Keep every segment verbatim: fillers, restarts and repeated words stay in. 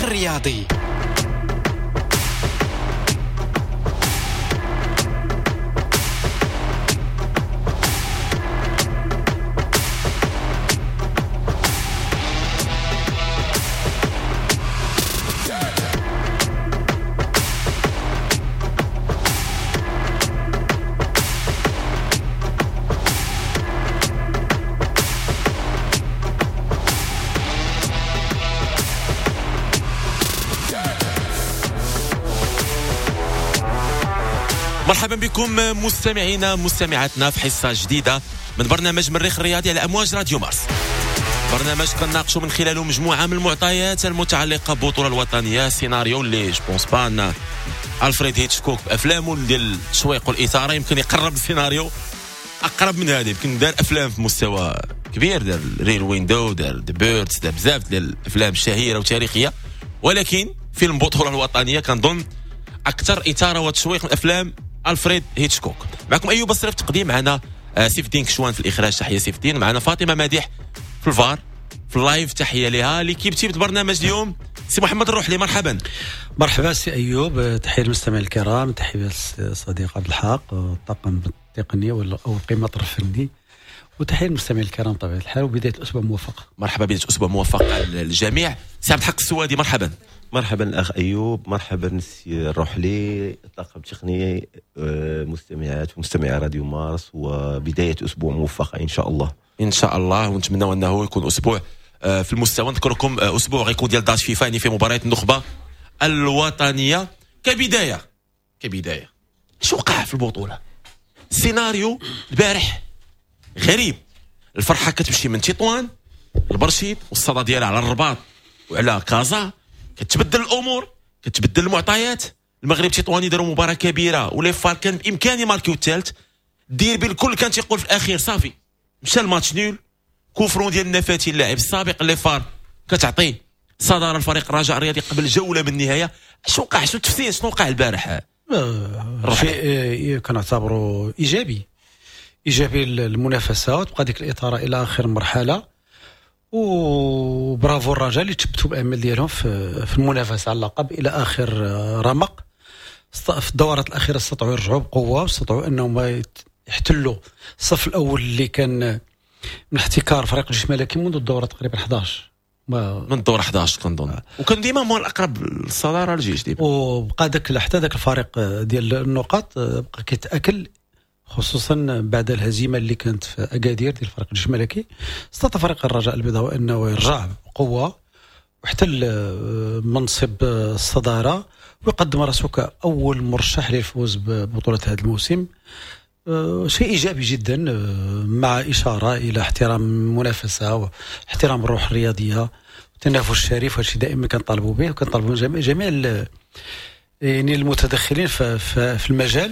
الرياضي. مرحبا بكم مستمعينا مستمعاتنا في حصة جديدة من برنامج مريخ الرياضي على أمواج راديو مارس. برنامج كنناقشوا من خلاله مجموعة من المعطيات المتعلقة بالبطولة الوطنية، سيناريو اللي جبونس با أن ألفريد هيتشكوك بأفلامه ديال التشويق والإثارة يمكن يقرب السيناريو أقرب من هذا. يمكن دار أفلام في مستوى كبير، دار ريل ويندو، دار ذا بيردز، دار بزاف ديال الأفلام الشهيرة وتاريخية، ولكن فيلم البطولة الوطنية كنظن أكثر إثارة وتشويق من أفلام ألفريد هيتشكوك. معكم أيوب الصريف تقديم، معنا سيف الدين كشوان في الإخراج، تحية سيف الدين، معنا فاطمة مديح في الفار في اللايف، تحية لها. ليكيب تيب البرنامج اليوم سي محمد الروحلي، مرحبا. مرحبا سي أيوب، تحية للمستمعين الكرام، تحية للصديق عبد الحق الطاقم التقني أو القيمة الفني، وتحية للمستمعين الكرام طبيعة الحال، وبداية أسبوع موفق. مرحبا، بداية أسبوع موفق للجميع. سي عبد الحق السوادي، مرحبا. مرحبا الأخ أيوب، مرحبا السي الروحلي، الطاقم التقني، مستمعات ومستمعي راديو مارس، وبداية أسبوع موفقة إن شاء الله. إن شاء الله، ونتمنى أنه يكون أسبوع في المستوى. نذكركم أسبوع غيكون ديال داش فيفا، يعني في مباريات النخبة الوطنية. كبداية كبداية شو وقع في البطولة؟ السيناريو البارح غريب، الفرحة كتمشي من تطوان البرشيد والصدى ديالها على الرباط وعلى كازا، كتبدل الامور، كتبدل المعطيات. المغرب تطواني داروا مباراه كبيره ولي فار كان بامكاني ماركيو الثالث. الديربي الكل كان تيقول في الاخير صافي مشى الماتش نول، كوفرون ديال النفاتي اللاعب السابق لي فار كتعطي صداره الفريق الرجاء الرياضي قبل جوله من النهايه. اش وقع؟ شنو التفسير؟ شنو وقع البارح؟ شيء كنعتبره ايجابي ايجابي المنافسه، وتبقى ديك الاثاره الى اخر مرحله، وبرافو الرجاء اللي تثبتوا بالامل ديالهم في في المنافسه على اللقب الى اخر رمق. في الدورات الاخيره استطاعوا يرجعوا بقوه، واستطاعوا انهم يحتلوا الصف الاول اللي كان من احتكار فريق الجيش الملكي منذ الدوره تقريبا أحد عشر، من الدور أحد عشر كنظن، وكان ديما هو الاقرب للصداره الجيش ديما، وبقى داك حتى داك الفريق ديال النقاط بقى كيتاكل، خصوصا بعد الهزيمه اللي كانت في اكادير ديال فريق الجيش الملكي. استطاع فريق الرجاء البيضاوي انه يرجع بقوه ويحتل منصب الصداره، ويقدم راسه كاول مرشح للفوز ببطوله هذا الموسم. شيء ايجابي جدا، مع اشاره الى احترام المنافسه واحترام الروح الرياضيه والتنافس الشريف، وهذا الشيء دائما كنطالبوا به، وكنطالبوا جميع جميع يعني المتدخلين في, في المجال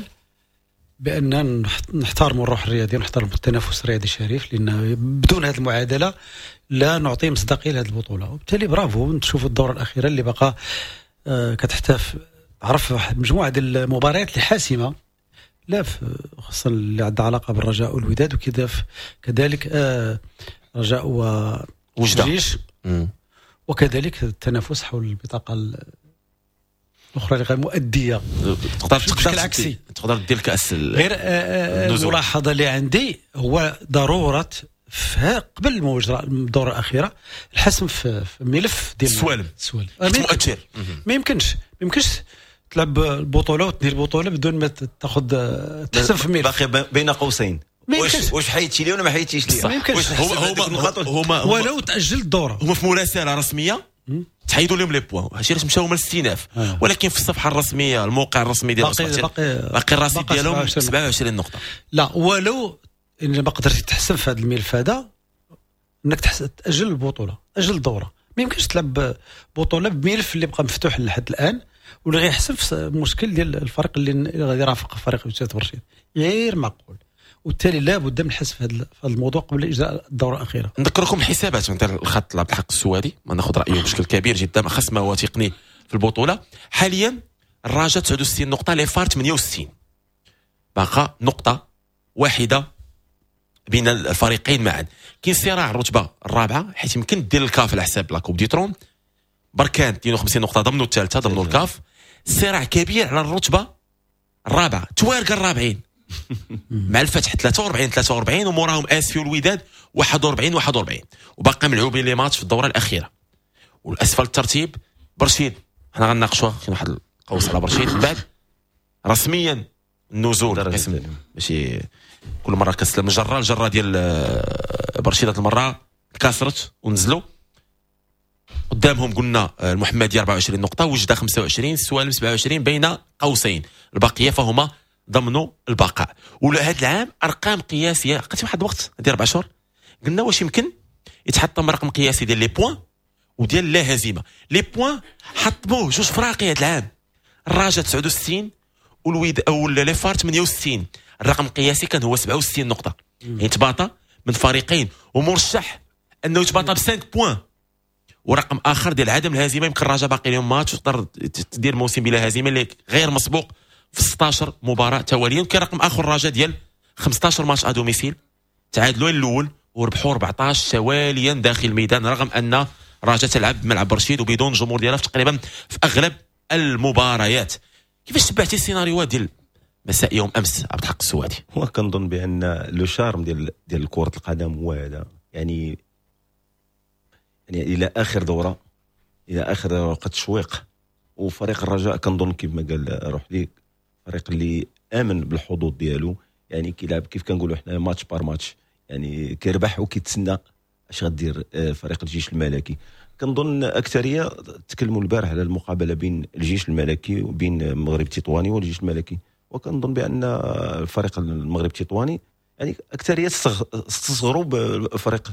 بأن نحترم الروح الرياضية ونحترم التنافس الرياضي الشريف، لأن بدون هذه المعادلة لا نعطي مصداقية لهذه البطولة. وبالتالي برافو، نشوف الدورة الأخيرة اللي بقى آه كتحتاف عرف مجموعة ديال المباريات الحاسمة، لا خصوصا اللي عندها علاقة بالرجاء والوداد، وكذا كذلك آه رجاء والجيش، وكذلك التنافس حول البطاقة الاخرى اللي غير مؤديه. تقدر بشكل عكسي تقدر دير الكاس. غير الملاحظه اللي عندي هو ضروره قبل المجرى الدوره الاخيره الحسم في ملف ديال السوالم السوالم مؤثر. ما يمكنش ما يمكنش تلعب البطوله وتنهي البطوله بدون ما تاخذ تحسم في ملف. باقي بين قوسين، واش واش حيدتي لي ولا ما حيدتيش لي؟ ما يمكنش. هما هما ولو تاجل الدوره، هما في مراسله رسميه تحيدوا لهم لي بوان، هادشي علاش مشاو من الاستئناف. آه. ولكن في الصفحه الرسميه، الموقع الرسمي ديال باقي باقي, باقي الرصيد ديالهم سبعة وعشرين نقطه. لا ولو ان ما قدرتي تحسن في هذا الملف هذا، انك تاجل البطوله، اجل الدوره. ما يمكنش تلعب بطوله بملف اللي بقى مفتوح لحد الان، واللي غيحسن في المشكل ديال الفريق اللي غادي يرافق فريق وسط برشيد، غير معقول. وبالتالي لابد من الحسم في هذا الموضوع قبل اجراء الدوره الاخيره. نذكركم الحسابات نتاع الخط عبد الحق السوادي، ما ناخذ رايه بشكل كبير جدا، اخص ما هو تقني في البطوله. حاليا الرجاء تسعة وستين نقطه، لي فار ثمانية وستين، باقا نقطه واحده بين الفريقين معا. كاين صراع الرتبه الرابعه، حيت يمكن دير الكاف على حساب لا كوب دي ترون. بركان اثنين وخمسين نقطه ضمنوا الثالثه ضمنوا الكاف. صراع كبير على الرتبه الرابعه، توارق الرابعين مع الفتح ثلاثة وأربعين ثلاثة وأربعين، وموراهم اسفي والوداد واحد وأربعين واحد وأربعين، وباقي ملعوبين لي ماتش في الدوره الاخيره. والاسفل الترتيب برشيد، حنا غنناقشوها كاين واحد القوس على برشيد من بعد رسميا النزول قسم ماشي كل مره كسلم الجره الجره ديال برشيد هذه المره كسرت ونزلوا قدامهم. قلنا المحمديه أربعة وعشرين نقطه، وجده خمسة وعشرين، السوالم سبعة وعشرين، بين قوسين البقيه فهما ضمنوا البقاء. وهذا العام ارقام قياسيه. لقيت واحد الوقت ديال اربع شهور قلنا واش يمكن يتحطم رقم قياسي ديال لي بوين وديال لا هزيمه. لي بوين حطموه جوج فراقي هذا العام، الرجاء تسعة وستين والويد او لي فار ثمانية وستين، الرقم القياسي كان هو سبعة وستين نقطه. يعني تباطا من فريقين ومرشح انه يتباطا ب خمسة بوين. ورقم اخر ديال عدم الهزيمه، يمكن الرجاء باقي اليوم ماتش وتقدر تدير موسم بلا هزيمه اللي غير مسبوق في ستة عشر مباراه تواليا. وكاين رقم اخر الرجاء ديال خمسة عشر ماتش ادوميسيل، تعادلوا الاول وربحوا أربعة عشر تواليا داخل الميدان، رغم ان الرجاء تلعب بملعب برشيد وبدون جمهور ديالها في تقريبا في اغلب المباريات. كيفاش تبعتي السيناريوهات ديال مساء يوم امس عبد الحق السوادي؟ هو كنظن بان لو شارم ديال ديال كره القدم هو هذا، يعني يعني الى اخر دوره الى اخر دوره قد تشويق. وفريق الرجاء كنظن كيف ما قال روح لي فريق اللي امن بالحظوظ ديالو، يعني كيلعب كيف كنقولوا حنا ماتش بار ماتش، يعني كيربح وكيتسنى اش غدير فريق الجيش الملكي. كنظن اكثريه تكلموا البارح على المقابله بين الجيش الملكي وبين المغرب التطواني والجيش الملكي، وكنظن بان الفريق المغرب التطواني يعني اكثريه استصغروا بفريق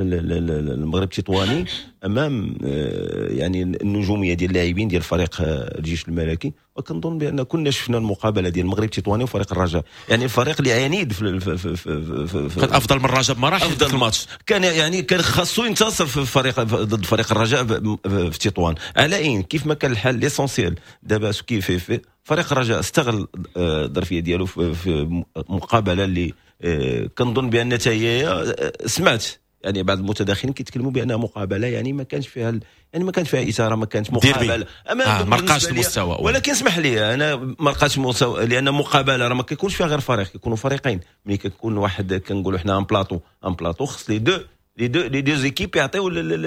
المغرب التطواني امام يعني النجوميه ديال اللاعبين ديال فريق الجيش الملكي. وكنظن بان كنا شفنا المقابله ديال المغرب التطواني وفريق الرجاء، يعني الفريق اللي عنيد في في في, في, في كان افضل من الرجاء بمراحل افضل في الماتش. كان يعني كان خاصو ينتصر في فريق ضد فريق الرجاء في تطوان. على اين كيف ما كان الحال ليسونسيال دابا كيف في فريق الرجاء استغل الظرفيه ديالو في مقابله اللي كنظن بان هي سمعت يعني بعض المتداخلين كيتكلموا بانها مقابله يعني ما كانش فيها يعني ما كانش فيها اثاره، ما كانتش مقابله امام آه ما لقاش المستوى. ولكن اسمح لي انا ما لقاش المستوى، لان مقابله راه ما كيكونش فيها غير فريق، كيكونوا فريقين. ملي كيكون واحد كنقولوا حنا ان بلاطو ان بلاطو خص لي دو لي دو لي دو زيكيب يعطيو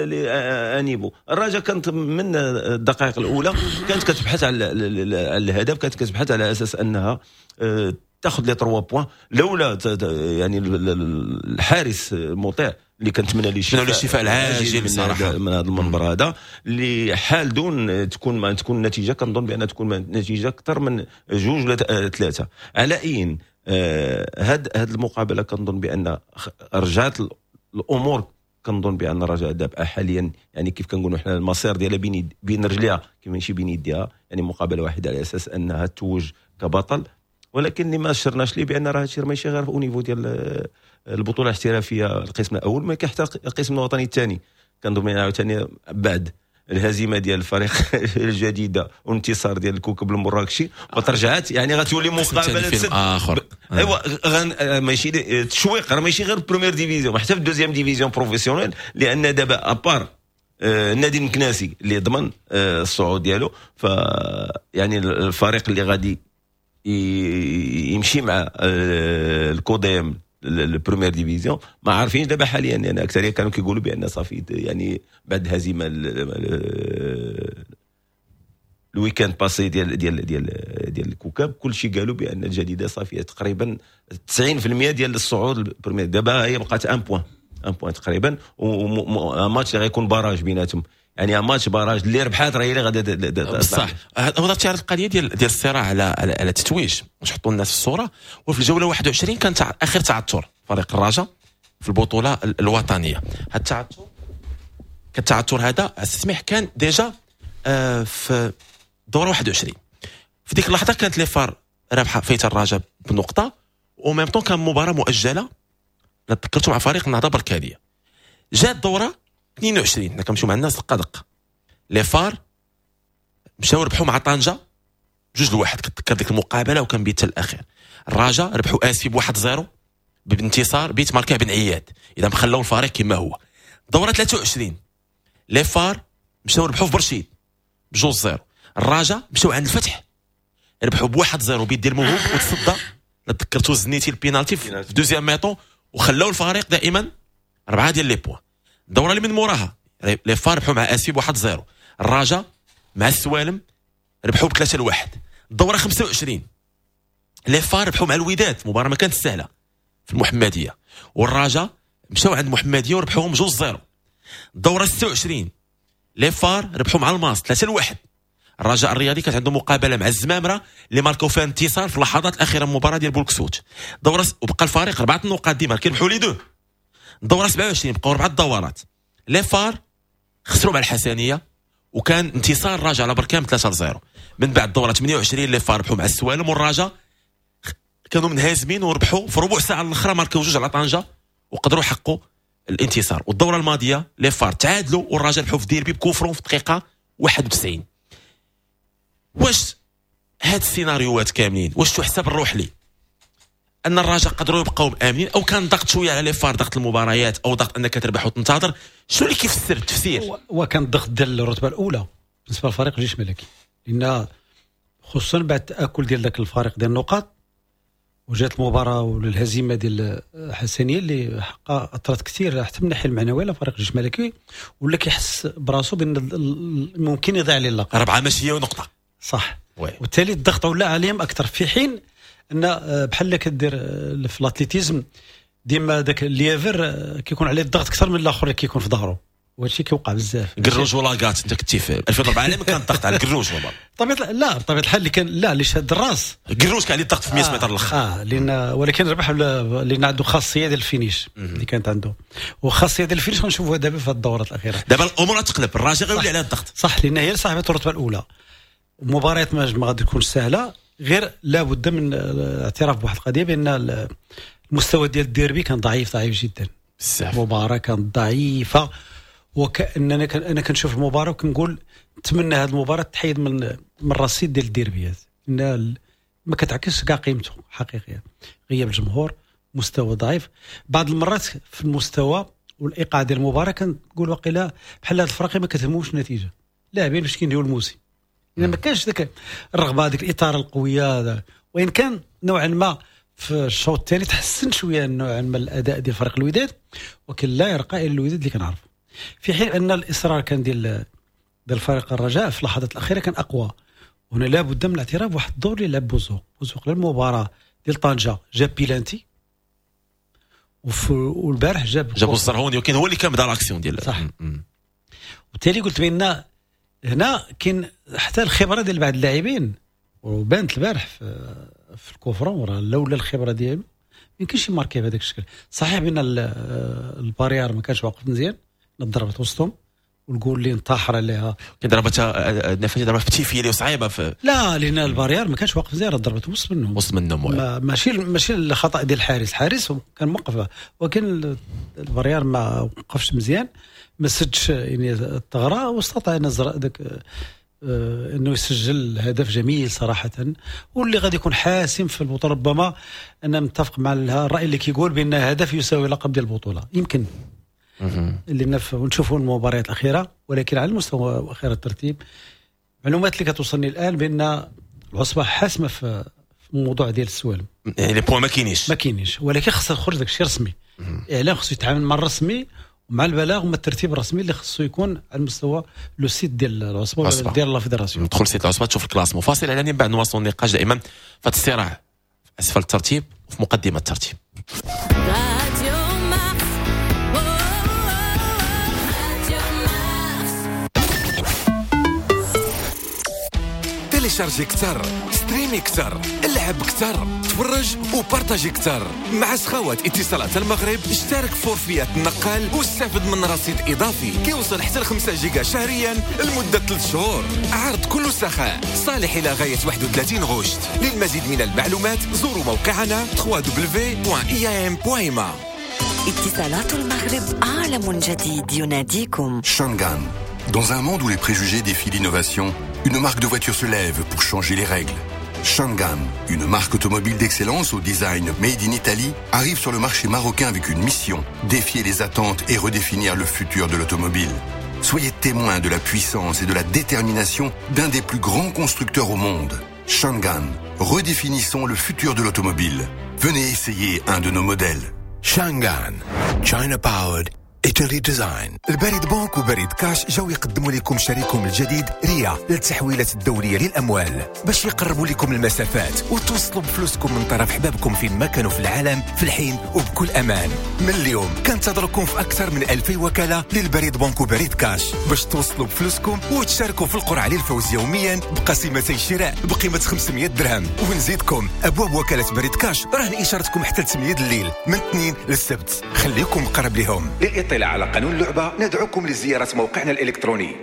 ان نيفو. الرجاء كانت من الدقائق الاولى كانت كتبحث على الهدف، كانت كتبحث على اساس انها تاخذ لي ثلاثة بوين، لولا يعني الحارس المطيع اللي كنتمنى ليه الشفاء الشفاء العاجل صراحه من هذا المنبر هذا اللي حال دون تكون ما تكون النتيجه. كنظن بان تكون نتيجه اكثر من جوج ولا ثلاثه. على اين هاد هاد المقابله كنظن بان رجعت الامور، كنظن بان الرجاء دابا حاليا يعني كيف كنقولوا حنا المسير ديالها بين بين رجليها كيف ماشي بين يديها، يعني مقابله واحده على اساس انها توج كبطل. ولكن اللي ما شرناش ليه بان راه هادشي ماشي غير او نيفو ديال البطوله الاحترافيه القسم الاول، ما كاين حتى القسم الوطني الثاني. كنظن عاوتاني بعد الهزيمه ديال الفريق الجديده والانتصار ديال الكوكب المراكشي وترجعات يعني غتولي مقابله اخر. ايوا ماشي تشويق، راه ماشي غير بروميير ديفيزيون، حتى في الدوزيام ديفيزيون بروفيسيونيل، لان دابا ابار النادي المكناسي اللي ضمن الصعود ديالو، ف يعني الفريق اللي غادي يمشي مع الكوديم البريمير ديفيزيون ما عارفين دابا حاليا. يعني اكثريه كانوا كيقولوا بان صافي يعني بعد هزيمه الويكاند باسي ديال ديال ديال ديال الكوكب كلشي قالوا بان الجديده صافيه تقريبا تسعين بالمئة ديال الصعود البريمير. دابا هي بقات ان بوين ان بوين تقريبا، وماتش اللي غيكون باراج بيناتهم، يعني ماتش باراج اللي ربحات راه هي اللي غادا بصح. هذا تعرف القضيه ديال ديال الصراع على على التتويج، نحطوا الناس في الصوره. وفي الجوله واحد وعشرين كان تع... اخر تعثر فريق الرجاء في البطوله الوطنيه. هذا التعثر كالتعثر هذا التسميح كان ديجا آه في دوره واحد وعشرين. في ديك اللحظه كانت لي فار رابحه فايت الرجاء بنقطه، وميم طون كان مباراه مؤجله تذكرتوا مع فريق النهضه بركاديه. جات دوره اثنين وعشرين حنا كنمشيو مع الناس دقه دقه، لي فار مشاو ربحوا مع طنجه جوج لواحد. كتذكر ديك المقابله وكان بيت الاخير. الرجاء ربحوا اسفي بواحد زيرو بانتصار بيت ماركاه بن عياد، اذا خلاو الفريق كما هو. دوره ثلاثة وعشرين لي فار مشاو ربحوا في برشيد بجوج زيرو. الرجاء مشاو عند الفتح ربحوا بواحد زيرو بيد الموهوب وتصدى تذكرتو زنيتي البينالتي في دوزيام ميطون وخلاو الفريق دائما أربعة ديال لي بوان. الدورة اللي من موراها لي فار ربحوا مع اسفي بواحد زيرو. الرجاء مع السوالم ربحوا بثلاثة لواحد. الدورة خمسة وعشرين لي فار ربحوا مع الوداد مباراة ما كانت سهلة في المحمدية والرجاء مشاو عند المحمدية وربحوهم بجوج زيرو. الدورة ستة وعشرين لي فار ربحوا مع الماس ثلاثة لواحد. الرجاء الرياضي كانت عنده مقابله مع الزمامره اللي ماركوا فيها انتصار في اللحظات الاخيره من المباراه ديال بولكسوت. دوره س... وبقى الفريق اربعه النقاط ديما كيربحوا لي دو. الدوره سبعة وعشرين بقاو اربعه الدورات. لي فار خسروا مع الحسنيه وكان انتصار الرجاء على بركان ثلاثة لصفر. من بعد الدوره ثمانية وعشرين لي فار ربحوا مع السوالم والرجاء كانوا منهزمين وربحوا في ربع ساعه الاخرى ماركوا جوج على طنجه وقدروا يحققوا الانتصار. والدوره الماضيه لي فار تعادلوا والرجاء ربحوا في ديربي بكوفرون في الدقيقه واحد وتسعين. واش هاد السيناريوهات كاملين واش تحسب الروح لي ان الرجاء قدروا يبقاو مامنين او كان ضغط شويه على لي فار ضغط المباريات او ضغط انك تربح وتنتظر؟ شنو اللي كيفسر التفسير؟ وكان الضغط ديال الرتبه الاولى بالنسبه للفريق الجيش الملكي لان خصوصا بعد التاكل ديال ذاك الفريق ديال النقاط وجات المباراه والهزيمه ديال حسنيه اللي حقا اثرت كثير حتى من الناحيه المعنويه لفريق الجيش الملكي ولا كيحس براسو بان ممكن يضيع عليه اللقب. ربعه ماشيه ونقطه صح وي. وبالتالي الضغط ولا عليهم اكثر في حين ان بحال اللي كدير في الاتليتيزم ديما داك الليفر كيكون عليه الضغط اكثر من الاخر اللي كيكون في ظهره وهادشي كيوقع بزاف. قروج ولاكات انت كنتي في ألفين وأربعة لما كان الضغط على قروج والله طبيعه لا بطبيعه الحال اللي كان لا اللي شاد الراس قروج كان عليه الضغط في مية متر الاخر اه لان ولكن ربح لان عنده خاصيه ديال الفينيش اللي كانت عنده وخاصيه ديال الفينيش غنشوفوها دابا في الدورات الاخيره. دابا الامور تقلب الراجل غيولي على الضغط صح لان هي صاحبه الرتبه الاولى مباريات ما غادي تكونش سهله غير لابد من الاعتراف بواحد القضيه بان المستوى ديال الديربي كان ضعيف ضعيف جدا بزاف. المباراه كانت ضعيفه وكاننا كان انا كنشوف المباراه وكنقول نتمنى هذه المباراه تحيد من من الرصيد ديال الديربيات ان ما كتعكسش كاع قيمته حقيقيه. غياب الجمهور مستوى ضعيف بعض المرات في المستوى والايقاع ديال المباراه كنقول واقيلا بحال هاد الفرق ما كتهموش النتيجه لاعبين باش كينديروا الموسم إذا ما كانش ذاك الرغبه هذيك الاطار القويه هذا وان كان نوعا ما في الشوط الثاني تحسن شويه نوعا ما الاداء ديال فريق الوداد ولكن لا يرقى الى الوداد اللي كنعرفه في حين ان الاصرار كان ديال ديال فريق الرجاء في اللحظات الاخيره كان اقوى. هنا لابد من الاعتراف بواحد الدور اللي لعب بوزوق بوزوق للمباراه ديال طنجه جاب بيلانتي والبارح جاب جاب الزرهوني ولكن هو اللي كان بدا لاكسيون ديال صح. وبالتالي قلت بان هنا كاين حتى الخبره ديال بعض اللاعبين وبانت البارح في, في الكوفرون لولا الخبره ديالو ما يمكنش يماركي بهذاك الشكل. صحيح بان الباريار ما كانش واقف مزيان ضربت وسطهم والجول اللي انتحر عليها كان ضربتها نفاجه ضربه فتيفيه اللي صعيبه في لا لان الباريار ما كانش واقف مزيان ضربت وسط منهم وسط منهم ما ماشي ماشي الخطا ديال الحارس الحارس كان موقف ولكن الباريار ما وقفش مزيان ما سدش يعني الثغره واستطاع نزر ذاك آه انه يسجل هدف جميل صراحه واللي غادي يكون حاسم في البطوله. ربما انا متفق مع الراي اللي كيقول بان هدف يساوي لقب ديال البطوله يمكن اللي نف ونشوفوا المباريات الاخيره ولكن على المستوى واخير الترتيب معلومات اللي كتوصلني الان بان العصبه حاسمه في الموضوع ديال السوالم يعني لي بوين ما كاينينش ما كاينيش ولكن خص يخرج داك الشيء رسمي اعلام خصو يتعامل مع الرسمي ومع البلاغ ومع الترتيب الرسمي اللي خصو يكون على المستوى لو سيت ديال العصبه ديال لا فيدراسيون. تدخل سيت العصبه تشوف الكلاسمون فاصل اعلاني بعد نواصل النقاش دائما في الصراع في اسفل الترتيب وفي مقدمه الترتيب. تيليشارجي كتر ستريمي كتر العب كتر تفرج وبارطاجي كتر مع سخاوات اتصالات المغرب اشترك فورفيات النقال واستفد من رصيد اضافي كيوصل حتى ل خمسة جيجا شهريا لمده ثلاث شهور. عرض كله سخاء صالح الى غايه واحد وثلاثين غشت. للمزيد من المعلومات زوروا موقعنا دبليو دبليو دبليو دوت اي اي ام دوت اي ام. اتصالات المغرب عالم جديد يناديكم. Shangan. Dans un monde où les préjugés défient l'innovation, une marque de voiture se lève pour changer les règles. Shangan, une marque automobile d'excellence au design made in Italy, arrive sur le marché marocain avec une mission, défier les attentes et redéfinir le futur de l'automobile. soyez témoin de la puissance et de la détermination d'un des plus grands constructeurs au monde. Shangan, redéfinissons le futur de l'automobile. Venez essayer un de nos modèles. شانغان China Powered Italy Design. البريد بنك وبريد كاش جاو يقدموا لكم شريكهم الجديد ريا للتحويلات الدولية للأموال باش يقربوا لكم المسافات وتوصلوا بفلوسكم من طرف حبابكم فين ما كانوا في العالم في الحين وبكل أمان. من اليوم كنتظركم في أكثر من ألفي وكالة للبريد بنك وبريد كاش باش توصلوا بفلوسكم وتشاركوا في القرعة للفوز يوميا بقسيمتي شراء بقيمة خمسمائة درهم. ونزيدكم أبواب وكالة بريد كاش رهن إشارتكم حتى ثمانية الليل من الاثنين للسبت. خليكم قرب لهم. للاطلاع على قانون اللعبة ندعوكم لزيارة موقعنا الإلكتروني.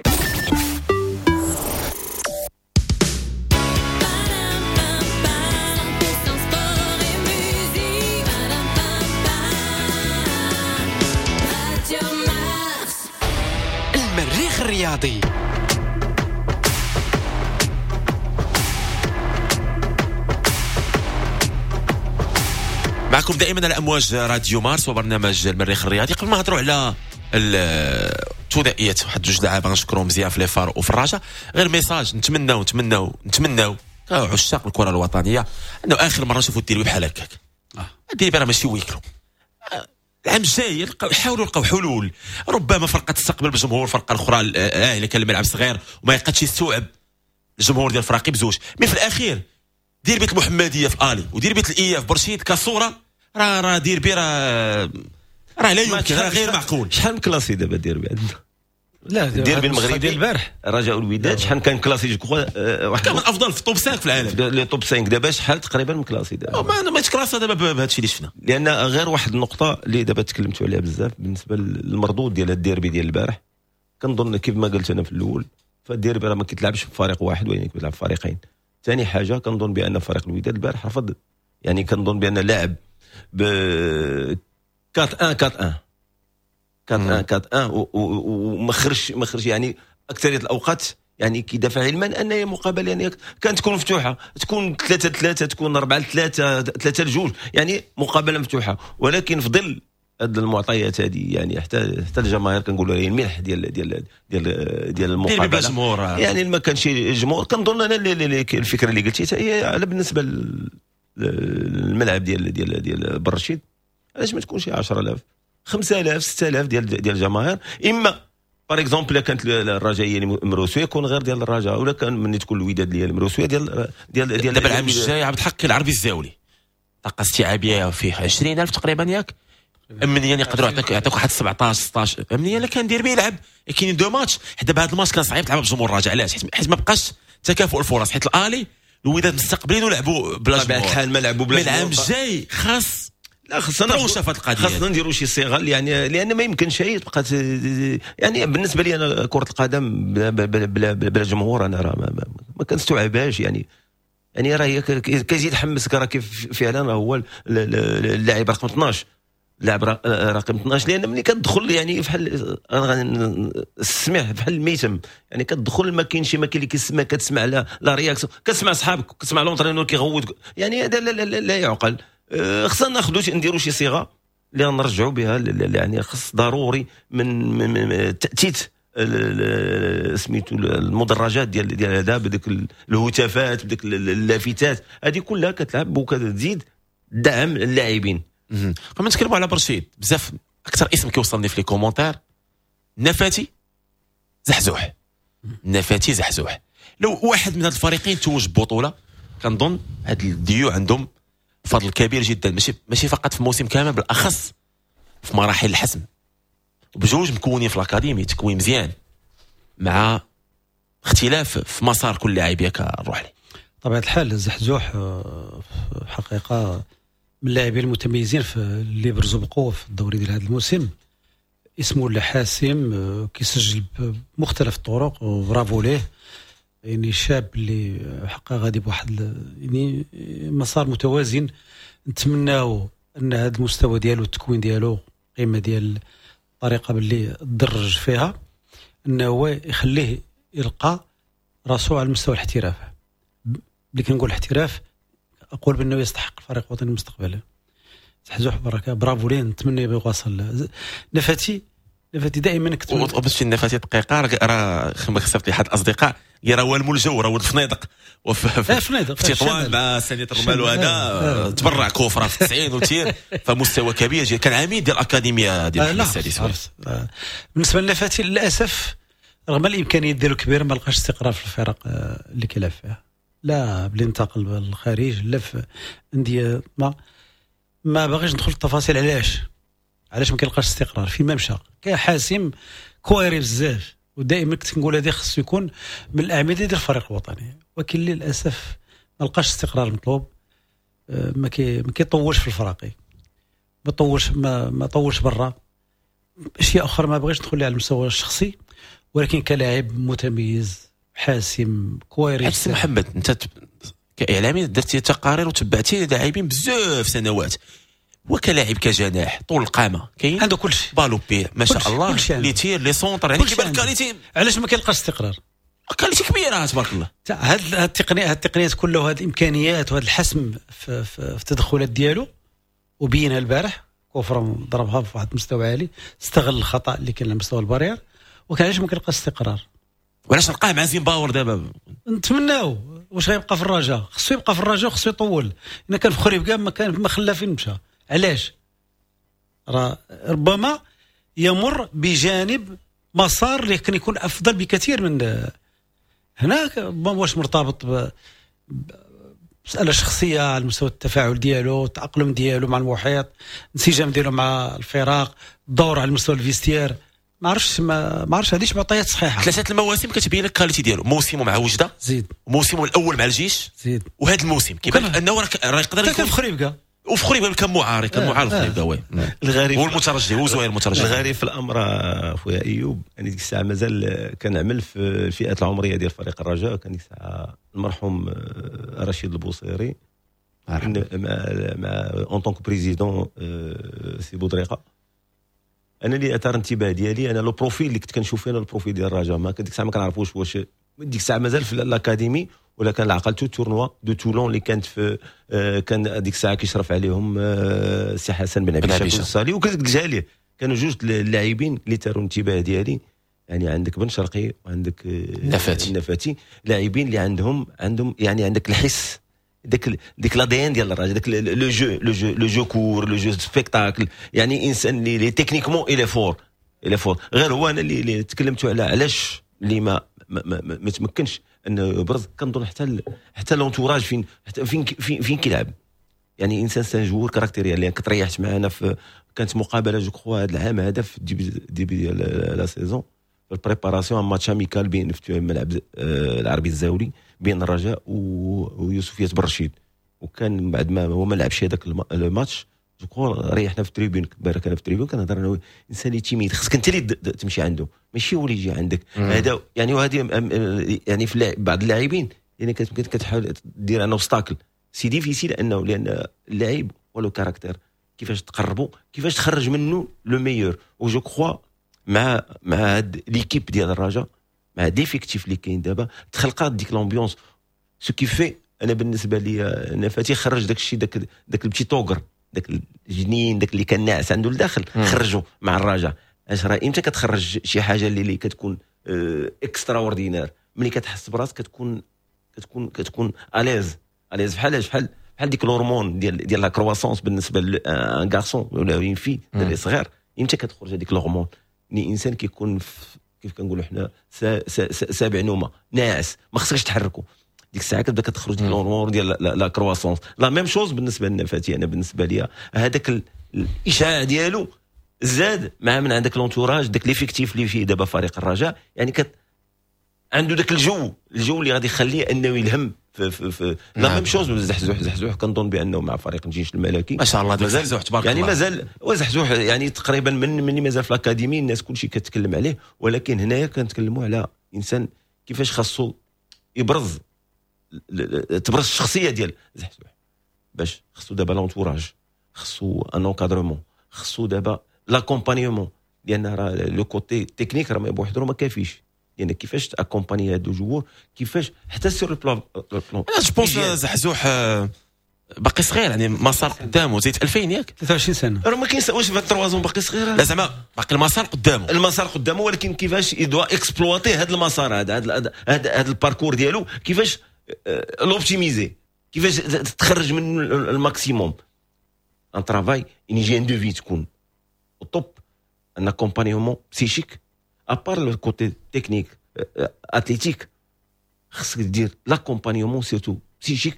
المريخ الرياضي. معكم دائما على امواج راديو مارس وبرنامج المريخ الرياضي. قبل ما نهضروا على الثنائيات واحد جوج لعابه نشكرهم مزيان في ليفار وفي الرجاء، غير ميساج نتمناو نتمناو نتمناو عشاق الكره الوطنيه انه اخر مره نشوفوا الديربي بحال هكاك. الديربي راه ماشي ويكلو، العام الجاي حاولوا لقاو حلول. ربما فرقه تستقبل بالجمهور، فرقه الاخرى اه الا كان الملعب صغير وما يقدش يستوعب الجمهور ديال الفراقي بزوج. مي في الاخير ديربي المحمديه في الي وديربي الاياف برشيد كصوره راه راه ديربي راه راه لا يمكن، راه غير معقول. شحال من كلاسي دابا ديربي عندنا؟ لا ديربي المغربي ديال البارح الرجاء والوداد شحال كان كلاسي جو كخوا واحد كان من افضل في التوب خمسة في العالم. لي توب خمسة دابا شحال تقريبا من كلاسي دابا ما ما يتكلاسا دابا بهذا الشيء اللي شفنا. لان غير واحد النقطه اللي دابا تكلمتوا عليها بزاف بالنسبه للمردود ديال الديربي ديال البارح. كنظن كيف ما قلت انا في الاول فالديربي راه ما كيتلعبش بفريق واحد ولكن كيتلعب بفريقين. ثاني حاجه كنظن بان فريق الوداد البارح رفض، يعني كنظن بان لاعب ب أربعة واحد أربعة واحد أربعة واحد وما خرج ما خرج يعني اكثريه الاوقات يعني كيدافع علما ان هي مقابله يعني كانت تكون مفتوحه، تكون ثلاثة ثلاثة تكون أربعة ثلاثة ثلاثة لجوج، يعني مقابله مفتوحه. ولكن في ظل هاد المعطيات هذه يعني حتى حتى الجماهير كنقولوا هي الملح ديال ديال ديال ديال المقابله، يعني ما كانش جمهور. كنظن انا الفكره اللي قلتي هي على بالنسبه للملعب ديال ديال ديال برشيد علاش ما تكونش عشرة آلاف خمسة آلاف ستة آلاف ديال ديال الجماهير. اما بار اكزومبل كانت الرجاء مروسيه يكون غير ديال الرجاء، ولا كان ملي تكون الوداد ديال مروسيه ديال ديال ديال دابا العام الجاي عبد الحق العربي الزاولي طاقه استيعابيه فيه عشرين ألف تقريبا ياك امنيا يقدروا يعطيك يعطيك واحد سبعطاش ستطاش امنيا. الا كان ديربي يلعب كاينين دو ماتش حتى بهذا الماتش كان صعيب تلعب بجمهور الرجاء. علاش؟ حيت ما بقاش تكافؤ الفرص، حيت الالي الوداد مستقبلين ولعبوا بلا جمهور. الحال ما لعبوا بلا جمهور. العام الجاي خاص لا خصنا نوشف هذه القضيه، خاصنا نديروا شي صيغه يعني لان ما يمكنش هي تبقى يعني بالنسبه لي انا كره القدم بلا, بلا, بلا, بلا جمهور انا راه ما, ما, ما كنستوعبهاش. يعني يعني راه كيزيد حمسك راه كيف فعلا راه هو اللاعب رقم اثناش لاعب رقم اثناش، لان ملي كتدخل يعني بحال السمع بحال الميتم، يعني كتدخل ما كاينش ما كاين اللي كيسمع، كتسمع لا لا رياكسيون، كتسمع صحابك كتسمع لونطرينور كيغوت، يعني هذا لا, لا, لا, لا يعقل. خصنا ناخذوا نديروا شي صيغه اللي نرجعوا بها يعني خص ضروري من, من تاتيت سميتو المدرجات ديال ديال هذا بديك الهتافات بديك اللافتات هذه كلها كتلعب وكتزيد دعم اللاعبين. قبل ما نتكلموا على برشيد بزاف اكثر اسم كيوصلني في لي كومونتير نفاتي زحزوح. نفاتي زحزوح لو واحد من هاد الفريقين توج ببطوله كنظن هاد الديو عندهم فضل كبير جدا، ماشي ماشي فقط في موسم كامل بالاخص في مراحل الحسم. بجوج مكونين في الاكاديمي تكوين مزيان مع اختلاف في مسار كل لاعب ياك نروح ليه. طبعا الحال الزحزوح حقيقه من اللاعبين المتميزين في اللي برزوا بقوه في الدوري ديال هذا الموسم. اسمه ولا حاسم كيسجل بمختلف الطرق وبرافو ليه، يعني شاب اللي حقا غادي بواحد يعني مسار متوازن. نتمناو ان هذا المستوى ديالو التكوين ديالو القيمه ديال الطريقه باللي درج فيها انه هو يخليه يلقى راسو على مستوى الاحتراف. اللي كنقول الاحتراف اقول بانه يستحق الفريق الوطني مستقبلا. زحزوح بركه برافو ليه، نتمنى يبغى يواصل. نفاتي نفاتي دائما كنت وباش نفاتي دقيقه راه خسرت لي حد الاصدقاء راه هو المول الجو راه ولد فنيدق وفي فنيدق في تطوان مع سنه الرمال وهذا تبرع كوفره في تسعين وتير فمستوى كبير جدا. كان عميد ديال الاكاديميه ديال السادس. بالنسبه للنفاتي للاسف رغم الامكانيات ديالو كبيره ما لقاش استقرار في الفرق اللي كيلعب فيها، لا بلي انتقل للخارج لا في انديه ما ما باغيش ندخل في التفاصيل علاش علاش ما كيلقاش استقرار فين ما مشى. كحاسم كويري بزاف ودائما كنت نقول هذا خصو يكون من الاعمده ديال الفريق الوطني، ولكن للاسف ما لقاش استقرار مطلوب. ما كي ما كيطولش في الفراقي، ما طولش ما, ما طولش برا. اشياء اخرى ما بغيتش ندخل على المستوى الشخصي، ولكن كلاعب متميز حاسم كويري. حسن محمد انت كاعلامي درتي تقارير وتبعتي لاعبين بزاف سنوات، وكلاعب كجناح طول القامه كاين عنده كل شيء بالو بي ما شاء الله لي تير لي سونتر يعني كيبان كاليتي. علاش ما كيلقاش استقرار؟ كاليتي كبيره تبارك الله. هاد التقنيه هاد التقنيات كلها وهاد الامكانيات وهاد الحسم في, في, في التدخلات ديالو وبينها البارح كوفره ضربها في واحد المستوى عالي، استغل الخطا اللي كان على مستوى البارير، وكان علاش ما كيلقاش استقرار. وعلاش نلقاه مع زيمباور دابا؟ نتمناو واش غيبقى في الرجاء، خصو يبقى في الرجاء وخصو يطول. انا كان في خريب كاع ما كان ما خلى فين مشى. علاش؟ راه ربما يمر بجانب مسار اللي كان يكون افضل بكثير من هناك. واش مرتبط بمساله شخصيه على مستوى التفاعل ديالو، التاقلم ديالو مع المحيط، الانسجام ديالو مع الفرق، الدور على مستوى الفيستير. ما عرفتش ما ما عرفتش هذيش معطيات صحيحه. ثلاثه المواسم كتبين لك الكاليتي ديالو، موسمه مع وجده زيد، موسمه الاول مع الجيش زيد، وهذا الموسم كيبان انه راه يقدر يكون في خريبكا وفي خريبكا كان معارض كان معارض خريبكا. وي الغريب هو المترجي هو زوير المترجي. الغريب في الامر خويا ايوب، انا ديك الساعه مازال كنعمل في الفئات العمريه ديال فريق الرجاء. كان ديك الساعه المرحوم رشيد البوصيري مع مع اون طونك بريزيدون سي بودريقه. انا اللي اثار انتباه ديالي انا لو بروفيل اللي كنت كنشوف فيه البروفيل ديال الرجاء، ما كنت ديك الساعه ما كنعرفوش واش ديك الساعه مازال في الاكاديمي ولا كان عقلتو تورنوا دو تولون اللي كانت في آه كان ديك الساعه كيشرف عليهم آه سي حسن بن عبد الصالي وكذلك الجاليه. كانوا جوج اللاعبين اللي تاروا انتباه ديالي. يعني عندك بن شرقي وعندك آه نفاتي النفاتي، لاعبين اللي عندهم عندهم يعني عندك الحس ديك ديك لا دي ان ديال الراجل، داك لو جو لو جو لو جو كور لو جو سبيكتاكل. يعني انسان اللي تكنيكمون الي فور الي فور. غير هو انا اللي, اللي تكلمت على علاش اللي ما ما, ما, ما, ما تمكنش انه يبرز. كنظن حتى ال... حتى لونتوراج فين حتى فين فين, فين كيلعب. يعني انسان سان جوور كاركتيريال اللي كنت ريحت معنا في كانت مقابله جو كخوا هذا العام هذا في ديبي ديبي لا سيزون في البريباراسيون ماتش اميكال بين في الملعب العربي الزاولي بين الرجاء ويوسفيه برشيد. وكان بعد ما هو ما لعبش هذاك الماتش جو كخوا ريحنا في التريبون. بارك انا في التريبون كنهضر انا انسان تيميد، خصك انت اللي تمشي عنده ماشي هو اللي يجي عندك. هذا يعني وهذه يعني في بعض اللاعبين يعني كتمكن كتحاول دير ان اوبستاكل سي ديفيسيل انه لان اللاعب ولو كاركتير كيفاش تقربوا كيفاش تخرج منه لو ميور. وجو كخوا مع مع هاد ليكيب ديال الرجاء مع ديفيكتيف اللي كاين دابا تخلقات ديك لامبيونس سو كي في. انا بالنسبه لي نفاتي خرج داك الشيء داك داك البتي توغر داك الجنين داك اللي كان ناعس عنده لداخل خرجوا مع الرجاء. اش راه امتى كتخرج شي حاجه اللي, اللي كتكون اه اكسترا اوردينير ملي كتحس براسك كتكون كتكون كتكون اليز اليز بحال بحال بحال ديك الهرمون ديال ديال لا كرواسونس بالنسبه لان غارسون ولا اون في اللي صغير. امتى كتخرج هذيك الهرمون؟ ني انسان كيكون كيف كنقولوا حنا سابع نومه ناعس ما خصكش تحركوا. ديك الساعه كتبدا كتخرج ديك الهرمون ديال لا كرواسونس. لا ميم شوز بالنسبه لنا فاتي. انا بالنسبه ليا هذاك الاشعاع ديالو زاد مع من عندك لونتوراج داك ليفيكتيف اللي فيه دابا فريق الرجاء. يعني كت عنده داك الجو الجو اللي غادي يخليه انه يلهم في في, في لا ميم شوز زحزوح زحزوح كنظن بانه مع فريق الجيش الملكي ما شاء الله زحزوح تبارك يعني الله. مازال وزحزوح يعني تقريبا من مني مازال في الاكاديمي الناس كلشي كتكلم عليه. ولكن هنايا كنتكلموا على انسان كيفاش خاصو يبرز تبرز الشخصيه ديال زحزوح. باش خاصو دابا لونتوراج خاصو ان انكادرمون خاصو دابا لاكومبانيومون لان راه لو كوتي تكنيك راه بوحدو ما كافيش. يعني كيفاش تاكومباني هادو جوور كيفاش حتى سور البلان. انا جو بونس زحزوح باقي صغير يعني مسار قدامه زيت ألفين ياك ثلاثة وعشرين سنه راه ما كاينش في التروازون باقي صغير. لا زعما باقي المسار قدامه المسار قدامه، ولكن كيفاش يدوا اكسبلواتي هذا المسار هذا هذا هذا الباركور ديالو، كيفاش لوبتيميزي، كيفاش تخرج من الماكسيموم. ان ترافاي ان هيجين دو في تكون الطوب، ان اكومبانيومون بسيشيك ابار لو كوتي تكنيك اتليتيك، خاصك دير لاكومبانيومون سيرتو بسيشيك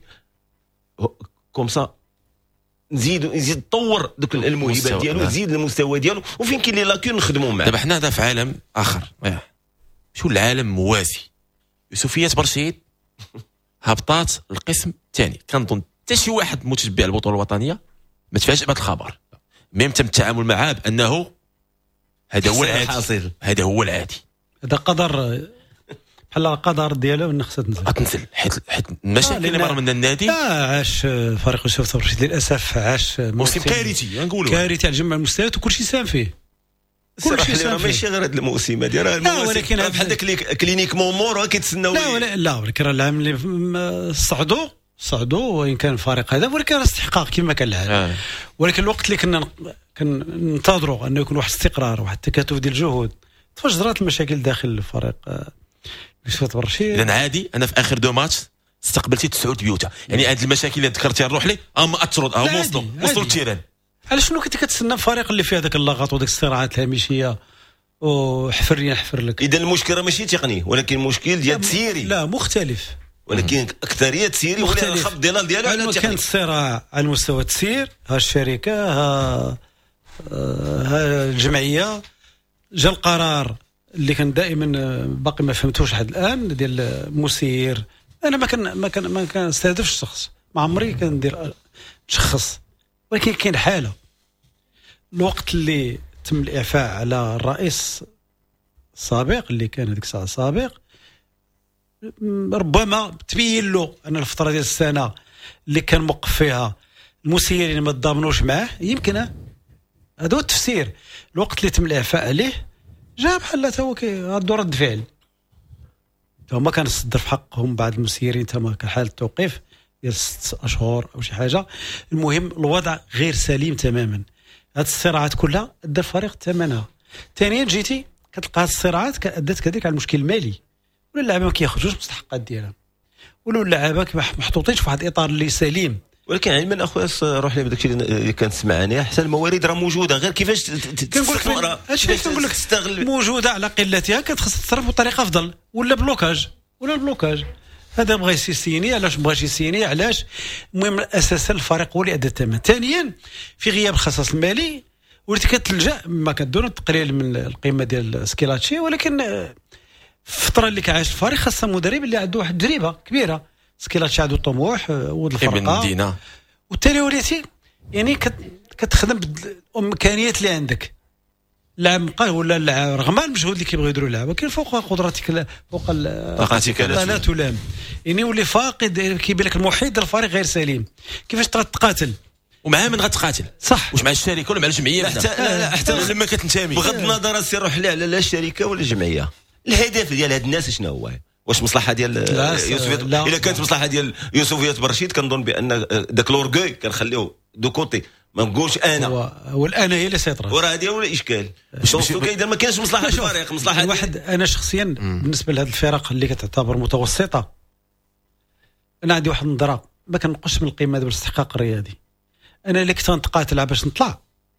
كوم سا نزيد نزيد تطور دوك الموهبه ديالو، نزيد المستوى ديالو، وفين كاين لي لاكون نخدموا معاه. دابا حنا هذا في عالم اخر، شو العالم موازي. يوسفيات برشيد هبطات القسم الثاني، كنظن حتى شي واحد متشبع البطوله الوطنيه ما تفاجئ بهذا الخبر، ميم تم التعامل معاه بانه هذا هو العادي، هذا هو العادي، هذا قدر بحال القدر ديالو ان خصها تنزل غتنزل حيت حيت المشاكل اللي مر من النادي. لا عاش فريق يوسف برشيد للاسف، عاش موسم كارثي نقولوا، كارثي على جميع المستويات وكل شيء سام فيه. كل شيء سام فيه ماشي غير هذا الموسم هذا، راه الموسم ولكن بحال داك كلينيك مونمور راه كيتسناو. لا ولا لا ولكن راه العام اللي صعدوا صعدوا وان كان الفريق هذا، ولكن راه استحقاق كما كان العام. آه. ولكن الوقت اللي كنا كننتظروا انه يكون واحد الاستقرار، واحد التكاتف ديال الجهود، تفجرت المشاكل داخل الفريق يوسف برشيد. اذا عادي انا في اخر دو ماتش استقبلتي تسعود بيوتا، يعني هذه المشاكل اللي ذكرتيها نروح لي اما اثروا ها وصلوا وصلوا التيران. علاش شنو كنت كتسنى الفريق اللي فيه هذاك اللغط وديك الصراعات الهامشيه وحفر لي نحفر لك؟ اذا المشكل ماشي تقني، ولكن المشكل ديال تسييري. لا مختلف، ولكن اكثريه تسييري ولا الخط ديال ديالو على التقني. كان الصراع على مستوى التسيير، ها الشركه ها ها الجمعيه، جا القرار اللي كان دائما باقي ما فهمتوش لحد الان ديال مسير. انا ما كان ما كان ما كنستهدفش الشخص، ما عمري كندير شخص، ولكن كاين حاله الوقت اللي تم الاعفاء على الرئيس السابق اللي كان هذيك الساعه سابق، ربما تبين له ان الفتره ديال السنه اللي كان موقف فيها المسيرين ما تضامنوش معاه، يمكن هذا هو التفسير. الوقت اللي تم الاعفاء عليه جا بحال تا هو عنده رد فعل، هما كان يصدر في حقهم بعض المسيرين تما كحاله توقيف ديال ست اشهر او شي حاجه. المهم الوضع غير سليم تماما، هاد الصراعات كلها ادى الفريق ثمنها. ثانيا جيتي كتلقى هاد الصراعات ادت كذلك على المشكل المالي، ولا اللعابه ما كياخذوش المستحقات ديالهم، ولا اللعابه محطوطين في واحد الاطار اللي سليم. ولكن علما اخويا روح لي بداك الشيء اللي كنسمع انا، حتى الموارد راه موجوده، غير كيفاش كنقول لك هادشي كنقول لك تستغل موجوده على قلتها، كتخص تصرف بطريقه افضل، ولا بلوكاج ولا البلوكاج. هذا بغى يسيني، علاش بغاش يسيني، علاش؟ المهم اساسا الفريق هو اللي ادى الثمن. ثانيا في غياب الخصاص المالي وليت كتلجا ما كدون التقليل من القيمه ديال سكيلاتشي، ولكن الفتره اللي كعاش الفريق خاصه مدرب اللي عنده واحد التجربه كبيره. سكيلاتشي عنده طموح ولد الفرقه، والتالي وليتي يعني كتخدم بالامكانيات اللي عندك. اللاعب بقى ولا رغم المجهود اللي كيبغيو يديروا اللعابه، ولكن فوق قدرتك فوق طاقتك لا تلام، يعني ولي فاقد، كيبان لك المحيط ديال الفريق غير سليم. كيفاش تقاتل ومعاه من غتقاتل صح، واش مع الشركه ولا مع الجمعيه؟ حتى لا حتى لما كتنتمي بغض النظر السي روح لي على لا الشركه ولا الجمعيه، الهدف ديال هاد الناس شنو هو؟ واش مصلحه ديال يوسفيات؟ الا كانت مصلحه ديال يوسفيات برشيد كنظن بان داك لورغوي كنخليوه دو كوتي، ما نقولش انا والانا هي اللي سيطره، وراه هذه ولا اشكال. كاين ما كاينش مصلحه الفريق، مصلحه واحد. انا شخصيا م. بالنسبه لهذه الفرق اللي كتعتبر متوسطه، انا عندي واحد النظره ما كنقصش من القيمه ديال الاستحقاق الرياضي. انا اللي كنت نتقاتل باش نطلع،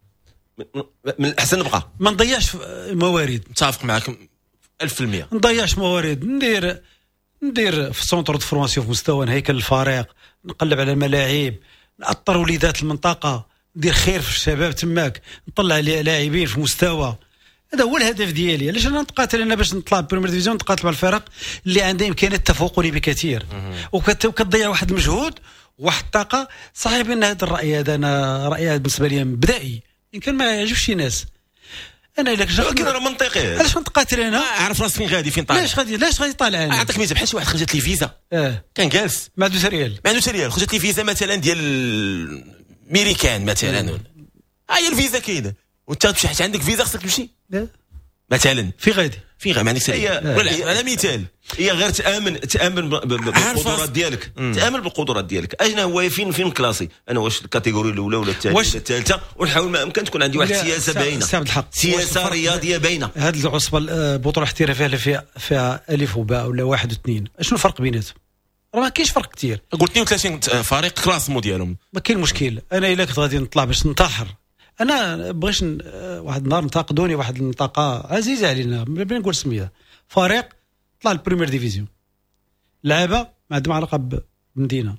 من الاحسن نبقى ما نضيعش موارد. متفق معك ألف في المية، نضيعش موارد، ندير ندير في سونتر دو فورماسيون في مستوى هيكل الفريق، نقلب على ملاعب، نأطر وليدات المنطقه، ندير خير في الشباب تماك، نطلع لاعبين في مستوى. هذا هو الهدف ديالي. علاش انا نتقاتل انا باش نطلع بريمير ديفيزيون؟ نتقاتل مع الفرق اللي عندها امكانيات تفوقني بكثير، وكتضيع واحد المجهود واحد الطاقه. صحيح بان هذا الراي هذا انا راي بالنسبه لي بدائي، يمكن ما يعجبش الناس. انا الا كنت ولكن راه منطقي، علاش نتقاتل انا؟ عارف راسي فين غادي، فين طالع، علاش غادي علاش غادي طالع انا؟ نعطيك مثال، بحال شي واحد خرجت لي فيزا، اه كان جالس ما عندوش ريال، ما عندوش ريال، خرجت لي فيزا مثلا ديال ميريكان مثلا، ها هي الفيزا كاينه، وانت تمشي حيت عندك فيزا خصك تمشي مثلا في غادي فين غير معني سليم ولا على مثال هي غير تامن تامن بالقدرات ديالك تامن بالقدرات ديالك اجنا هو فين فين كلاسي انا واش الكاتيجوري الاولى ولا الثانيه ولا الثالثه ونحاول ما امكن تكون عندي واحد السياسه باينه سياسه رياضيه باينه هذه العصبه البطوله الاحترافيه اللي فيها فيها الف وباء ولا واحد واثنين شنو الفرق بيناتهم راه ما كاينش فرق كثير قلت اثنين وثلاثين فريق كلاسمو ديالهم ما كاين مشكل انا الا كنت غادي نطلع باش ننتحر انا بغيش واحد النهار انتقدوني واحد المنطقه عزيزه علينا بلا نقول سميها فريق طلع البريمير ديفيزيون لعبه ما عندهم علاقه بمدينه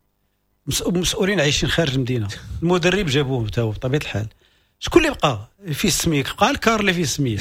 مسؤولين عايشين خارج المدينه المدرب جابوه تاو بطبيعه الحال شكون اللي بقى فيه السميه بقى الكار اللي فيه السميه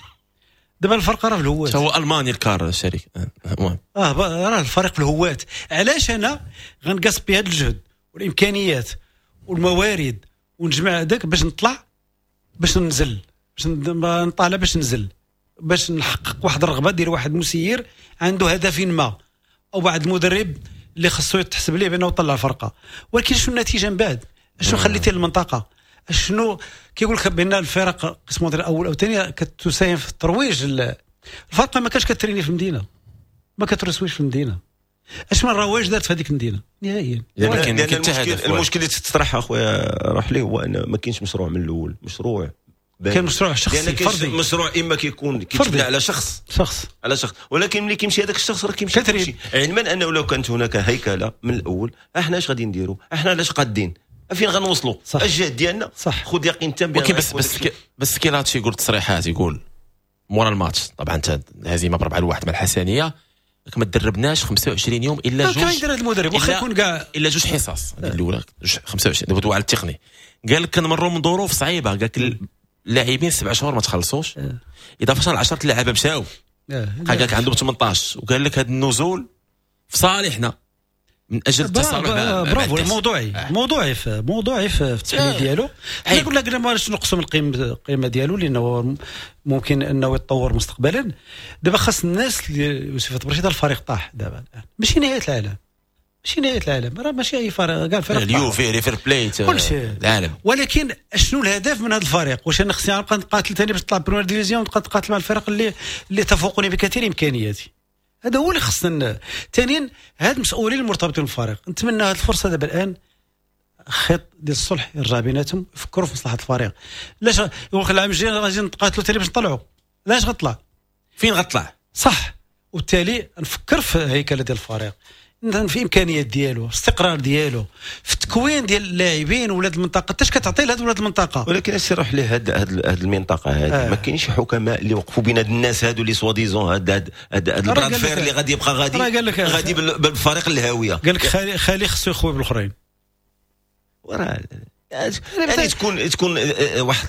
دابا الفرق راه في الهوات هو الماني الكار الشركه المهم اه راه الفرق في الهوات علاش انا غنقص بهذا الجهد والامكانيات والموارد ونجمع هذاك باش نطلع باش ننزل باش نطالع باش ننزل باش نحقق واحد الرغبه ديال واحد مسير عنده هدف ما او بعد المدرب اللي خصو يتحسب ليه بانه طلع الفرقه ولكن شنو النتيجه من بعد شنو خليتي للمنطقه شنو كيقول لك بان الفرق قسم الاول او الثاني كتساهم في الترويج الفرقه ما كانش كتريني في المدينه ما كترسويش في المدينه اش من رواج دارت في هذيك المدينه نهائيا لكن المشكل المشكل اللي تطرح اخويا راح ليه هو ان ما كاينش مشروع من الاول مشروع كان مشروع شخصي فردي مشروع اما كيكون كيتبنى على شخص شخص على شخص ولكن ملي كيمشي هذاك الشخص راه كيمشي كيمشي علما انه لو كانت هناك هيكله من الاول احنا اش غادي نديروا احنا علاش قادين فين غنوصلوا الجهد ديالنا خذ يقين تام ولكن بس بس بس كاين هادشي يقول تصريحات يقول مورا الماتش طبعا انت الهزيمه بربعه لواحد مع الحسنيه ما تدربناش خمسة وعشرين يوم الا جوج كان يدير هذا المدرب واخا يكون كاع الا جوج حصص الاولى خمسة وعشرين دابا على التقني قال لك كنمروا من ظروف صعيبه قال لك اللاعبين سبع شهور ما تخلصوش اضافه ل عشرة لاعبه مشاو قال لك عندهم ثمنطاش وقال لك هذا النزول في صالحنا من اجل التصالح برافو موضوعي موضوعي في موضوعي في التحليل ديالو انا نقول لك ما باش نقسم القيمه القيمه ديالو لانه ممكن انه يتطور مستقبلا دابا خاص الناس اللي يوسف برشيد الفريق طاح دابا الان ماشي نهايه العالم ماشي نهايه العالم راه ماشي اي فريق كاع فريق اليوفي ريفر بليت العالم ولكن شنو الهدف من هذا الفريق واش انا خصني نبقى نقاتل ثاني باش نطلع بريمير ديفيزيون ونبقى نقاتل مع الفرق اللي اللي تفوقني بكثير امكانياتي هذا هو اللي خصنا ثانيا هاد المسؤولين المرتبطين بالفريق نتمنى هذه الفرصه دابا الان خيط ديال الصلح يرجع بيناتهم يفكروا في مصلحه الفريق لاش يقول لك العام الجاي غادي نقاتلوا ثاني باش نطلعوا لاش غطلع فين غطلع صح وبالتالي نفكر في هيكله ديال الفريق في امكانيات ديالو في استقرار ديالو في التكوين ديال اللاعبين ولاد المنطقه حتىش كتعطي لهاد ولاد المنطقه ولكن السرح ليه هاد هاد المنطقه هذه آه. ما كاينش حكماء اللي وقفوا بين هاد الناس هادو اللي سواديزون هاد هاد هاد البراد فير اللي غادي يبقى غادي غادي بالفريق الهاويه قال لك خالي خالي خصو يخوي بالاخرين وراه يعني تكون تكون واحد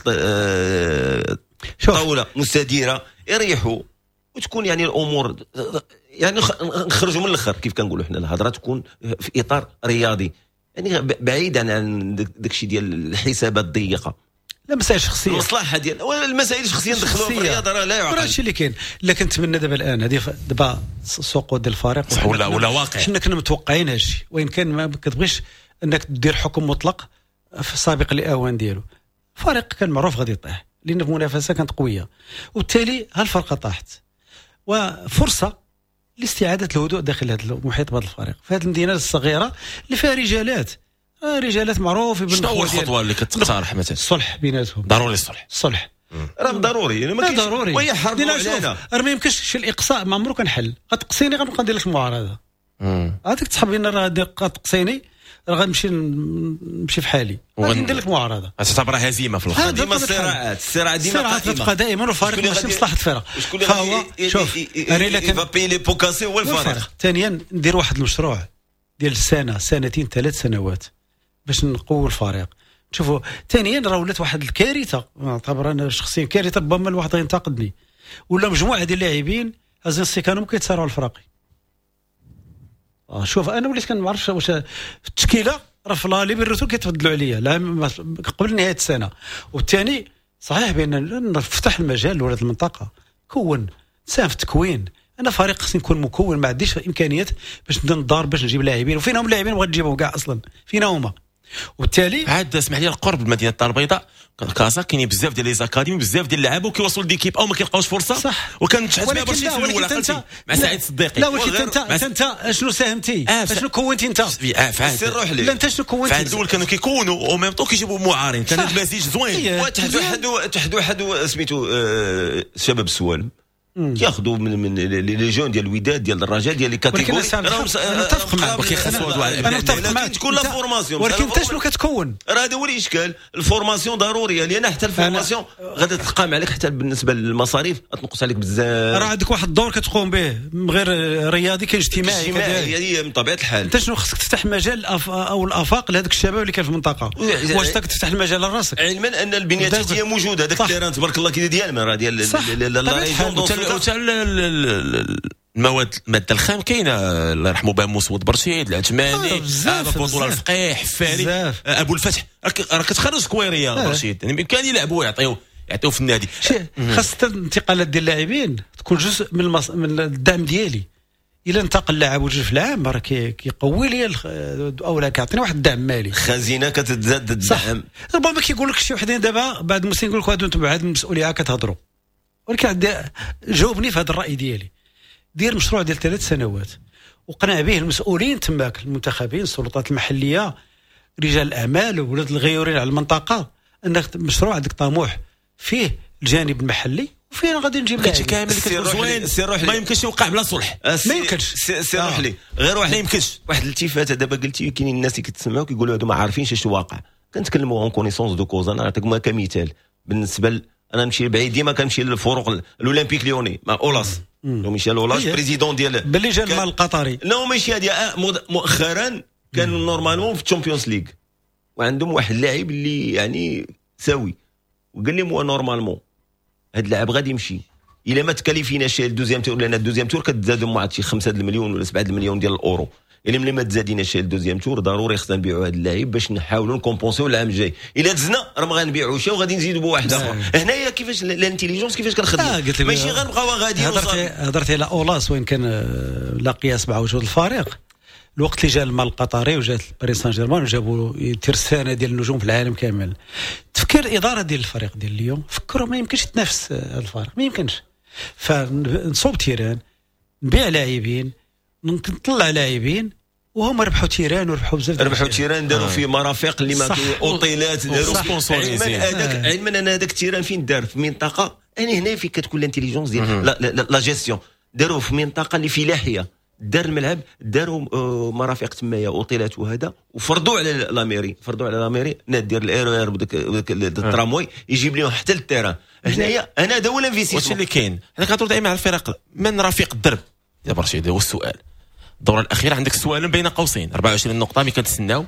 طاوله مستديره يريحوا وتكون يعني الامور يعني نخرجوا من الاخر كيف كنقولوا حنا الهضره تكون في اطار رياضي يعني بعيدا عن داكشي ديال الحسابات الضيقه لا مسائل شخصيه المصلحه ديال المسائل الشخصيه ندخلوها في الرياضه راه لا يعقل هادشي اللي كاين لكن نتمنى دابا الان هذه دابا السوق ديال الفريق ولا ولا واقع حنا كنا متوقعين هادشي وين كان ما كتبغيش انك دير حكم مطلق في السابق الاوان ديالو فريق كان معروف غادي يطيح لان المنافسه كانت قويه وبالتالي هالفرقه طاحت وفرصه لاستعادة الهدوء داخل هذا المحيط بهذا الفريق في هذه المدينة الصغيرة اللي فيها رجالات آه رجالات معروف شنو هو الخطوة اللي كتقترح مثلا الصلح بيناتهم ضروري الصلح الصلح راه ضروري يعني ما كاينش ضروري وهي حرب علينا راه ما يمكنش شي الاقصاء ما عمرو كان حل غتقصيني غنبقى ندير لك معارضه هذيك تصحاب لنا راه تقصيني راه غنمشي نمشي في حالي غادي ندير لك معارضه تعتبرها هزيمه في الاخر ديما الصراعات الصراع ديما الصراعات تبقى دائما والفريق ماشي مصلحه الفرق فهو شوف انا الا كان بي لي بوكاسي هو الفريق ثانيا ندير واحد المشروع ديال سنه سنتين ثلاث سنوات باش نقوي الفريق شوفوا ثانيا راه ولات واحد الكارثه نعتبر انا شخصيا كارثه ربما الواحد ينتقدني ولا مجموعه ديال اللاعبين هازين السكانهم كيتسارعوا الفراقي شوف انا وليت كان ما عرفتش واش التشكيله راه في لالي بالرسول كيتبدلوا عليا لا قبل نهايه السنه والثاني صحيح بان نفتح المجال لولاد المنطقه كون ساهم في التكوين انا فريق خصني نكون مكون ما عنديش امكانيات باش نبدا ندار باش نجيب لاعبين وفين هم اللاعبين بغيت نجيبهم كاع اصلا فين هما وبالتالي عاد اسمح لي القرب المدينه الدار البيضاء كازا كاينين بزاف ديال لي زاكاديمي بزاف ديال اللعابه وكيوصلوا لديكيب او ما كيلقاوش فرصه صح. وكان تشحت بها ولكن برشيد لا، في الاول ولكن عقلتي انت- مع سعيد الصديقي لا ولكن وغير- انت مع- انت اشنو ساهمتي آه، اشنو كونتي انت في آه، في عهد- سير روح لا لي انت اشنو كونتي في عهد الاول كانوا كيكونوا او ميم طو كيجيبوا معارين كان صح. هذا المزيج زوين إيه. وتحد واحد تحد واحد سميتو آه، شباب السوالم كياخذوا من من لي جون ديال الوداد ديال الرجاء ديال لي ولكن كاتيجوري أنا راهم أتفق- أنا أتفق معك. وكيخسروا هادو على- انا متفق لكن معك تكون لا أنت- فورماسيون ولكن بصح انت شنو كتكون راه هذا هو الاشكال. الفورماسيون ضروريه لان حتى الفورماسيون غادي تقام عليك حتى بالنسبه للمصاريف غتنقص عليك بزاف. راه عندك واحد الدور كتقوم به غير رياضي كاين اجتماعي اجتماعي كذلك. هي من طبيعه الحال. انت شنو خصك تفتح مجال الأف... او الافاق لهذوك الشباب اللي كان في المنطقه واش تقدر تفتح المجال لراسك علما ان البنيه دابا- التحتيه موجوده هذاك صح. التيران تبارك الله كي ديال راه ديال صح. لا لا طبيعة لا الحال. ريجون وتا- وتا ال- ال- ال- المواد الماده الخام كاينه الله يرحمه باه موسود برشيد العثماني آه، بزاف، البطوله بزاف. الفقيه حفاري بزاف. آه، ابو الفتح راك راه كتخرج كويريه آه. برشيد يعني بامكان يلعبوا ويعطيو يعطيو في النادي شي- خاص حتى الانتقالات ديال اللاعبين تكون جزء من المص... من الدعم ديالي. الا انتقل لاعب وجوج في العام راه كي- كيقوي لي الخ... او لا كيعطيني واحد الدعم مالي. خزينه كتزاد صح. الدعم. ربما كيقول لك شي وحدين دابا بعد المسلمين يقول لك هادو انتم بعد المسؤوليه كتهضروا، ولكن عندي جاوبني في هذا الراي ديالي. دير مشروع ديال ثلاث سنوات وقنع به المسؤولين تماك المنتخبين السلطات المحليه رجال الاعمال وولاد الغيورين على المنطقه انك مشروع عندك طموح فيه الجانب المحلي وفين غادي نجيب هادشي لاعبين. كامل اللي سير كتقول روح لي- زوين سير روح لي. ما يمكنش يوقع بلا صلح ما يمكنش. سير روح آه. لي غير واحد ما يمكنش. واحد الالتفاته دابا قلتي كاينين الناس اللي كيتسمعوا كيقولوا هادو ما عارفينش اش واقع. كنتكلموا اون كونيسونس دو كوز. انا نعطيكم كمثال بالنسبه ل... انا نمشي بعيد ديما كنمشي للفروق ال- الاولمبيك ليوني مع اولاس لو ميشيل اولاس إيه. بريزيدون ديال باللي جا كان- المال القطري لا ماشي هذه آه، مد- مؤخرا كان نورمالمون في الشامبيونز ليغ وعندهم واحد اللاعب اللي يعني ساوي وقال لي مو نورمالمون هاد اللاعب غادي يمشي الا ما تكاليفيناش الدوزيام تور لان الدوزيام تور كتزادوا مع شي خمسة المليون ولا سبعة المليون ديال الاورو. الا ملي ما تزاديناش الدوزيام تور ضروري خصنا نبيعوا هذا اللاعب باش نحاولوا نكومبونسيو العام الجاي. الا دزنا راه ما غنبيعوش وغادي نزيدوا بواحد اخر. هنايا كيفاش الانتيليجونس كيفاش آه، كنخدموا قلت لك- ماشي غنبقاو غاديين هضرتي وصافي. هضرتي على اولاس وين كان آه، لا قياس مع وجود الفريق. الوقت اللي جا المال القطري وجات باريس سان جيرمان وجابوا ترسانه ديال النجوم في العالم كامل. تفكير الاداره ديال الفريق ديال اليوم فكروا ما يمكنش تنافس آه، هذا الفريق ما يمكنش. فنصوب تيران نبيع لاعبين نطلع لاعبين وهم ربحوا تيران وربحوا بزاف ديال ربحوا الأشياء. تيران داروا في مرافق اللي ما صح. في اوتيلات داروا صح. سبونسوريزين. علما هذاك آه. علما ان هذاك التيران فين دار في منطقه يعني هنا فين كتكون الانتيليجونس ديال لا- لا لا جيستيون. داروه في منطقه اللي فلاحيه دار الملعب داروا آه، مرافق تمايا اوتيلات وهذا وفرضوا على لاميري فرضوا على لاميري ناد دير الايرور بداك بداك التراموي يجيب لهم حتى للتيران. هنايا انا هذا هو واش الانفستيسمون. اللي كاين حنا كنهضروا دائما على الفرق من رفيق الدرب يا برشيد هو السؤال. الدوره الاخيره عندك سؤال بين قوسين أربعة وعشرين نقطه ملي كنتسناو.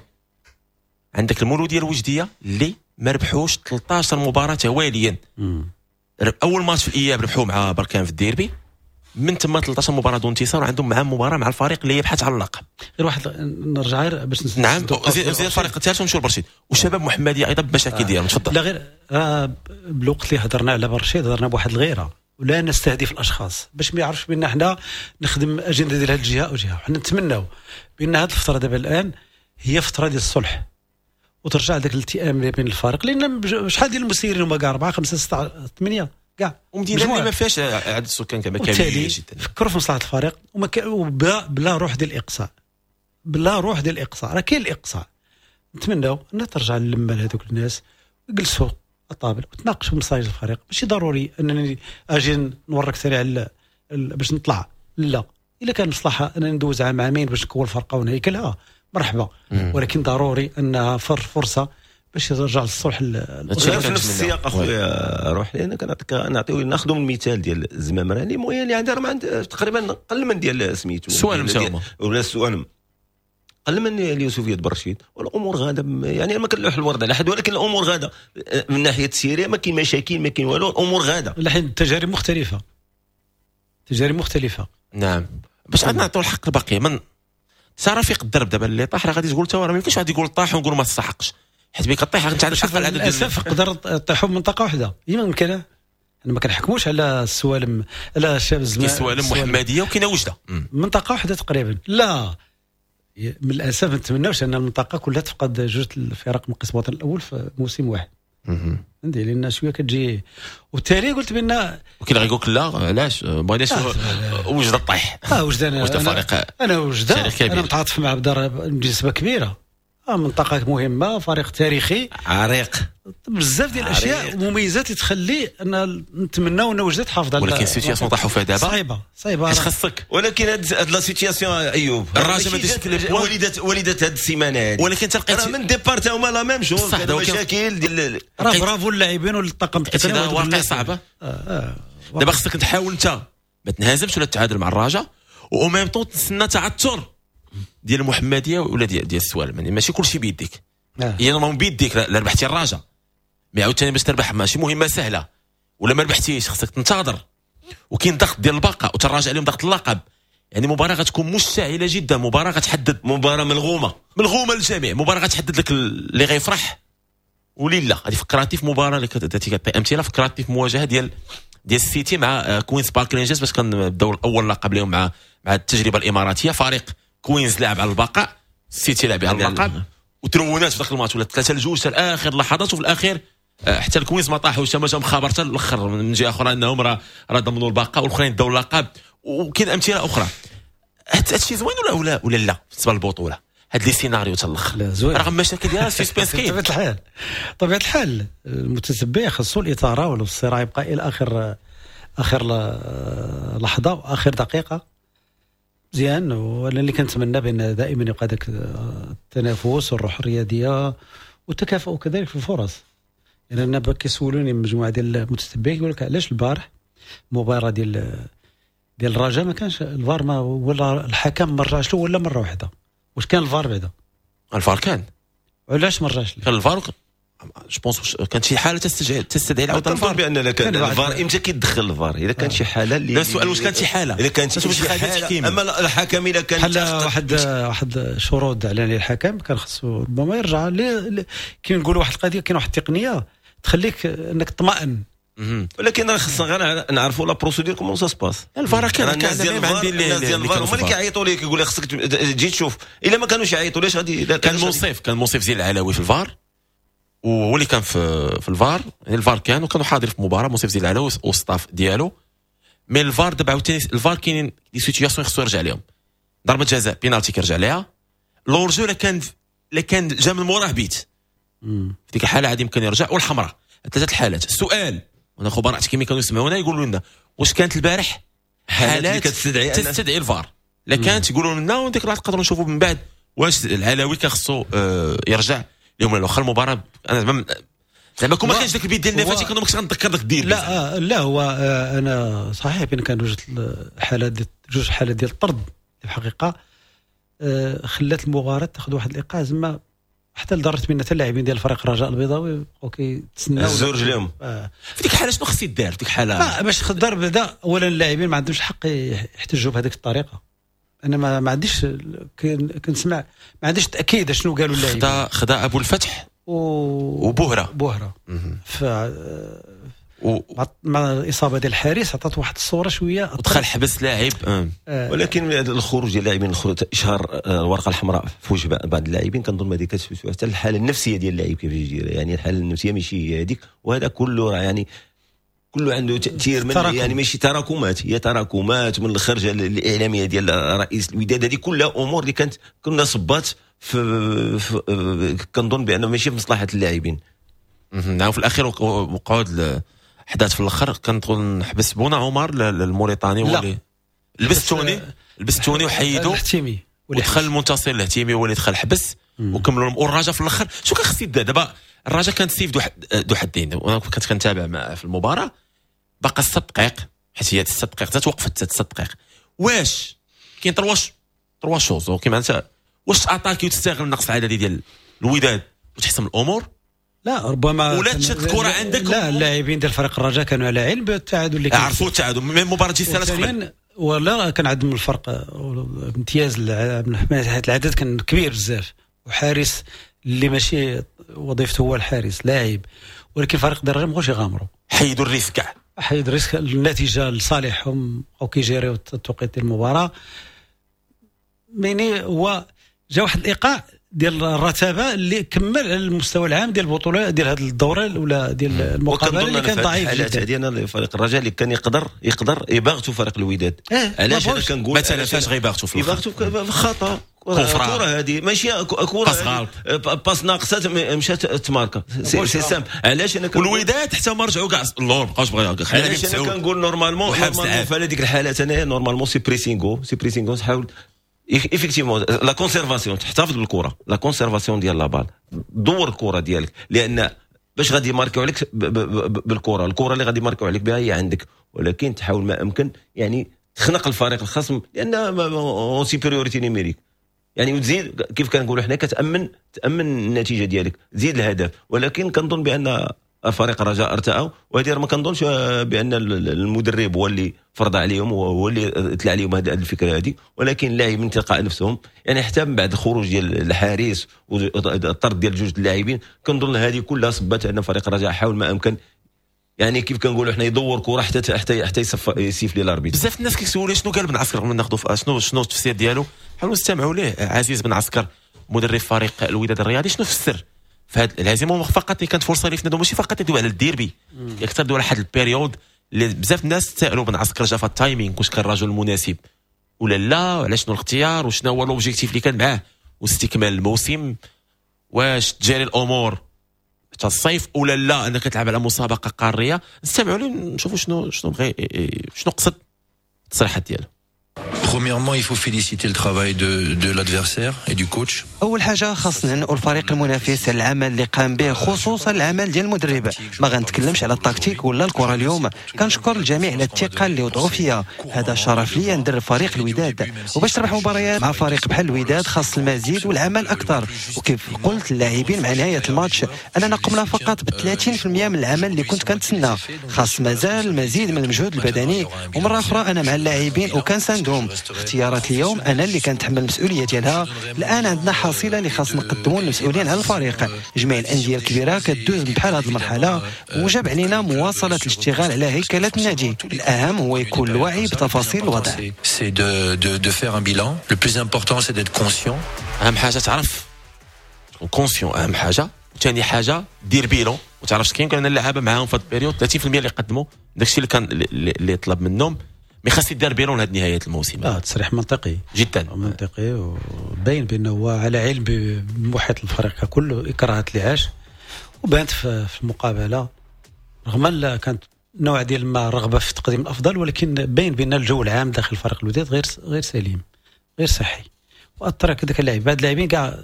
عندك المولوديه الوجديه اللي ما ربحوش ثلاثة عشر مباراه تواليا. رب- اول ماتش في الاياب ربحوه مع بركان في الديربي من ثم ثلاثة عشر مباراه دون انتصار وعندهم معاه مباراه مع الفريق اللي يبحث على اللقب. غير واحد نرجع غير باش نس- نعم نسدو- زيد زيد الفريق الثالث ونمشيو لبرشيد وشباب محمديه ايضا بمشاكل ديالهم تفضل. لا غير آه بالوقت اللي هضرنا على برشيد هضرنا بواحد الغيره ولا نستهدف الاشخاص باش ما يعرفش بان حنا نخدم اجنده ديال هذه الجهه او جهه. حنا نتمناو بان هذه الفتره دابا الان هي فتره ديال الصلح وترجع ذاك الالتئام اللي بين الفريق لان بج- شحال ديال المسيرين هما كاع أربعة خمسة ستة ثمانية كاع ومدينه اللي مجموعة. ما فيهاش عدد السكان كما وبالتالي كبير جدا. فكروا في مصلحه الفريق وما ك... وبلا بلا روح ديال الاقصاء بلا روح ديال الاقصاء راه كاين الاقصاء. نتمناو ان ترجع اللمه لهذوك الناس جلسوا الطابل وتناقشوا مصالح الفريق. ماشي ضروري انني اجي نورك سريع ال... ال... باش نطلع لا الا كان مصلحه انني ندوز عام عامين باش نكون فرقه ونهيكلها مرحبا ولكن ضروري انها فر فرصه باش يرجع للصلح ال- هادشي غير اللي في نفس كنتمنى. السياق اخويا روح لي انا كنعطيك نعطيو ناخذوا المثال ديال الزمامره اللي المهم اللي عندها راه ما عند تقريبا قل من ديال سميتو سوالم ديال- تاهما. ولا السوالم قل من اليوسفيه برشيد والامور غاده م- يعني ما كنلوح الورد على حد ولكن الامور غاده من ناحيه السيريه ما كاين مشاكل ما كاين والو الامور غاده. الحين التجارب مختلفه تجارب مختلفه نعم باش غادي نعطيو الحق الباقي من صار رفيق الدرب دابا اللي طاح راه غادي تقول تا راه ما يمكنش واحد يقول طاح ونقول ما تستحقش حيت بك طيح انت عندك حق على العدد ديال للاسف قدر طيحوا بمنطقه واحده هي ممكنه. انا ما كنحكموش على السوالم على الشاب الزمان كاين سوالم محمديه وكاينه وجده. منطقه واحده تقريبا لا من الاسف نتمناوش ان المنطقه كلها تفقد جوج الفرق من قسم الوطن الاول في موسم واحد. عندي لان شويه كتجي وبالتالي قلت بان وكاين غيقول لك لا علاش بغيناش وجد الطيح اه وجدان وجد فريق انا وجدان انا متعاطف مع بدر بنسبه كبيره. آه منطقه مهمه فريق تاريخي عريق بزاف ديال الاشياء ومميزات اللي تخلي ان نتمناو ان وجدت حافظ على ولكن السيتياسيون طاحوا فيها دابا صعيبه صعيبه اش خصك ولكن هاد هاد لا سيتياسيون ايوب الراجل ما داش وليدات وليدات هاد السيمانه هادي ولكن تلقيت من ديبار تا هما لا ميم جوز كانوا مشاكل ديال راه برافو اللاعبين والطاقم التقني هذا واقع صعبه. دابا خصك تحاول انت ما تنهزمش ولا تتعادل مع الرجاء و ميم طون تسنى تعثر ديال المحمديه ولا ديال ديال السوالم. يعني ماشي كلشي بيديك هي نورمالمون بيديك لا ربحتي الرجاء مي عاوتاني باش تربح ماشي مهمه سهله ولا ما ربحتيش خصك تنتظر وكاين ضغط ديال البقاء وتراجع عليهم ضغط اللقب. يعني مباراه غتكون مشتعله جدا مباراه غتحدد مباراه ملغومه ملغومه للجميع مباراه غتحدد لك اللي غيفرح واللي لا. هذه فكراتي في مباراه اللي كتعطي امثله فكراتي في مواجهه ديال ديال السيتي مع كوينز بارك رينجرز باش كنبداو الاول لقب اليوم مع مع التجربه الاماراتيه. فريق كوينز لعب على البقاء السيتي لعب على اللقب وترونات في ذاك الماتش ولا ثلاثه لجوج حتى اخر لحظات وفي الاخير حتى الكوينز ما طاحوش ما جا مخابر حتى الاخر من جهه اخرى انهم راه راه ضمنوا البقاء والاخرين داو اللقب. وكاين امثله اخرى. هادشي زوين ولا ولا ولا لا بالنسبه للبطوله هاد لي سيناريو حتى الاخر رغم المشاكل ديالها سسبنس كاين بطبيعه الحال طبيعه الحال المتتبع خاصو الاثاره ولا الصراع يبقى الى اخر اخر لحظه واخر دقيقه مزيان. وانا اللي كنتمنى بان دائما يبقى داك التنافس والروح الرياضيه والتكافؤ كذلك في الفرص. يعني انا كيسولوني مجموعه ديال المتتبعين يقول لك علاش البارح مباراه ديال ديال الرجاء ما كانش الفار ما ولا الحكم ما رجعش له ولا مره واحده. واش كان الفار بعدا؟ الفار كان علاش ما رجعش له؟ كان الفار جو بونس كانت شي حاله تستدعي تستدعي العوده الفار بان كان الفار امتى كيدخل الفار اذا كانت شي حاله اللي لا السؤال واش كانت شي حاله اذا كانت شي حاله اما الحكم اذا كان بحال واحد واحد شروط على الحكم كان خصو ربما يرجع كي نقولوا واحد القضيه كاين واحد التقنيه تخليك انك تطمئن. ولكن راه خصنا غير نعرفوا لا بروسيدور كومون سا سباس. الفار كان الناس ديال عندي اللي هما اللي كيعيطوا لك يقول لك خصك تجي تشوف الا ما كانوش يعيطوا ليش غادي كان منصف كان منصف زين العلاوي في الفار وهو اللي كان في في الفار. يعني الفار كان وكانوا حاضرين في المباراه منصف زين العلاوي والستاف ديالو. مي الفار دابا عاوتاني الفار كاينين دي سيتوياسيون خصو يرجع لهم. ضربه جزاء بينالتي كيرجع ليها لورجو لا كان لا كان جا من موراه بيت في ديك الحاله عادي يمكن يرجع. والحمراء ثلاثه الحالات. السؤال وانا خبراء تحكيمي كانوا يسمعونا يقولوا لنا واش كانت البارح حالات كتستدعي تستدعي الفار لا كانت يقولوا لنا وديك راه نقدروا نشوفوا من بعد واش العلاوي كان خصو آه يرجع اليوم ولا اخر المباراه. انا زعما كون ما كانش داك البيت ديال نفاتي كنا ما كنتش غنتذكر داك الدير. لا آه لا هو آه انا صحيح بين كان جوج حالات جوج حالات ديال الطرد في الحقيقه آه خلات المباراه تاخذ واحد الايقاع زعما حتى لدرجه من حتى اللاعبين ديال الفريق الرجاء البيضاوي بقاو كيتسناو الزور رجلهم. آه. في ديك الحاله شنو خص يدار في ديك الحاله؟ باش خدار بدا اولا اللاعبين ما عندهمش الحق يحتجوا بهذيك الطريقه. انا ما, ما عنديش كنسمع ما عنديش تاكيد شنو قالوا اللاعبين. خدا خدا ابو الفتح و... وبهره بهره ف و... مع الاصابه ديال الحارس عطات واحد الصوره شويه ودخل حبس لاعب. آه. ولكن الخروج ديال اللاعبين اشهار الورقه الحمراء في وجه بعض اللاعبين كنظن ما ديك حتى الحاله النفسيه ديال اللاعب كيفاش يدير. يعني الحاله النفسيه ماشي هي هذيك وهذا كله راه يعني كله عنده تاثير من تراكم. يعني ماشي تراكمات هي تراكمات من الخرجه الاعلاميه ديال رئيس الوداد. هذه كلها امور اللي كانت كنا صبات في, في كنظن بانه ماشي في مصلحه اللاعبين. نعم في الاخير وقعد حدث في الاخر كندخل نحبس بونا عمر الموريتاني هو اللي لبس توني لبس توني وحيدو الهتيمي ودخل المنتصر الهتيمي هو اللي دخل حبس وكملوا. والرجاء في الاخر شو كان خص يدير دابا؟ الرجاء كانت سيف دو دو حدين. وانا كنت كنتابع في المباراه باقي ست دقائق حيت هي ست دقائق حتى توقفت ست دقائق. واش كاين ترواش تروا شوز كيما انت واش اتاكي وتستغل النقص العددي ديال الوداد وتحسم الامور؟ لا ربما ولا تشد الكره عندك. لا اللاعبين ديال الفريق الرجاء كانوا على علم بالتعادل اللي كان عرفوا التعادل من مباراه جيسانات قبل ولا كان عندهم الفرق امتياز من حيث العدد كان كبير بزاف وحارس اللي ماشي وظيفته هو الحارس لاعب. ولكن فريق الدرجه ما بغاوش يغامروا حيدوا الريسك كاع حيدوا الريسك النتيجه لصالحهم او كيجيريو التوقيت ديال المباراه. يعني هو جا واحد الايقاع ديال الرتابه اللي كمل على المستوى العام ديال البطوله ديال هذه الدوره الاولى ديال المقابله اللي كان ضعيف جدا. ديالنا فريق الرجاء اللي كان يقدر يقدر يباغتوا فريق الوداد. اه علاش انا كنقول مثلا فاش غيباغتوا في يباغتوا خطا كره هذه ماشي كره باس ناقصه مشات تماركا سي سام. علاش انا والوداد حتى ما رجعوا كاع اللور بقاوش بغاو. علاش انا كنقول نورمالمون في هذه الحالات انا نورمالمون سي بريسينغو سي بريسينغو تحاول ايفيكتيفمون لا كونسيرفاسيون تحتفظ بالكره لا كونسيرفاسيون ديال لا بال دور الكره ديالك لان باش غادي يماركيو عليك بالكره الكره اللي غادي يماركيو عليك بها هي عندك ولكن تحاول ما امكن يعني تخنق الفريق الخصم لان اون سوبيريوريتي نيميريك يعني وتزيد كيف كنقولوا حنا كتامن تامن النتيجه ديالك تزيد الهدف. ولكن كنظن بان فريق الرجاء ارتأوا وهذه ما كنظنش بان المدرب هو اللي فرض عليهم وهو اللي طلع عليهم هذه الفكره هذه ولكن اللاعبين من تلقاء نفسهم يعني حتى من بعد الخروج ديال الحارس والطرد ديال جوج اللاعبين كنظن هذه كلها صبت ان فريق الرجاء حاول ما امكن يعني كيف كنقولوا حنا يدور كره حتى حتى حتى يسيف لي الاربيط. بزاف الناس كيسولوا شنو قال بن عسكر قبل ناخذوا شنو شنو التفسير ديالو. حاولوا نستمعوا ليه. عزيز بن عسكر مدرب فريق الوداد الرياضي شنو فسر في هذا الهزيمه فقط اللي كانت فرصه لينا ماشي فقط يدوي على الديربي اكثر دو على واحد البيريود اللي بزاف الناس سالوا بن عسكر جا في التايمينغ واش كان الرجل المناسب ولا لا وعلى شنو الاختيار وشنو هو لوبجيكتيف اللي كان معاه واستكمال الموسم واش تجاري الامور حتى الصيف ولا لا انك تلعب على مسابقه قاريه. نستمعوا ليه نشوفوا شنو شنو بغى شنو قصد التصريحات ديالو. Premièrement, il faut féliciter le travail de, de l'adversaire et du coach. أول حاجة خاصنا نقول الفريق المنافس العمل اللي قام به خصوصا العمل ديال المدرب. ما غنتكلمش على التكتيك ولا الكرة اليوم. كنشكر الجميع على الثقة اللي وضعوا فيها. هذا شرف لي ندرب فريق الوداد وباش تربح مباريات مع فريق بحال الوداد خاص المزيد والعمل أكثر. وكيف قلت اللاعبين مع نهاية الماتش أننا قمنا فقط ب ثلاثين بالمئة من العمل اللي كنت كنتسنى. خاص مازال المزيد من المجهود البدني ومرة أخرى أنا مع اللاعبين وكنساندهم. اختيارات اليوم انا اللي كنتحمل المسؤوليه ديالها. الان عندنا حصيله اللي خاص نقدموا للمسؤولين على الفريق. جميع الانديه الكبيره كدوز بحال هذه المرحله وجب علينا مواصله الاشتغال على هيكله النادي. الاهم هو يكون الوعي بتفاصيل الوضع. سي دو دو دو فير ان بيلان لو بلوز امبورطون سي ديت كونسيون. اهم حاجه تعرف كونسيون اهم حاجه. ثاني حاجه دير بيلون وتعرف كاين كان اللعابه معاهم في هذا البيريود ثلاثين بالمئة اللي قدموا داكشي اللي كان اللي طلب منهم مي خاص يدار بيرون هاد نهايه الموسم. اه تصريح منطقي جدا منطقي وباين بانه هو على علم بمحيط الفريق كله اكراهات اللي عاش وبانت في المقابله رغم ان كانت نوع ديال ما رغبه في تقديم الافضل ولكن باين بان الجو العام داخل فريق الوداد غير غير سليم غير صحي واثر هذاك اللاعب. هاد اللاعبين كاع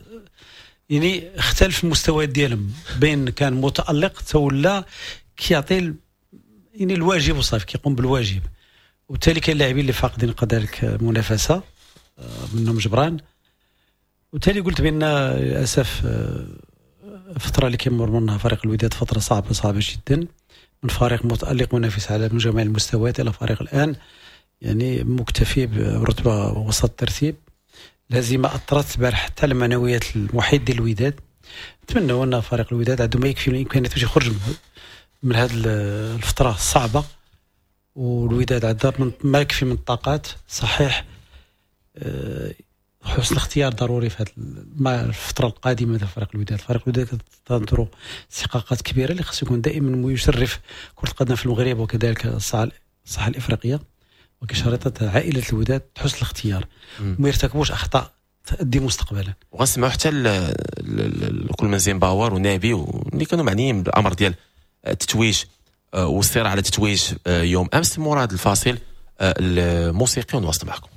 يعني اختلف المستويات ديالهم بين كان متالق تولى كيعطي يعني الواجب وصافي كيقوم بالواجب وبالتالي كاين لاعبين اللي فاقدين كذلك المنافسه منهم جبران. وبالتالي قلت بان للاسف الفتره اللي كيمر منها فريق الوداد فتره صعبه صعبه جدا من فريق متالق منافس على جميع المستويات الى فريق الان يعني مكتفي برتبه وسط الترتيب. الهزيمه اثرت بارح حتى على معنويات المحيط ديال الوداد. نتمنى ان فريق الوداد عنده ما يكفي من الامكانيات باش يخرج من هذه الفتره الصعبه والوداد عندها ما يكفي من الطاقات. صحيح حسن الاختيار ضروري في هذه الفتره القادمه ديال فريق الوداد. فريق الوداد كتنتظروا استحقاقات كبيره اللي خاص يكون دائما يشرف كره القدم في المغرب وكذلك الساحه الساحه الافريقيه وكشريطه عائله الوداد حسن الاختيار وما يرتكبوش اخطاء تؤدي مستقبلا. وغنسمعوا حتى كل من زيمباور ونابي واللي كانوا معنيين بالامر ديال التتويج والسير على تتويج يوم امس. مراد الفاصل الموسيقي ونواصل معكم.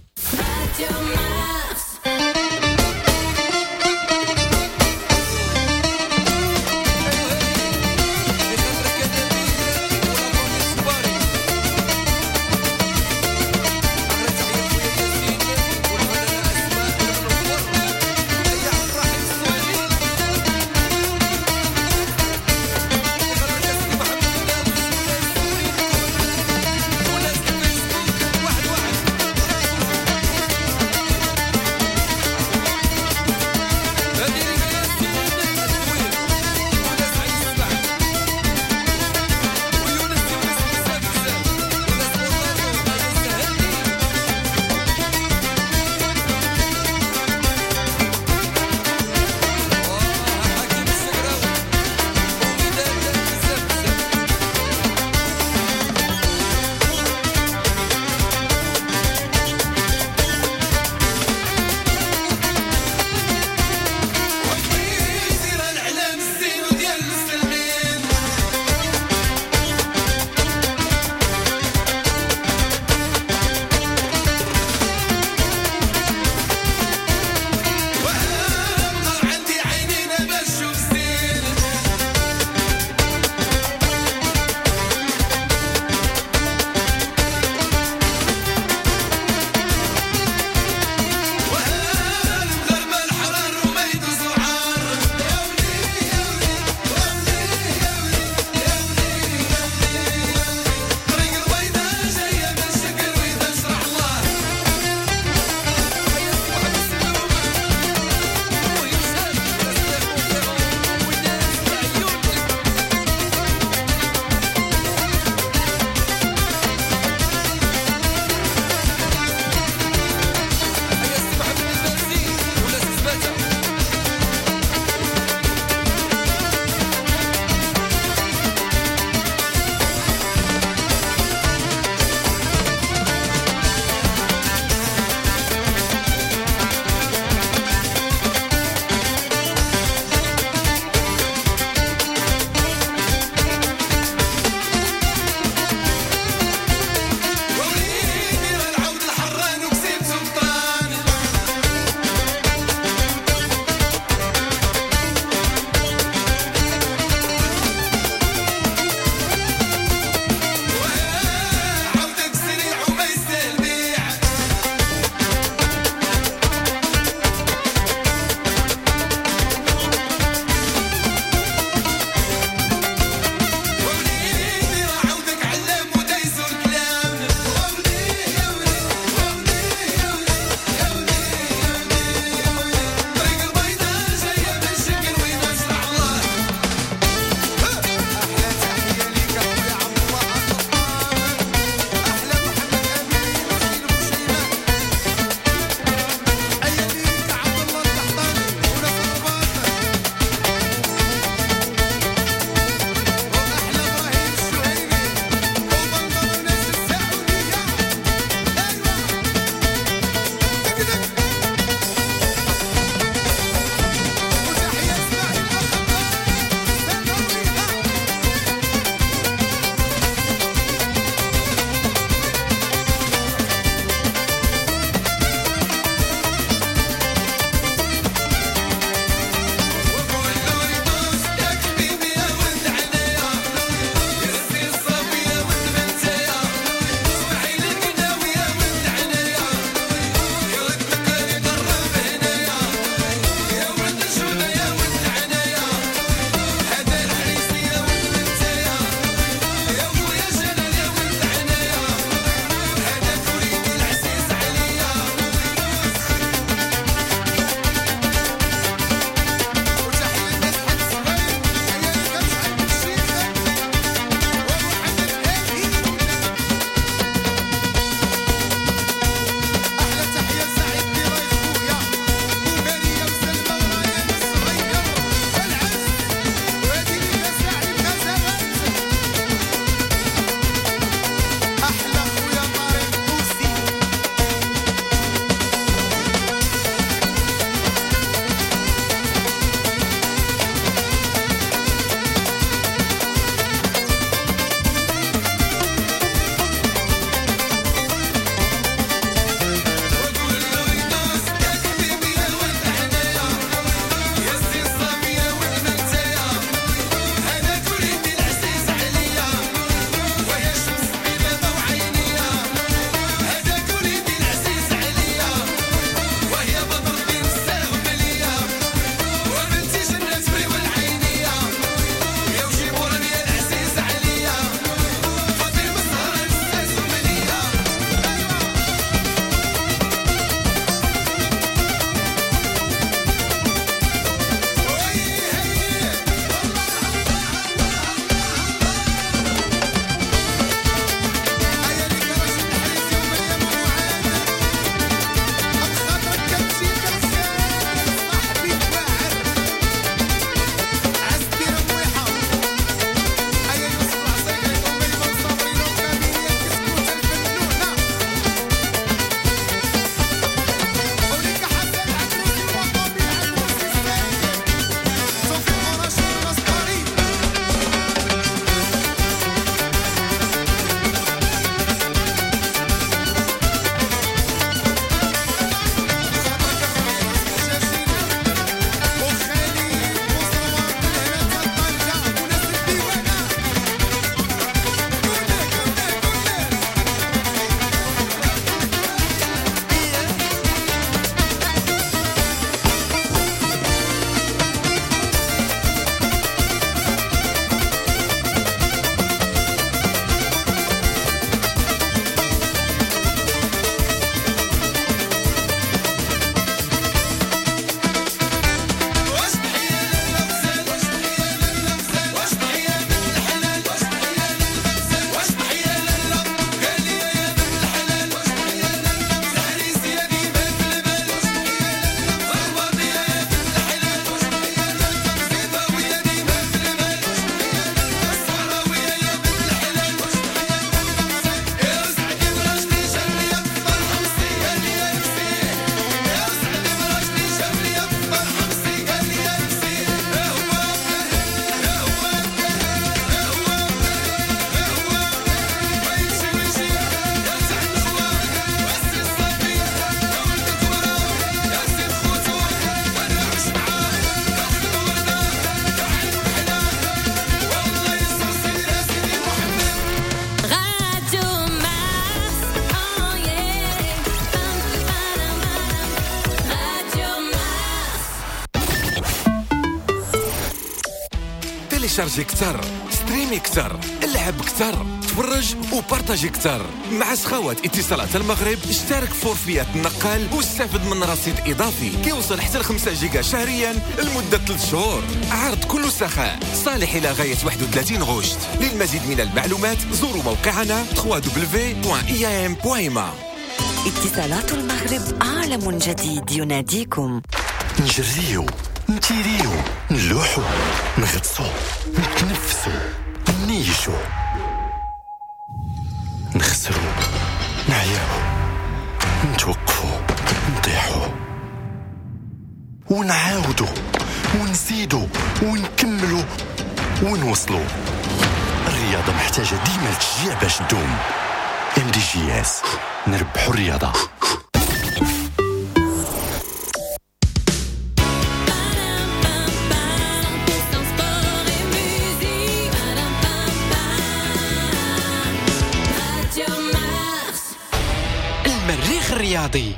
تيليشارجي كتر، ستريمي كتر، العب كتر، تفرج وبارطاجي كتر. مع سخاوات اتصالات المغرب اشترك فورفيات النقال واستافد من رصيد اضافي كيوصل حتى ل خمسة جيجا شهريا لمده ثلاث شهور. عرض كله سخاء صالح الى غايه واحد وثلاثين غشت. للمزيد من المعلومات زوروا موقعنا دبليو دبليو دبليو دوت اي اي ام دوت ايما. اتصالات المغرب عالم جديد يناديكم. نجريو، نتيريو، نلوحو، نغطسو، نتنفسو، نيشو، نخسرو، نعياو، نتوقفو، نطيحو، ونعاودو، ونزيدو، ونكملو، ونوصلو. الرياضة محتاجة ديما التشجيع باش تدوم. ام دي جي اس، نربحو الرياضة. المريخ الرياضي.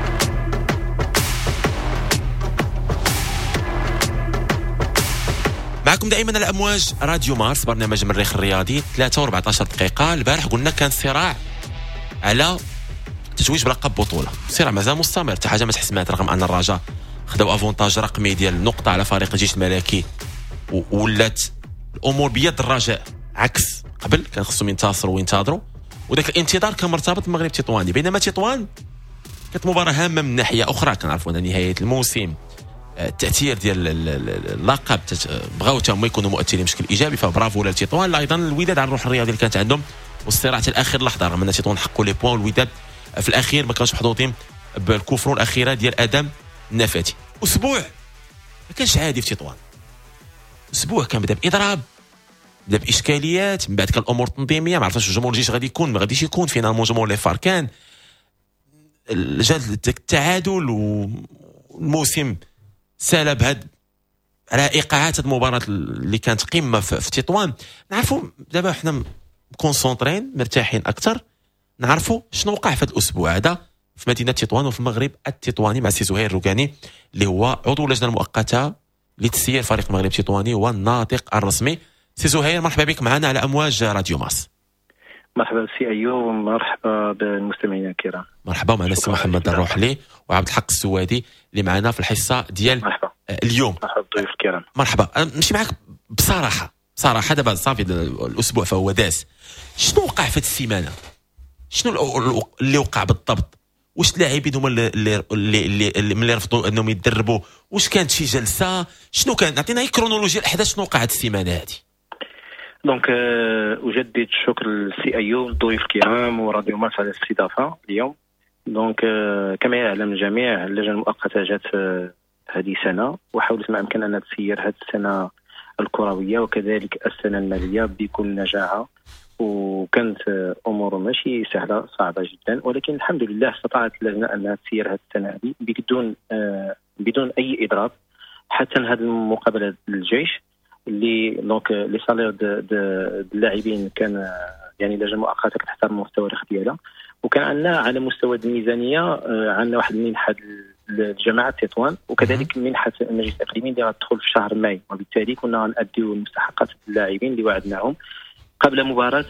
معكم دائما على امواج راديو مارس، برنامج المريخ الرياضي. ثلاثة وأربعة عشر دقيقه. البارح قلنا كان صراع على تتويج بلقب بطوله، صراع مازال مستمر، حتى حاجه ما تحسمات، رغم ان الرجاء خداو افونتاج رقمي ديال نقطه على فريق الجيش الملكي، ولات الامور بيد الرجاء عكس قبل. كان خصهم ينتصروا وينتظروا، وذاك الانتظار كان مرتبط بالمغرب تطواني. بينما تطوان كانت مباراه هامه من ناحيه اخرى، كنعرفوا ان نهايه الموسم التاثير ديال اللقب بغاو تما يكونوا مؤثرين بشكل ايجابي، فبرافو لتطوان. ايضا الوداد على الروح الرياضيه اللي كانت عندهم والصراع حتى الاخر لحظه، رغم ان تطوان حقوا لي بوان، والوداد في الاخير ما كانوش محظوظين بالكفر الاخيره ديال ادم النفاتي. اسبوع ما كانش عادي في تطوان، اسبوع كان بدا باضراب، بدا باشكاليات، من بعد كان الامور تنظيميه، ما عرفتش الجمهور الجيش غادي يكون ما غاديش يكون فينالمون جمهور لي فار. كان جا التعادل والموسم سالب هاد على ايقاعات هاد المباراه اللي كانت قمه في, في تطوان. نعرفوا دابا حنا كونسونطرين مرتاحين اكثر، نعرفوا شنو وقع في هذا الاسبوع هذا في مدينه تطوان وفي المغرب التطواني مع سي زهير الروكاني اللي هو عضو اللجنه المؤقته لتسيير فريق المغرب التطواني والناطق الرسمي. سي زهير مرحبا بك معنا على امواج راديو ماس. مرحبا سي ايوب، مرحبا بالمستمعين الكرام. مرحبا معنا السي محمد الروحلي وعبد الحق السوادي اللي معنا في الحصه ديال مرحبا. اليوم. مرحبا بالضيوف الكرام. مرحبا. نمشي معك بصراحه بصراحه دابا صافي الاسبوع فهو داس. شنو وقع في هذه السيمانه؟ شنو اللي وقع بالضبط؟ واش اللاعبين هما اللي اللي اللي, اللي ملي رفضوا انهم يتدربوا؟ واش كانت شي جلسه؟ شنو كان؟ عطينا هي كرونولوجيا الاحداث شنو وقع هذه السيمانه هذه. دونك اجدد الشكر للسي ايوب الضيوف الكرام وراديو مارس على الاستضافه اليوم. دونك كما يعلم الجميع اللجنه المؤقته جات هذه سنه وحاولت ما امكن ان تسير هذه السنه الكرويه وكذلك السنه الماليه بكل نجاعه، وكانت امور ماشي سهله، صعبه جدا، ولكن الحمد لله استطاعت اللجنه انها تسير هذه السنه هذه بدون آه بدون اي اضراب. حتى هذه المقابله الجيش اللي دونك لي سالير د اللاعبين كان يعني اللجنه المؤقته كتحترم المستوى الرياضي ديالها، وكان عندنا على مستوى الميزانيه آه عندنا واحد المنحه لجماعه تطوان وكذلك منحه المجلس الاقليمي اللي غتدخل في شهر ماي، وبالتالي كنا غنأديو المستحقات اللاعبين اللي وعدناهم قبل مباراة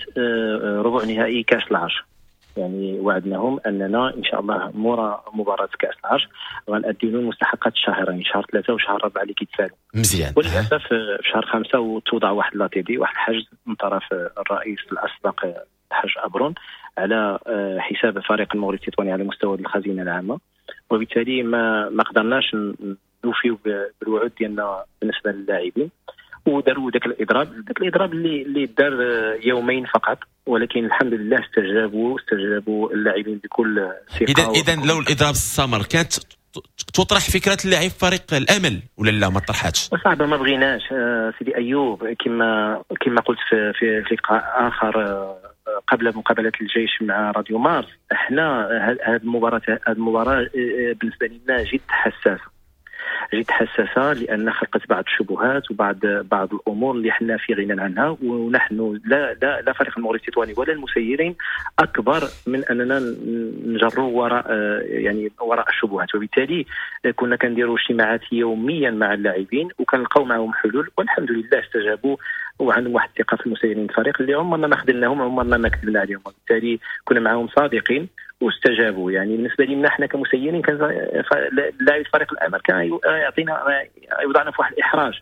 ربع نهائي كأس العرش. يعني وعدناهم أننا إن شاء الله مورا مباراة كأس العرش غنأديو لهم مستحقات الشهرين، شهر ثلاثة وشهر أربعة اللي كيتسالوا. مزيان. وللأسف في شهر خمسة وتوضع واحد لاطيبي واحد الحجز من طرف الرئيس الأسبق الحاج أبرون على حساب فريق المغرب التطواني على مستوى الخزينة العامة، وبالتالي ما ما قدرناش نوفيو بالوعود ديالنا بالنسبة للاعبين، وداروا ذاك الاضراب ذاك الاضراب اللي اللي دار يومين فقط، ولكن الحمد لله استجابوا استجابوا اللاعبين بكل ثقه. اذا اذا لو الاضراب استمر كانت تطرح فكره اللاعب فريق الامل ولا لا ما طرحتش؟ صعبه ما بغيناش سيدي ايوب، كما كما قلت في في لقاء اخر قبل مقابله الجيش مع راديو مارس، احنا هذه المباراه هذه المباراه بالنسبه لنا جد حساسه جد حساسه لان خلقت بعض الشبهات وبعض بعض الامور اللي حنا في غنى عنها، ونحن لا لا لا فريق المغرب التطواني ولا المسيرين اكبر من اننا نجروا وراء يعني وراء الشبهات، وبالتالي كنا كنديروا اجتماعات يوميا مع اللاعبين وكنلقاو معهم حلول، والحمد لله استجابوا وعندهم واحد الثقه في المسيرين الفريق اللي عمرنا ما خذلناهم عمرنا ما كذبنا عليهم، وبالتالي كنا معهم صادقين واستجابوا. يعني بالنسبه لنا احنا كمسيرين كان لاعب فريق الامل كان يعطينا يوضعنا في واحد الاحراج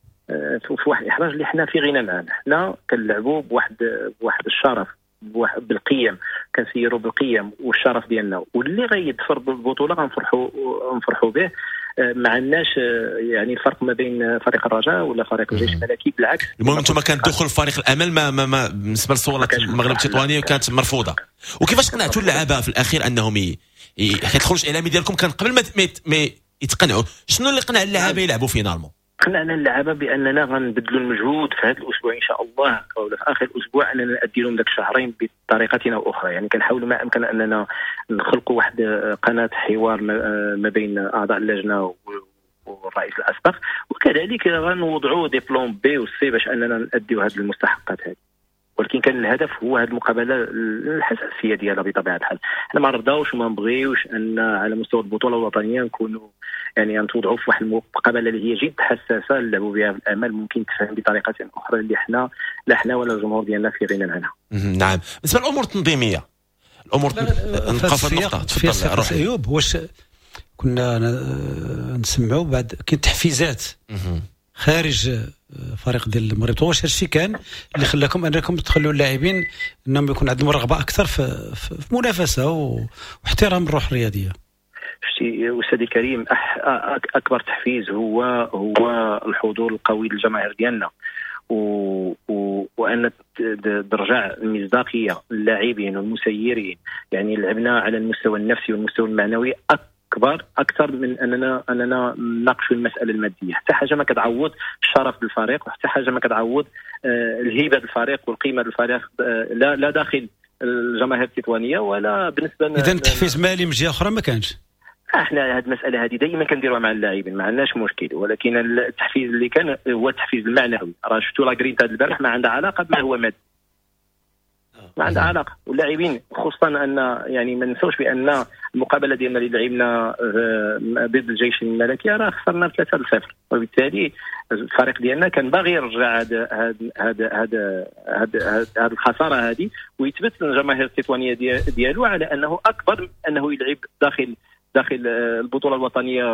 في واحد الاحراج اللي احنا في غنى عنه. احنا كنلعبوا بواحد بواحد الشرف بالقيم، كنسيروا بالقيم والشرف ديالنا، واللي غيدفر بالبطوله غنفرحوا نفرحوا به. ما عندناش يعني الفرق ما بين فريق الرجاء ولا فريق الجيش الملكي، بالعكس. المهم انتم كان دخول فريق الامل ما ما, ما بالنسبه للصوره المغرب التطوانيه كانت مرفوضه. وكيفاش قنعتوا اللعابه في الاخير انهم يدخلوا الاعلامي ديالكم كان قبل ما ما يتقنعوا؟ شنو اللي قنع اللعابه يلعبوا فينالمون؟ قنعنا اللعابه باننا غنبذلوا المجهود في هذا الاسبوع ان شاء الله، او في اخر الاسبوع اننا نادي لهم ذاك الشهرين بطريقتنا اخرى. يعني كنحاولوا ما امكن اننا نخلقوا واحد قناه حوار ما بين اعضاء اللجنه والرئيس الاسبق، وكذلك غنوضعوا دي بلون بي وسي باش اننا ناديو هذه المستحقات هذه. ولكن كان الهدف هو هذه المقابله الحساسيه ديالها بطبيعه الحال. حنا ما رضاوش وما نبغيوش ان على مستوى البطوله الوطنيه نكونوا يعني نتوضعوا في واحد المقابله اللي هي جد حساسه نلعبوا بها في الامل، ممكن تفهم بطريقه اخرى اللي حنا لا حنا ولا الجمهور ديالنا في غنى عنها. نعم. بالنسبه للامور التنظيميه، الامور نقف النقطه في سي ايوب، واش كنا نسمعوا بعد كاين تحفيزات خارج فريق ديال المغرب، واش هادشي كان اللي خلاكم انكم تخلوا اللاعبين انهم يكون عندهم رغبه اكثر في, في منافسه واحترام الروح الرياضيه؟ شتي استاذ الكريم، اكبر تحفيز هو هو الحضور القوي للجماهير ديالنا، و... و... وان ترجع المصداقيه للاعبين والمسيرين. يعني لعبنا على المستوى النفسي والمستوى المعنوي كبار اكثر من اننا اننا نناقشوا المساله الماديه. حتى حاجه ما كتعوض الشرف بالفريق، وحتى حاجه ما كتعوض آه الهيبه بالفريق والقيمه بالفريق، آه لا لا داخل الجماهير التطوانيه ولا بالنسبه لنا. اذا تحفيز مالي من جهه اخرى ما كانش؟ احنا هذه المساله هذه دائما كنديروها مع اللاعبين، ما عندناش مشكل، ولكن التحفيز اللي كان هو التحفيز المعنوي. راه شفتوا لا جرين تاع البارح ما عندها علاقه بما هو مادي، ما عندها علاقه. واللاعبين خصوصا ان يعني ما ننساوش بان المقابله ديالنا اللي لعبنا ضد الجيش الملكي راه خسرنا ثلاثة صفر، وبالتالي الفريق ديالنا كان باغي يرجع هذا هذا هذا هذا هذه الخساره هذه، ويثبت للجماهير التطوانيه ديالو على انه اكبر، انه يلعب داخل داخل البطوله الوطنيه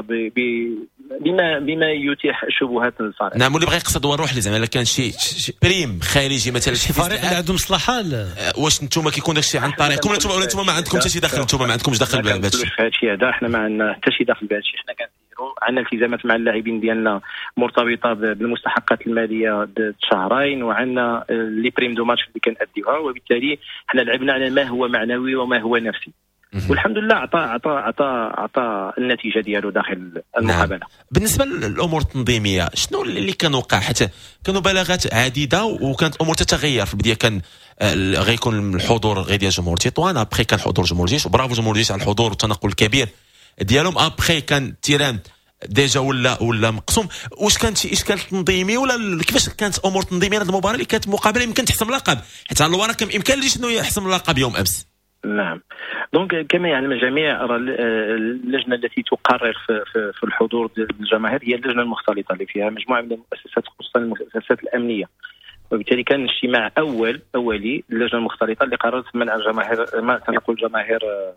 بما بما يتيح شبهات للفريق. نعم. واللي بغى يقصد هو الروح، اللي زعما كان شي فريم خارجي مثلا شي فريق اللي عنده مصلحه، واش نتوما كيكون داكشي عن طريقكم ولا نتوما ما عندكمش حتى شي دخل؟ نتوما ما عندكمش دخل بهذا الشيء؟ في هذا الشيء هذا حنا ما عندنا حتى شي دخل بهذا الشيء. حنا كنديروا عندنا التزامات مع اللاعبين ديالنا مرتبطه بالمستحقات الماليه الشهرين، وعندنا لي بريم دو ماتش اللي كنأديوها، وبالتالي حنا لعبنا على ما هو معنوي وما هو نفسي، والحمد لله عطى عطى عطى عطى النتيجه ديالو داخل المقابله. نعم. بالنسبه للامور التنظيميه، شنو اللي كان وقع؟ حتى كانوا بلاغات عديده وكانت الامور تتغير. في البدايه كان غيكون الحضور غير ديال جمهور تطوان، ابخي كان حضور جمهور الجيش، وبرافو جمهور الجيش على الحضور والتنقل الكبير ديالهم. ابخي كان تيران ديجا ولا ولا مقسوم. واش كانت شي اشكال تنظيمي ولا كيفاش كانت امور تنظيميه هذه المباراه اللي كانت مقابله يمكن تحسم اللقب؟ حيت على الورق كان بامكان لي شنو يحسم اللقب يوم امس. نعم. دونك كما يعلم الجميع اللجنه التي تقرر في, في, في الحضور الجماهير هي اللجنه المختلطه اللي فيها مجموعه من المؤسسات، خصوصا المؤسسات الامنيه، وبالتالي كان اجتماع اول اولي اللجنه المختلطه اللي قررت منع الجماهير، ما تنقل جماهير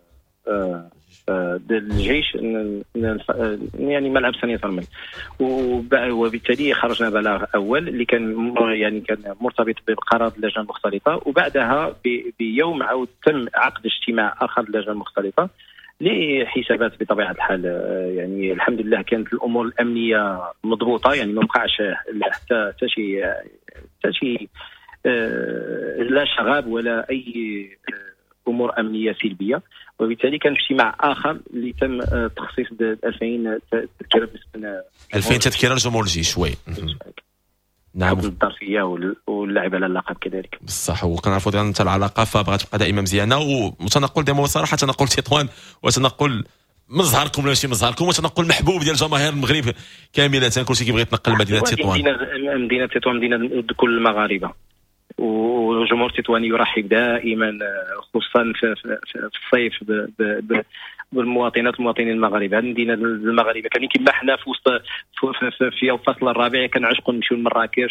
الجيش يعني ملعب ثاني ثرمل، وبالتالي خرجنا بلاغ اول اللي كان يعني كان مرتبط بقرار اللجنه المختلطه، وبعدها بيوم عاود تم عقد اجتماع اخر للجنه المختلطه لحسابات بطبيعه الحال. يعني الحمد لله كانت الامور الامنيه مضبوطه، يعني ما وقعش حتى حتى شي حتى شي لا شغاب ولا اي امور امنيه سلبيه، وبالتالي كان اجتماع اخر اللي تم تخصيص ألفين تذكره باسم ألفين تذكره لجمهور الجيش. وي نعم. الظرفيه واللعب على اللقب كذلك بصح، وكنعرفوا دابا انت العلاقه فبغات تبقى دائما مزيانه، وتنقل ديما صراحه تنقل تطوان وتنقل مظهركم ولا شي مظهركم وتنقل محبوب ديال جماهير المغرب كامله، كلشي كيبغي يتنقل لمدينه تطوان. مدينه تطوان مدينه كل المغاربه، وجمهور تطوان يرحب دائما خصوصا في, في, في الصيف بالمواطنات والمواطنين المغاربه. المدينه المغاربه كان كما حنا في وسط في, في, في الفصل الرابع كنعشقوا نمشيو لمراكش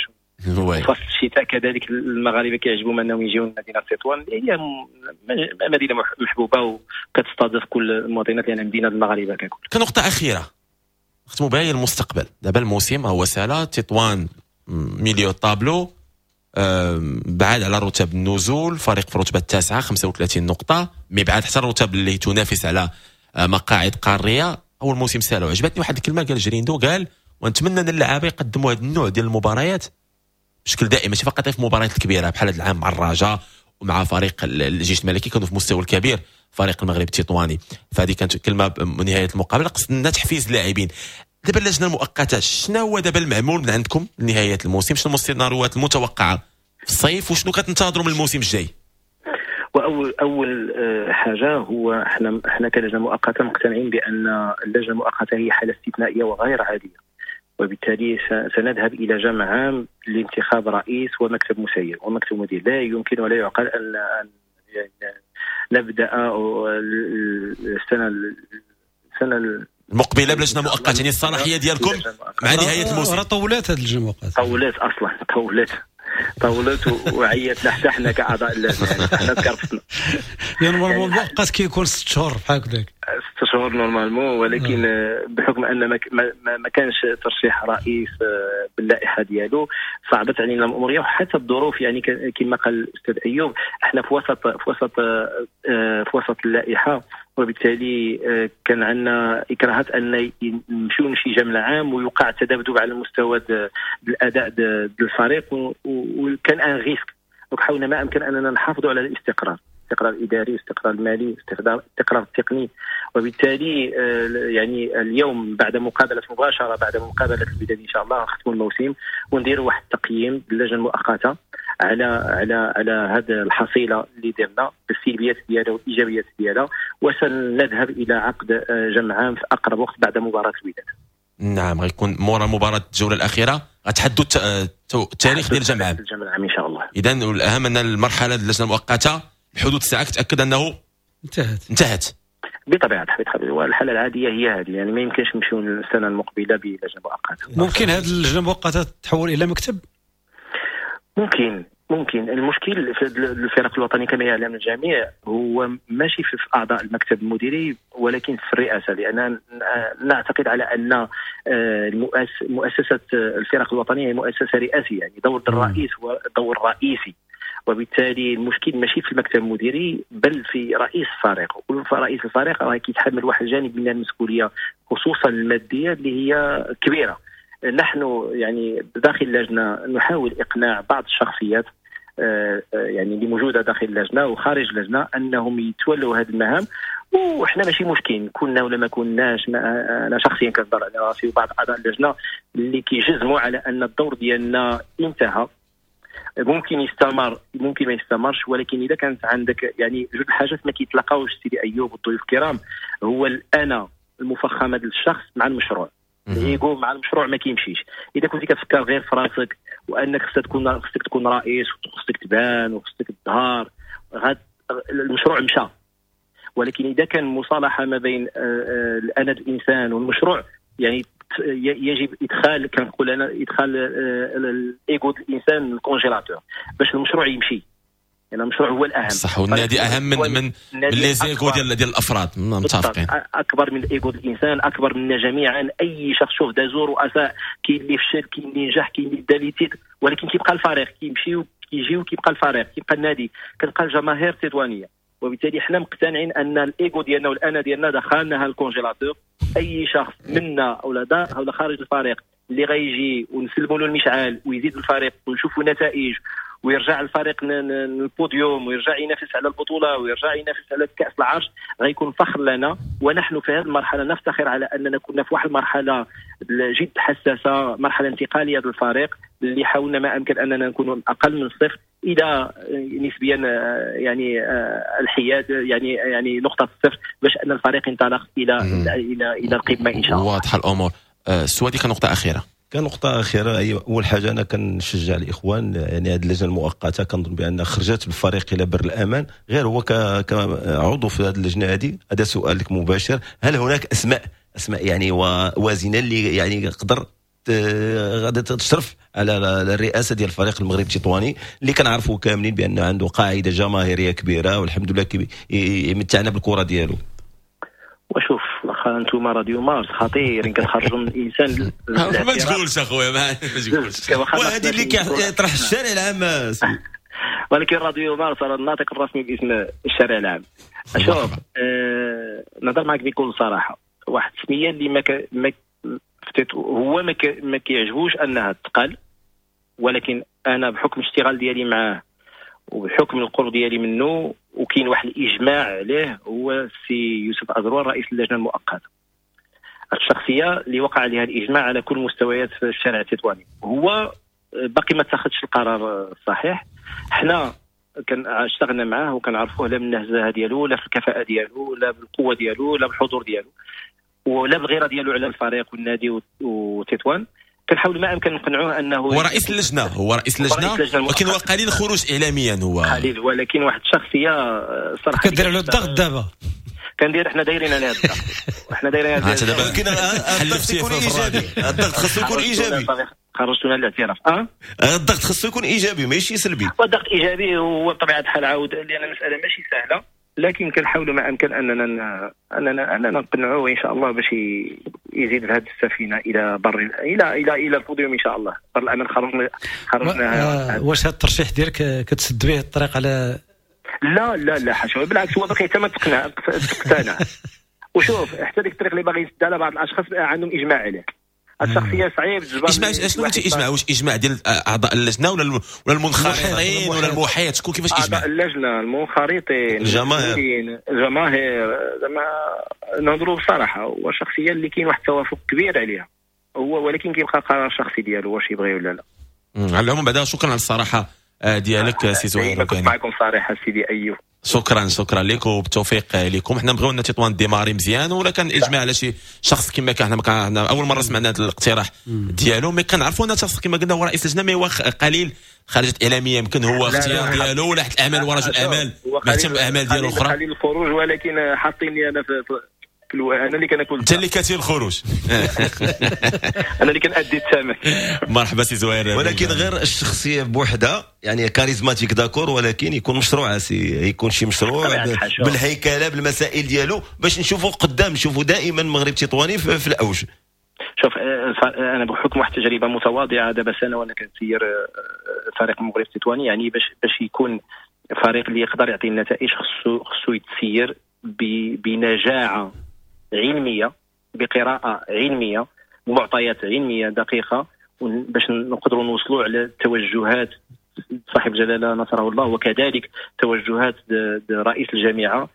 فصل الشتاء كذلك المغاربه كيعجبهم انهم يجيو لمدينه تطوان، هي مدينه محبوبه وكتستضيف كل المواطنات لان مدينه المغاربه ككل. كنقطه اخيره ختموا بها هي المستقبل. دابا الموسم هو سالا تطوان ميليو طابلو، بعد على رتب النزول، فريق في الرتبه التاسعه خمسة وثلاثين نقطه، مي بعد حتى الرتب اللي تنافس على مقاعد قاريه. اول موسم سالا عجبتني واحد الكلمه قال جريندو، قال ونتمنى ان اللعابه يقدموا هذا النوع ديال المباريات بشكل دائم، ماشي فقط في المباريات الكبيره بحال هذا العام مع الرجاء ومع فريق الجيش الملكي كانوا في المستوى الكبير فريق المغرب التطواني. فهذه كانت كلمه من نهايه المقابله، قصدنا تحفيز اللاعبين. دابا اللجنه المؤقته شنو هو دابا المعمول من عندكم لنهايه الموسم؟ شنو السيناريوهات المتوقعه في الصيف وشنو كتنتظروا من الموسم الجاي؟ واول اول حاجه هو احنا احنا كلجنه مؤقته مقتنعين بان اللجنه المؤقته هي حاله استثنائيه وغير عاديه، وبالتالي سنذهب الى جمع عام لانتخاب رئيس ومكتب مسير ومكتب مدير. لا يمكن ولا يعقل ان نبدا السنه السنه المقبله بلجنه مؤقته، يعني الصلاحيه ديالكم مع نهايه الموسم. راه طولات هذه اللجنه المؤقته، طولات اصلا طولات طولت وعيت لحتى حنا كاعضاء اللجنه حنا تكرفتنا. يعني نورمالمون المؤقت كيكون ست شهور بحال هكذاك، ست شهور نورمالمون، ولكن بحكم ان ما ما كانش ترشيح رئيس باللائحه ديالو صعبت علينا الامور وحتى الظروف. يعني كما قال الاستاذ ايوب احنا في وسط في وسط في وسط اللائحه، وبالتالي كان عندنا اكراهات ان نمشيو لشي جمع عام ويوقع تذبذب على مستوى الاداء ديال الفريق، وكان ان ريسك. وحاولنا ما امكن اننا نحافظوا على الاستقرار، الاستقرار الاداري والاستقرار المالي والاستقرار التقني. وبالتالي يعني اليوم بعد مقابله مباشره بعد مقابله البدايه ان شاء الله نختموا الموسم ونديروا واحد التقييم باللجنه المؤقته على على على هذه الحصيله اللي درنا بالسلبيات ديالها والايجابيات ديالها، وسنذهب الى عقد جمع عام في اقرب وقت بعد مباراه الوداد. نعم، غيكون مورا مباراه الجوله الاخيره غتحددوا التاريخ ديال الجمع العام. الجمع العام ان شاء الله. اذا الاهم ان المرحله ديال اللجنه المؤقته بحدود الساعه تاكد انه انتهت انتهت بطبيعه الحال. والحاله العاديه هي هذه، يعني ما يمكنش نمشيو السنه المقبله بلجنه مؤقته. ممكن هذه اللجنه المؤقته تتحول الى مكتب؟ ممكن ممكن المشكل في الفرق الوطنيه كما يعلم الجميع هو ماشي في اعضاء المكتب المديري ولكن في الرئاسه، لان نعتقد على ان مؤسسه الفرق الوطنيه هي مؤسسه رئاسيه، يعني دور الرئيس هو دور رئيسي. وبالتالي المشكل ماشي في المكتب المديري بل في رئيس الفريق، ورئيس الفريق راه كيتحمل واحد الجانب من المسؤوليه خصوصا الماديه اللي هي كبيره. نحن يعني داخل اللجنه نحاول اقناع بعض الشخصيات يعني اللي موجوده داخل اللجنه وخارج اللجنه انهم يتولوا هذه المهام، وحنا ماشي مشكل كنا ولا ما كناش. انا شخصيا كنهضر على راسي وبعض اعضاء اللجنه اللي كيجزموا على ان الدور ديالنا انتهى. ممكن يستمر ممكن ما يستمرش، ولكن اذا كانت عندك يعني جوج الحاجات ما كيتلاقاوش سيدي ايوب والضيوف الكرام، هو الانا المفخمه للشخص مع المشروع. الايغو مع المشروع ما كيمشيش. اذا كنتي كتفكر غير في راسك وانك خصك تكون خصك تكون رئيس وخصك تبان وخصك تظهر، غاد المشروع مشى. ولكن اذا كان مصالحه ما بين الانا الانسان والمشروع، يعني يجب ادخال كنقول انا ادخال الايغو الانسان الكونجيلاتور باش المشروع يمشي. يعني المشروع هو الاهم صح، والنادي اهم من من من لي زيغو ديال ديال الافراد. متفقين، اكبر من الايغو الانسان، اكبر منا جميعا. اي شخص شوف دازور رؤساء، كاين اللي فشل كاين اللي نجح كاين اللي دا لي تيت، ولكن كيبقى الفريق كيمشي وكيجي وكيبقى الفريق كيبقى النادي كتبقى الجماهير التطوانيه. وبالتالي حنا مقتنعين ان الايغو ديالنا والانا ديالنا دخلناها الكونجيلاتور. اي شخص منا او لا او خارج الفريق اللي غيجي ونسلموا له المشعل ويزيد الفريق ونشوفوا نتائج ويرجع الفريق للبوديوم ويرجع ينافس على البطوله ويرجع ينافس على كاس العرش، غيكون فخر لنا. ونحن في هذه المرحله نفتخر على اننا كنا في واحد المرحله جد حساسه، مرحله انتقاليه للفريق اللي حاولنا ما امكن اننا نكون اقل من الصفر الى نسبيا يعني الحياد، يعني يعني نقطه الصفر، باش ان الفريق ينطلق الى الى الى, إلى القمه ان شاء الله. واضحه الامور. سوادي كنقطه اخيره كنقطة أخيرة. أي أول حاجة أنا كنشجع الإخوان، يعني هذه اللجنة المؤقتة كنظن بأن خرجت بالفريق إلى بر الأمان. غير هو كعضو في هذه اللجنة هذه، هذا سؤالك مباشر، هل هناك أسماء أسماء يعني وازنة اللي يعني يقدر غادي تشرف على الرئاسه ديال الفريق المغرب التطواني اللي كنعرفوا كاملين بان عنده قاعده جماهيريه كبيره والحمد لله يمتعنا بالكره ديالو. وشوف واخا انتم راديو مارس خطيرين كتخرجوا من الانسان ما تقولش اخويا ما تقولش وهذه اللي كيطرح الشارع العام ولكن راديو مارس راه الناطق الرسمي باسم الشارع العام. شوف أه... نهضر معك بكل صراحه واحد السميه اللي ما ك... ما هو ما, ك... ما كيعجبوش انها تقال ولكن انا بحكم الاشتغال ديالي معاه وبحكم القرب ديالي منه وكاين واحد الاجماع عليه هو السي يوسف أزروان رئيس اللجنه المؤقته. الشخصيه اللي وقع عليها الاجماع على كل مستويات في الشارع التطواني هو باقي ما اتخذش القرار الصحيح. حنا كان اشتغلنا معاه وكنعرفوه لا من النهزه ديالو لا في الكفاءه ديالو لا بالقوه ديالو لا بالحضور ديالو ولا بالغيره ديالو على الفريق والنادي وتطوان. كنحاول ما امكن نقنعوه انه هو رئيس اللجنه هو رئيس اللجنه ولكن هو قليل خروج اعلاميا هو قليل ولكن واحد الشخصيه صراحه كدير له الضغط دابا كندير حنا دايرين على هذا الضغط وحنا دايرين على هذا الضغط ولكن الضغط يكون ايجابي الضغط خاصو يكون ايجابي خرجتونا الاعتراف اه الضغط خاصو يكون ايجابي ماشي سلبي. والضغط ايجابي هو بطبيعه الحال عاود لان المساله ماشي سهله لكن كنحاولوا ما امكن اننا اننا اننا نقنعوه ان شاء الله باش يزيد في هذه السفينه الى بر الى الى الى البوديوم ان شاء الله. بر الامل خرجنا خرجنا واش هذا الترشيح ديالك كتسد به الطريق على لا لا لا حاشا بالعكس هو باقي حتى ما تقنع تقتنع. وشوف حتى ديك الطريق اللي باغي يسد على بعض الاشخاص عندهم اجماع عليه. الشخصيه صعيب تجبر اجماع شنو قلتي اجماع واش اجماع ديال اعضاء اللجنه ولا ولا المنخرطين ولا المحيط شكون كيفاش اجماع اعضاء اللجنه المنخرطين الجماهير الجماهير زعما نهضروا بصراحه والشخصيه اللي كاين واحد التوافق كبير عليها هو ولكن كيبقى قرار شخصي ديالو واش يبغي ولا لا. على العموم بعدا شكرا على الصراحه ديالك سي زهير كنت معكم صراحه سيدي ايوب. شكرا شكرا لك وبالتوفيق لكم. حنا نبغيو ان تطوان ديماري مزيان ولا كان اجماع على شي شخص كما كان حنا كان اول مره سمعنا هذا الاقتراح ديالو مي كنعرفوا ان شخص كما قلنا هو رئيس اللجنه مي هو قليل خرجت اعلاميه يمكن هو اختيار ديالو ولا حتى الاعمال هو رجل اعمال مهتم بالاعمال ديالو الاخرى قليل الخروج ولكن حاطيني انا في انا اللي كناكل انت اللي كثير الخروج انا اللي كنأدي الثمن. مرحبا سي زهير ولكن غير الشخصيه بوحدها يعني كاريزماتيك داكور ولكن يكون مشروع سي يكون شي مشروع بالهيكله بالمسائل ديالو باش نشوفوا قدام نشوفوا دائما المغرب التطواني في, في الاوج. شوف انا بحكم واحد التجربه متواضعه دابا سنه وانا كنسير فريق المغرب التطواني يعني باش باش يكون فريق اللي يقدر يعطي النتائج خصو خصو يتسير بنجاعه علميه بقراءه علميه بمعطيات علميه دقيقه باش نقدروا نوصلوا على توجهات صاحب جلاله نصره الله وكذلك توجهات رئيس الجامعه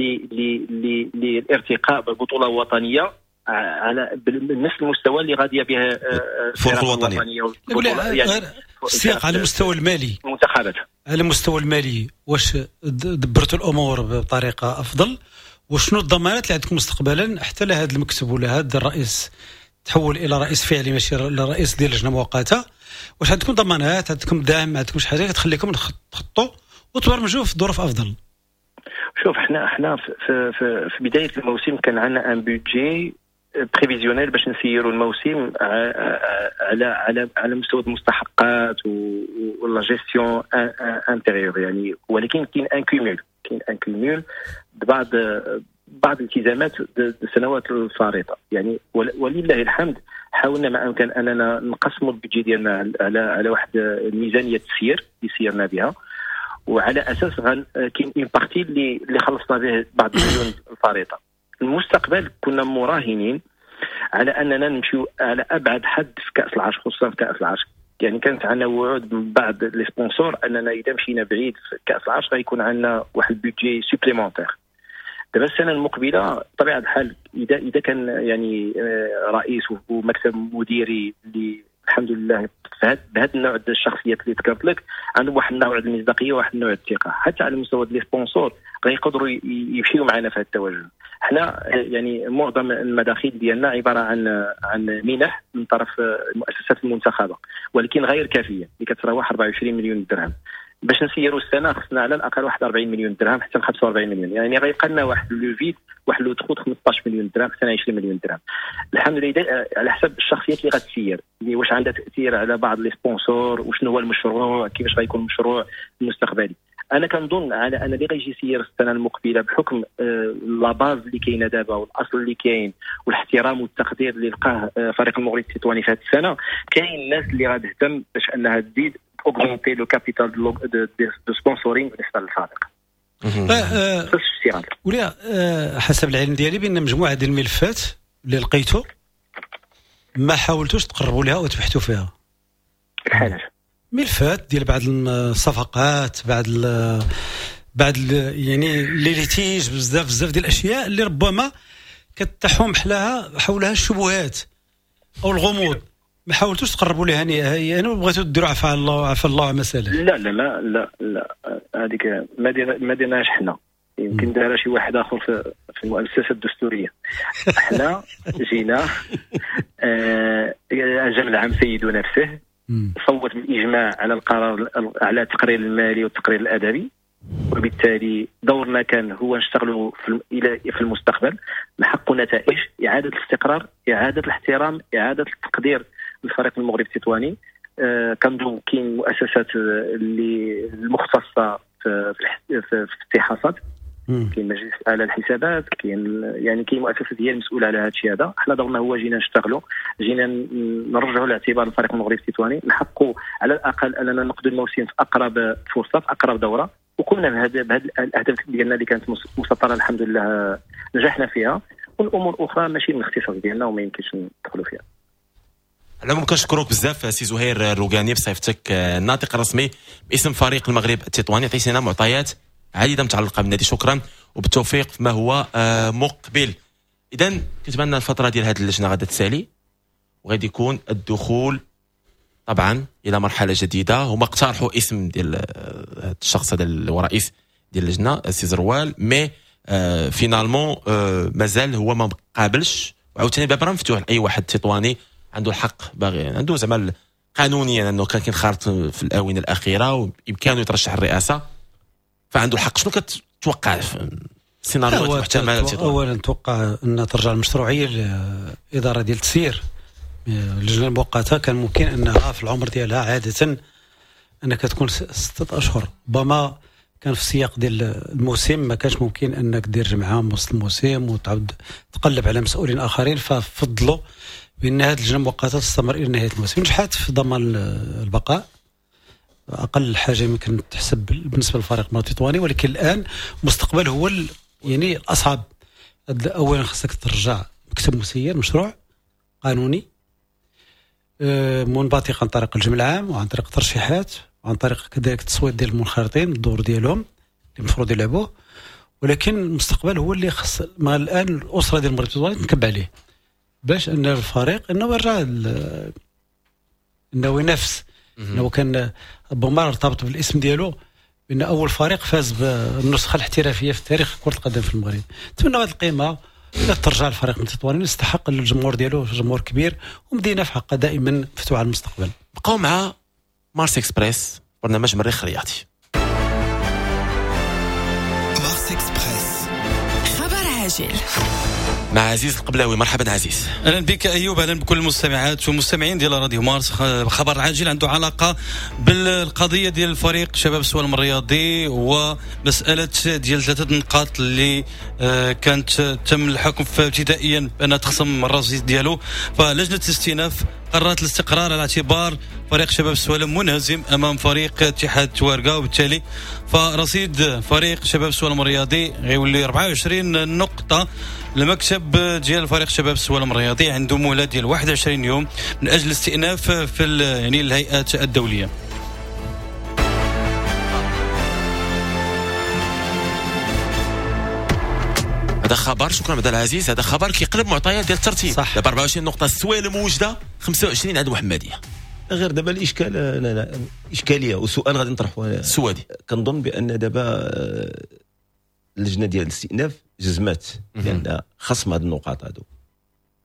للارتقاء بالبطوله الوطنيه على بنفس المستوى اللي غاديه بها الفرق الوطنيه يعني السياق على المستوى المالي المنتخبات على المستوى المالي واش دبرتوا الامور بطريقه افضل وشنو الضمانات اللي عندكم مستقبلا حتى لهذا المكتب ولا هذا الرئيس تحول الى رئيس فعلي ماشي الرئيس ديال اللجنه المؤقته واش عندكم ضمانات عندكم دعم ما عندكمش حاجه تخليكم تخطوا وتبرمجوا في ظروف افضل؟ شوف احنا احنا في في, في بدايه الموسم كان عندنا ان بودجي بريفيزيونيل باش نسيروا الموسم على على على مستوى المستحقات ولا جيستيون انتيريور يعني ولكن كاين ان كومول كاين ان كومول بعض بعض الالتزامات السنوات الفارطه يعني ولله الحمد حاولنا ما امكن اننا نقسموا البودجي ديالنا على على واحد الميزانيه تسير اللي سيرنا بها وعلى اساس كاين اون بارتي اللي اللي خلصنا به بعض المليون الفارطه. المستقبل كنا مراهنين على اننا نمشيو على ابعد حد في كاس العرش خصوصا في كاس العرش يعني كانت عندنا وعود من بعض لي سبونسور اننا اذا مشينا بعيد في كاس العرش غيكون عندنا واحد البودجي سوبليمونتير. دابا السنه المقبله بطبيعه الحال اذا اذا كان يعني رئيس ومكتب مديري اللي الحمد لله بهذا النوع ديال الشخصيات اللي ذكرت لك عندهم واحد النوع ديال المصداقيه وواحد النوع الثقه حتى على مستوى لي سبونسور غيقدروا يمشيو معنا في هذا التوجه. حنا يعني معظم المداخيل ديالنا عباره عن عن منح من طرف المؤسسات المنتخبه ولكن غير كافيه اللي كتراوح أربعة وعشرين مليون درهم. باش نسيروا السنه خصنا على الاقل واحد أربعين مليون درهم حتى خمسة وأربعين مليون، يعني غيبقى لنا واحد لو فيد واحد لو تخوت خمسطاش مليون درهم حتى عشرين مليون درهم. الحمد لله على حسب الشخصيات اللي غتسير، يعني واش عندها تاثير على بعض لي سبونسور وشنو هو المشروع كيفاش غيكون المشروع المستقبلي. انا كنظن على ان اللي غيجي يسير السنه المقبله بحكم آه لا باز اللي كاينه دابا والاصل اللي كاين والاحترام والتقدير اللي لقاه آه فريق المغرب التطواني في هذه السنه، كاين الناس اللي غتهتم باش انها تزيد augmenter le capital de, de, de sponsoring بالنسبه للفريق. أه ولا أه حسب العلم ديالي بان مجموعه ديال الملفات اللي لقيتو ما حاولتوش تقربوا لها وتبحثوا فيها. بحال ملفات ديال بعض الصفقات، بعض ال بعض ال يعني اللي ليتيج بزاف بزاف ديال الاشياء اللي ربما كتحوم حولها حولها الشبهات او الغموض، ما حاولتوش تقربوا لها نهائيا وبغيتوا ديروا عفا الله عفا الله مثلا؟ لا لا ما لا لا هذيك ما دير ما درناش حنا، يمكن دارها شي واحد اخر في في المؤسسه الدستوريه. احنا جينا آه جا العام سيدو نفسه صوت بالاجماع على القرار على التقرير المالي والتقرير الادبي، وبالتالي دورنا كان هو نشتغلوا في الى في المستقبل نحققوا نتائج اعاده الاستقرار، اعاده الاحترام، اعاده التقدير للفريق المغرب التطواني. آه كنظن كاين مؤسسات اللي المختصه في في, في الاتحاصات، كاين مجلس اعلى الحسابات، كاين يعني كاين مؤسسات هي المسؤوله على هذا الشيء هذا. احنا دورنا هو جينا نشتغلوا، جينا نرجعوا الاعتبار للفريق المغرب التطواني، نحققوا على الاقل اننا نقضوا الموسم في اقرب فرصه في اقرب دوره، وكنا بهذا بهذه الاهداف ديالنا اللي كانت مسطره الحمد لله نجحنا فيها، والامور الاخرى ماشي من الاختصاص ديالنا وما يمكنش ندخلوا فيها. على العموم كنشكروك بزاف سي زهير الروقاني بصفتك الناطق الرسمي باسم فريق المغرب التطواني، عطيتينا معطيات عديده متعلقه بالنادي. شكرا وبالتوفيق فيما هو مقبل. اذا كتبان الفتره ديال هذه اللجنه غادا تسالي وغادي يكون الدخول طبعا الى مرحله جديده. هما اقترحوا اسم ديال هذا الشخص هذا اللي هو رئيس ديال اللجنه سي زروال، مي آه فينالمون آه مازال هو ما قابلش، وعاوتاني باب راه مفتوح لاي واحد تطواني عنده الحق باغي عنده زعما قانونيا انه كان كينخرط في الاونه الاخيره وبامكانه يترشح الرئاسه، فعنده الحق. شنو كتوقع في السيناريوهات المحتمله؟ اولا نتوقع ان ترجع المشروعيه للاداره ديال التسيير. اللجنه المؤقته كان ممكن انها في العمر ديالها عاده انها كتكون ستة اشهر، ربما كان في السياق ديال الموسم ما كانش ممكن انك دير جمعه وسط الموسم وتعود تقلب على مسؤولين اخرين، ففضلوا بان هذه اللجنه المؤقته تستمر الى نهايه الموسم. نجحت في ضمان البقاء، اقل حاجه يمكن تحسب بالنسبه للفريق التطواني، ولكن الان المستقبل هو يعني الاصعب. اولا خصك ترجع مكتب مسير مشروع قانوني منبثق عن طريق الجمع العام وعن طريق الترشيحات وعن طريق كذلك التصويت ديال المنخرطين الدور ديالهم اللي المفروض يلعبوه، ولكن المستقبل هو اللي خص ما الان الاسره ديال المغرب التطواني تنكب عليه باش ان الفريق انه يرجع انه ينافس، انه كان ربما ارتبط بالاسم ديالو بان اول فريق فاز بالنسخه الاحترافيه في تاريخ كره القدم في المغرب. نتمنى هذه القيمه لا ترجع الفريق التطواني، يستحق الجمهور ديالو جمهور كبير ومدينه في حقها دائما مفتوحه على المستقبل. بقاو مع مارس اكسبريس برنامج مريخ الرياضي. مارس اكسبريس خبر عاجل مع عزيز القبلاوي. مرحبا عزيز. اهلا بك ايوب، اهلا بكل المستمعات والمستمعين ديال راديو مارس. خبر عاجل عنده علاقه بالقضيه ديال الفريق شباب السوالم الرياضي ومساله ديال ثلاثه نقاط اللي كانت تم الحكم فيها ابتدائيا بانها تخصم الرصيد ديالو. فلجنه الاستئناف قررت الاستقرار على اعتبار فريق شباب السوالم منهزم امام فريق اتحاد توارقه، وبالتالي فرصيد فريق شباب السوالم الرياضي غيولي أربعة وعشرين نقطه. المكتب ديال فريق شباب السوالم الرياضي عنده مهله ديال واحد وعشرين يوم من اجل الاستئناف في يعني الهيئات الدوليه. هذا خبر، شكرا بدل العزيز، هذا خبر كيقلب معطيات ديال الترتيب. دابا أربعة وعشرين نقطه السوالم موجده، خمسة وعشرين عند محمديه. غير دابا الاشكال لا لا اشكاليه وسؤال غادي نطرحوه سوادي. كنظن بان دابا اللجنه ديال الاستئناف جزمات بان خصم هذه النقاط هذو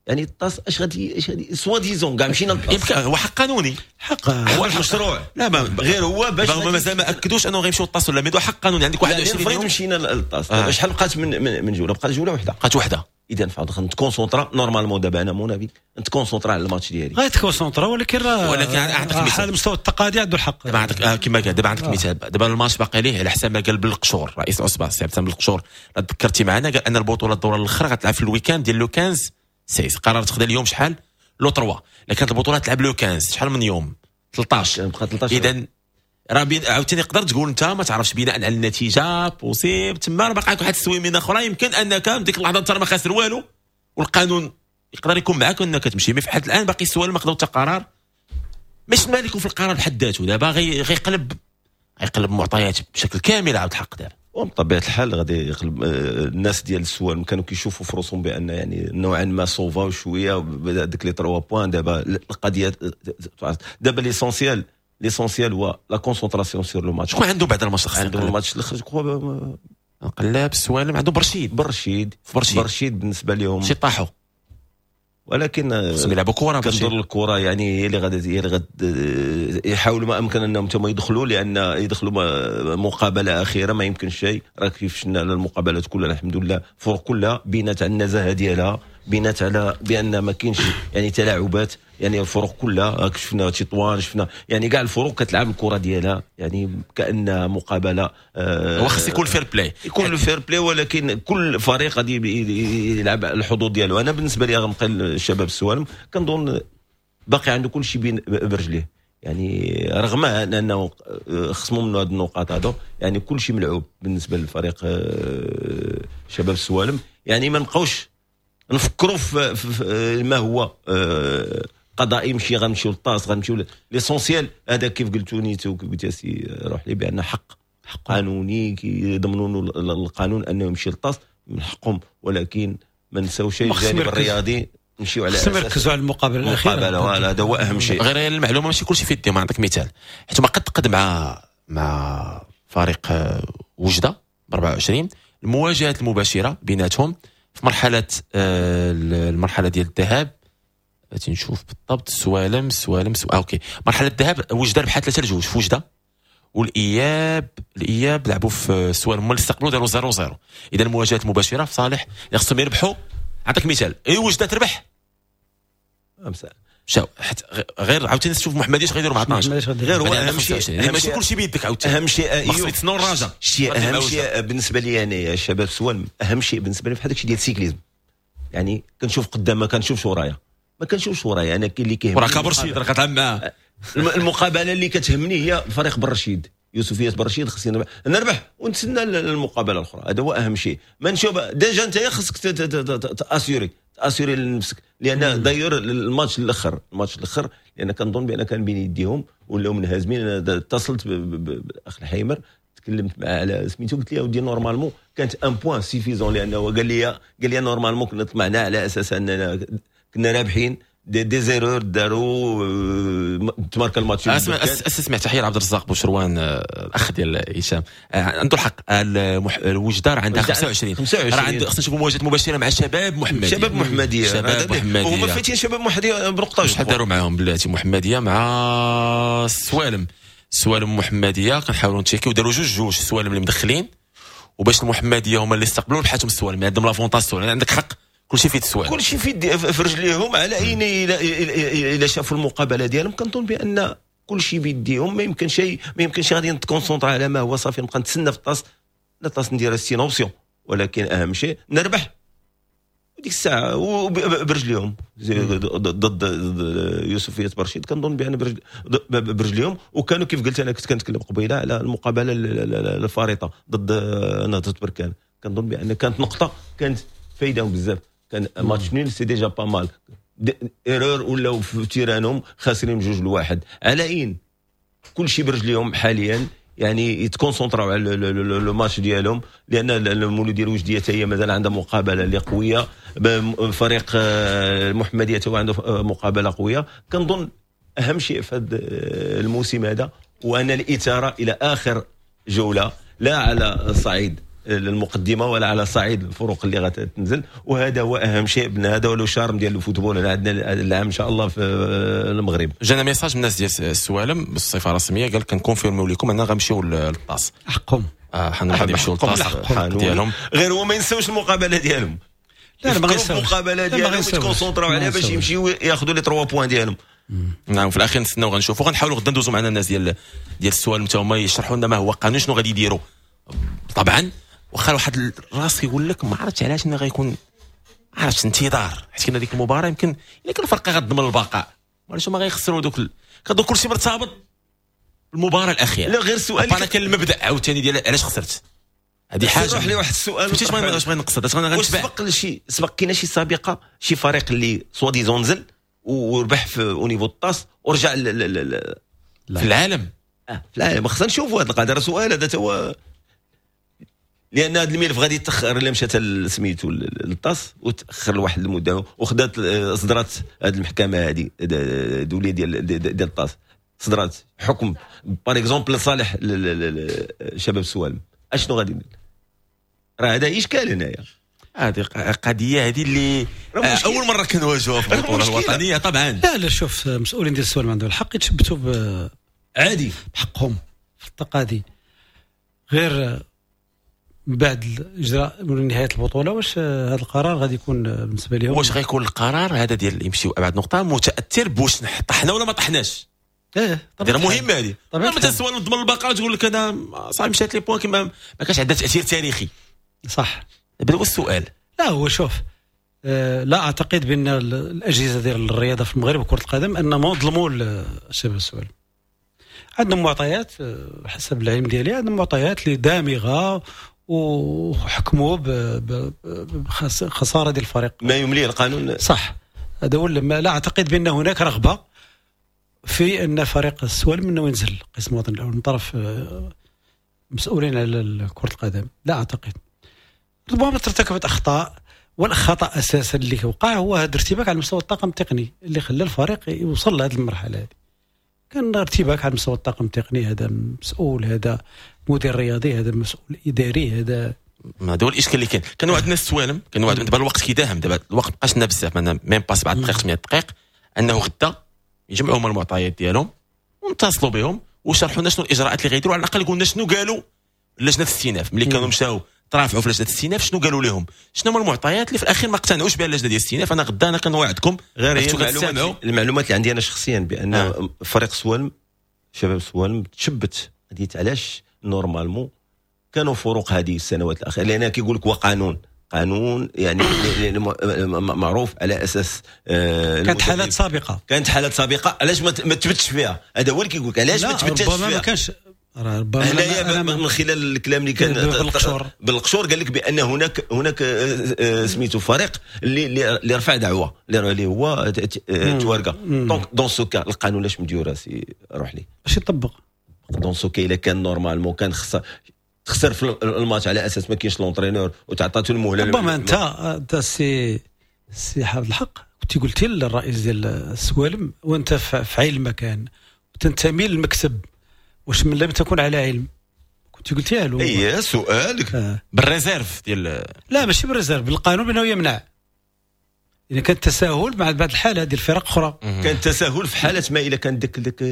يعني الطاس اش غادي اش غادي سوا ديزون كاع مشينا للطاس يمكن هو حق قانوني حق هو مشروع لا ما غير هو باش هما مازال ما اكدوش انه غيمشيو للطاس ولا ميدو حق قانوني عندك واحد وعشرين يوم مشينا للطاس آه. شحال بقات من من, من جوله بقات جوله واحده بقات وحده اذا فاضل نتكونسونطرا نورمالمون دابا انا منابي نتكونسونطرا على الماتش ديالي غيتكونسونطرا ولكن راه ولكن عندك مثال على مستوى التقاضي عنده الحق دابا عندك آه كما قال دابا عندك آه. مثال دابا الماتش باقي ليه على حساب ما قال بالقشور رئيس العصبه سي عبد السلام بالقشور تذكرتي معنا قال ان البطوله الدوره الاخرى غتلعب في الويكاند ديال لو خمسة ستة قرار تاخذ اليوم شحال لو ثلاثة لكن البطوله تلعب لو خمسة شحال من يوم ثلاثة عشر بقى ثلاثة عشر اذا راه بين عاوتاني تقدر تقول انت ما تعرفش بناء على النتيجه بوسيب تما راه باقي واحد السويمين اخرى يمكن انك ديك اللحظه انت ما خاسر والو والقانون يقدر يكون معك وانك تمشي مي في حد الان باقي السؤال ما خداو حتى قرار مش مالك في القرار بحد ذاته دابا غيقلب غيقلب معطيات بشكل كامل عاود الحق دابا وبطبيعه الحال غادي يقلب الناس ديال السوالم كانوا كيشوفوا في راسهم بان يعني نوعا ما صوفاو شويه ديك لي ثلاثة بوين دابا القضيه دابا ليسونسيال ليسونسيال هو لا كونسونطراسيون سور لو ماتش شكون عنده بعد الماتش عنده الماتش الاخر جو نقلب السوالم عنده برشيد برشيد برشيد برشيد بالنسبه لهم شي طاحوا ولكن خصهم يلعبوا كره كندور الكره يعني هي اللي غادي هي اللي غاد يحاولوا ما امكن انهم تما يدخلوا لان يدخلوا مقابله اخيره ما يمكنش شيء راه كيف شفنا المقابلات كلها الحمد لله الفرق كلها بينات على النزاهه ديالها بينات على بان ما كاينش يعني تلاعبات يعني الفرق كلها شفنا تطوان شفنا يعني كاع الفرق كتلعب الكره ديالها يعني كانها مقابله آه هو خص يكون فير بلاي يكون الفير بلاي ولكن كل فريق غادي يلعب الحظوظ ديالو. انا بالنسبه لي غنبقى الشباب السوالم كنظن باقي عنده كل شيء بين برجليه يعني رغم انه خصموا منه هذه النقاط هذو يعني كل شيء ملعوب بالنسبه للفريق شباب السوالم يعني ما نبقاوش نفكروا في, في ما هو قضائي مشي غنمشيو للطاس غنمشيو ليسونسيال هذا كيف قلتوني تو قلت يا سي روح لي بان حق حق قانوني كيضمنوا القانون انه يمشي للطاس من حقهم ولكن ما نساوش الجانب الرياضي نمشيو على اساس نركزوا على المقابله الاخيره المقابله هذا هو اهم شيء غير المعلومه ماشي كلشي في يدي ما نعطيك مثال حيت ما قد تقدم مع مع فريق وجده ب أربعة وعشرين المواجهات المباشره بيناتهم في مرحله المرحله ديال الذهاب تنشوف بالضبط سوالم سوالم سو... آه اوكي مرحله الذهاب وجده ربحات ثلاثة لجوج في وجده والاياب الاياب لعبوا في سوالم هما اللي استقبلوا داروا صفر صفر اذا المواجهات المباشره في صالح خصهم يربحوا. نعطيك مثال اي وجده تربح امساء شاو حتى غير عاوتاني تشوف محمديش غيديروا مع اثناش غير هو اهم شيء ماشي كلشي بيدك عاوتاني اهم شيء خصك تسناو الراجا شيء اهم شيء بالنسبه لي انا يا شباب سوالم اهم شيء بالنسبه لي في هذاك الشيء ديال السيكليزم يعني كنشوف قدام ما كنشوفش ورايا ما كنشوفش ورايا انا كاين اللي كيهمني وراك برشيد راه كتلعب معاه المقابله اللي كتهمني هي فريق برشيد يوسفيات برشيد خصني نربح ونتسنى المقابله الاخرى هذا هو اهم شيء ما نشوف ديجا انت خصك تاسيوري تاسيوري لنفسك لان داير الماتش الاخر الماتش الاخر لان كنظن بان كان بين يديهم ولاو منهزمين. انا اتصلت بالاخ الحيمر تكلمت معاه على سميتو قلت له ودي نورمالمون كانت ان بوين سيفيزون لانه قال لي قال لي نورمالمون كنا طمعنا على اساس اننا كنا رابحين دي دي زيرور داروا تمارك الماتش. اسمع اسمع تحيه عبد الرزاق بوشروان الاخ ديال هشام عنده الحق الوجدار عندها خمسة وعشرين راه عنده خصنا نشوفوا مواجهه مباشره مع شباب محمديه شباب محمديه شباب محمديه هما فايتين شباب محمديه بنقطه شحال داروا معاهم بلاتي محمديه مع السوالم السوالم محمديه كنحاولوا نتشيكيو داروا جوج جوج السوالم اللي مدخلين وباش المحمديه هما اللي استقبلوا ربحاتهم السوالم عندهم لافونطاج السوالم عندك حق كلشي في السوالم كلشي في في رجليهم على عين الى شافوا المقابله ديالهم كنظن بان كلشي بيديهم ما يمكن شيء ما يمكنش غادي نتكونسونطرا على ما هو صافي نبقى نتسنى في الطاس لا طاس ندير ستين اوبسيون ولكن اهم شيء نربح ديك الساعه وبرجليهم ضد يوسفيات برشيد كنظن بان برجليهم وكانوا كيف قلت انا كنت كنتكلم قبيله على المقابله الفارطه ضد نهضه بركان كنظن بان كانت نقطه كانت فايدهم بزاف كان ماتش نيل سي ديجا با مال ايرور ولاو في تيرانهم خاسرين جوج لواحد على عين كلشي برجليهم حاليا يعني يتكونسونطراو على لو ماتش ديالهم لان المولود ديال وجديه حتى هي مازال عندها مقابله اللي قويه فريق المحمديه حتى عنده مقابله قويه. كنظن اهم شيء في هذا الموسم هذا وان الاثاره الى اخر جوله لا على صعيد المقدمه ولا على صعيد الفروق اللي غتنزل، وهذا هو اهم شيء. بن هذا هو لو شارم ديال الفوتبول عندنا العام ان شاء الله في المغرب. جانا ميساج من الناس ديال السوالم بالصفه رسميه، قال كنكونفيرميو لكم اننا غنمشيو للطاس. حقهم اه حنا غادي نمشيو للطاس ديالهم، غير هو ما ينساوش المقابله ديالهم. لا ما غينساوش المقابله ديالهم يتكونسونطراو عليها باش يمشيو ياخذوا لي ثلاثة بوين ديالهم. نعم في الاخير نستناو غنشوفوا، غنحاولوا غدا ندوزوا معنا الناس ديال ديال السوالم حتى هما يشرحوا لنا ما هو القانون، شنو غادي يديروا. طبعا واخا واحد الراس يقول لك ما عرفتش علاش انه غيكون عرفتش انتظار، حيت كاين هذيك المباراه يمكن الا كان الفرق غضمن البقاء، علاش ما غيخسروا دوك ال... كدو كلشي مرتبط المباراه الاخيره. لا غير سؤال انا كان المبدا عاوتاني ديال علاش خسرت، هذه حاجه. روح لي واحد السؤال فهمتي اش بغيت نقصد، اش غنتبع. سبق شي سبق كاينه شي سابقه شي فريق اللي سوا ديزون نزل وربح في اونيفو الطاس ورجع ل... ل... ل... ل... في العالم. اه في العالم خصنا نشوفوا هذا القدر. سؤال هذا هو لان هذا الملف غادي يتاخر الا مشات سميتو للطاس وتاخر لواحد المده، وخدات صدرات هذه المحكمه هذه الدوليه ديال ديال الطاس، صدرات حكم بار اكزومبل لصالح شباب السوالم. اشنو غادي ندير؟ راه هذا اشكال هنايا. هذه قضيه هذه اللي اول مره كنواجهوها في البطوله الوطنيه. طبعا لا لا شوف، مسؤولين ديال السوالم عندهم الحق يتشبتوا عادي بحقهم في التقاضي، غير بعد الاجراء من نهايه البطوله واش هذا القرار غادي يكون بالنسبه لهم، واش غيكون القرار هذا ديال يمشيو ابعد نقطه متاثر بواش طحنا ولا ما طحناش. ايه هذه مهمه هذه. مثلا السؤال ضمن البقاء تقول لك انا صافي مشات لي بوان كما ما كانش عندها تاثير تاريخي. صح. هذا هو السؤال. لا هو شوف آه لا اعتقد بان الاجهزه ديال الرياضه في المغرب وكره القدم انهم ظلموا الشباب السوالم. عندهم معطيات حسب العلم ديالي، عندهم معطيات اللي دامغه وحكموا بخساره ديال الفريق ما يمليه القانون. صح. هذا هو. لا اعتقد بان هناك رغبه في ان فريق السوالم انه ينزل القسم الوطني الاول من طرف مسؤولين على كره القدم. لا اعتقد. ربما ارتكبت اخطاء، والخطا اساسا اللي وقع هو هذا الارتباك على مستوى الطاقم التقني اللي خلى الفريق يوصل لهذه المرحله هذه. كان ارتباك على مستوى الطاقم التقني، هذا مسؤول، هذا مدير رياضي، هذا مسؤول اداري، هذا هذا هو الاشكال اللي كان. كانوا عندنا السوالم، كانوا عندنا دابا الوقت كيداهم، دابا الوقت مابقاش لنا بزاف، مام باس بعد دقائق ثمانية دقائق، انه غدا يجمعوا هما المعطيات ديالهم ونتصلوا بهم وشرحوا لنا شنو الاجراءات اللي غيديروا. على الاقل قلنا شنو قالوا لجنه الاستئناف ملي كانوا مشاو ترافعوا في لجنه الاستئناف، شنو قالوا لهم، شنو هما المعطيات اللي في الاخير ما اقتنعوش بها اللجنه ديال الاستئناف. انا غدا انا كنوعدكم غير هي المعلومات, المعلومات اللي عندي انا شخصيا بان آه. فريق سوالم شباب سوالم تشبت قضيه علاش نورمالمون كانوا فروق هذه السنوات الاخيره، لان كيقول لك وقانون قانون يعني معروف على اساس آه كانت حالات سابقه كانت حالات سابقه علاش ما تبتش فيها. هذا هو اللي كيقول لك علاش ما تبتش فيها. ربما ما كانش هنايا من خلال الكلام اللي كان بالقشور بالقشور قال لك بان هناك هناك سميتو فريق اللي اللي رفع دعوه اللي هو توارقه. دونك دون سو كا القانون لاش مديو راسي روح لي باش يطبق. دون سو كا الا كان نورمالمون كان خص تخسر في الماتش على اساس ما كاينش لونترينور وتعطاتو المهله. ربما انت انت سي سي حافظ الحق كنت قلتي للرئيس ديال السوالم وانت في عين المكان وتنتمي للمكتب، واش من لم تكن على علم كنت قلتيها له؟ اي سؤالك آه. بالريزيرف ديال لا ماشي بالريزيرف، بالقانون بانه يمنع. اذا كان تساهل مع بعض الحالات ديال الفرق اخرى، كان تساهل في حاله ما الا كان داك داك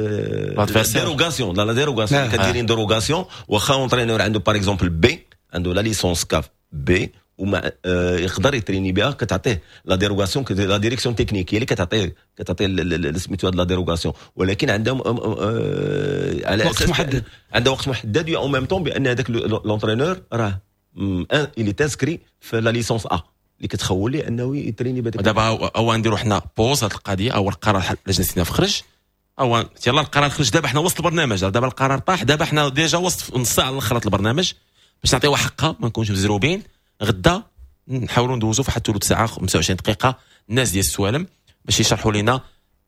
ديروغاسيون لا لا ديروغاسيون كديرين ديروغاسيون واخا اونترينور عنده باغ اكزومبل بي عنده لا ليسونس كاف بي وما آه يقدر يتريني بها كتعطيه لا ديروغاسيون لا ديريكسيون تكنيك هي اللي كتعطيه كتعطيه سميتو هاد لا ديروغاسيون، ولكن عندهم آه على وقت اساس محدد عنده وقت محدد او ميم طون بان هذاك لونترينور راه ان اللي تانسكري في لا ليسونس ا اللي كتخول ليه انه يتريني بهذاك. دابا او نديروا حنا بوز هذه القضيه او القرار لجنه الاستئناف خرج او يلاه القرار خرج. دابا حنا وسط البرنامج، دابا القرار طاح، دابا حنا ديجا وسط نص ساعه الاخرى البرنامج باش نعطيوها حقها ما نكونوش مزروبين. غدا نحاولوا ندوزوا في واحد ثلث ساعه خمسة وعشرين دقيقه الناس ديال السوالم باش يشرحوا لنا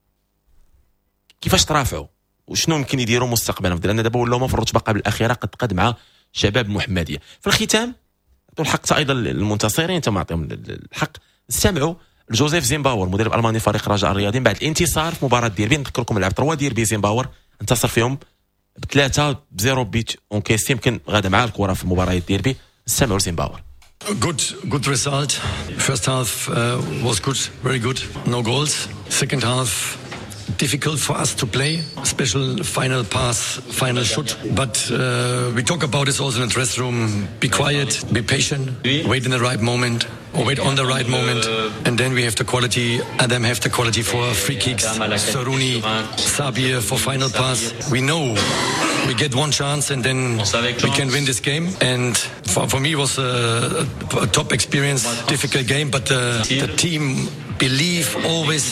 كيفاش ترافعوا وشنو يمكن يديروا مستقبلا، لان دابا ولاو في الرتبه قبل الاخيره قد قد مع شباب المحمديه. في الختام الحق ايضا للمنتصرين انت معطيهم الحق. استمعوا لجوزيف زيمباور مدرب الماني فريق رجاء الرياضيين بعد الانتصار في مباراه ديربي. نذكركم لعب ثلاثة ديربي زيمباور انتصر فيهم بثلاثه بزيرو بيت اون كيس. يمكن غادا مع الكره في مباراه ديربي نستمعوا لزيمباور. Good, good result. First half uh, was good, very good. No goals. Second half, difficult for us to play. Special final pass, final shoot. But uh, we talk about this also in the dress room. Be quiet, be patient, wait in the right moment, or wait on the right moment. And then we have the quality. Adam have the quality for free kicks. Saruni, Sabir for final pass. We know we get one chance and then we can win this game. And for, for me it was a, a top experience, difficult game, but the, the team believe always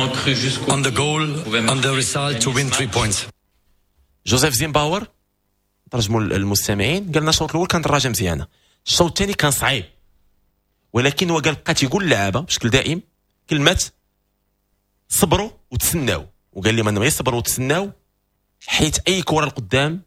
on the goal, on the result to win three points. جوزيف زيمباور ترجموا المستمعين قالنا الشوط الاول كانت الدراجه مزيانه، الشوط الثاني كان صعيب، ولكن هو قال بقى تيقول اللعابه بشكل دائم كلمه صبروا وتسناو، وقال لي ما يصبروا وتسناو حيت اي كره القدام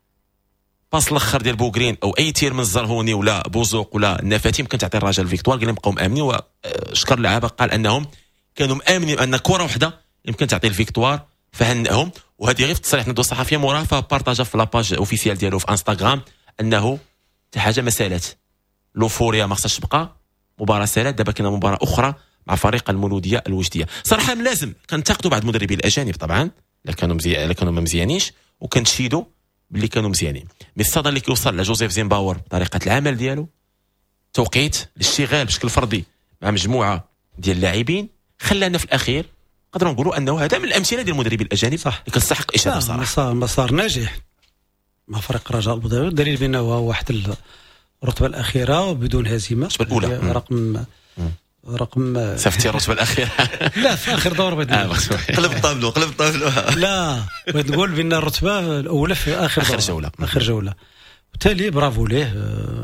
باس الاخر ديال بوغرين او اي تير من الزرهوني ولا بوزوق ولا النفاتي يمكن تعطي الرجاء الفيكتوار. قال لهم بقاو مامنين، وشكر اللعابه قال انهم كانوا مامنين ان كره واحده يمكن تعطي الفيكتوار فهنئهم. وهذه غير في تصريح ندوه الصحفيه موراه فبارطاجا في لاباج اوفيسيال ديالو في انستغرام انه حتى حاجه ما سالات، لوفوريا ما خصهاش تبقى، مباراه سالات، دابا كاينه مباراه اخرى مع فريق المولوديه الوجديه. صراحه لازم كنتقدوا بعض المدربين الاجانب طبعا لا كانوا مزيان لا كانوا ما مزيانيش وكنشيدوا باللي كانوا مزيانين، مي الصدى اللي كيوصل لجوزيف زيمباور بطريقه العمل ديالو، توقيت الاشتغال بشكل فردي مع مجموعه ديال اللاعبين، خلانا في الاخير نقدروا نقولوا انه هذا من الامثله ديال المدربين الاجانب صح اللي كتستحق اشاده صراحه. مسار مسار ناجح مع فريق الرجاء البيضاوي، دليل بانه هو واحد الرتبه الاخيره وبدون هزيمه، الرتبه الاولى رقم رقم صفتي الرتبه الاخيره لا في اخر دور بغيت آه قلب الطابلو قلب الطابلو لا بغيت نقول بان الرتبه الاولى في اخر اخر جوله اخر جوله وبالتالي برافو ليه.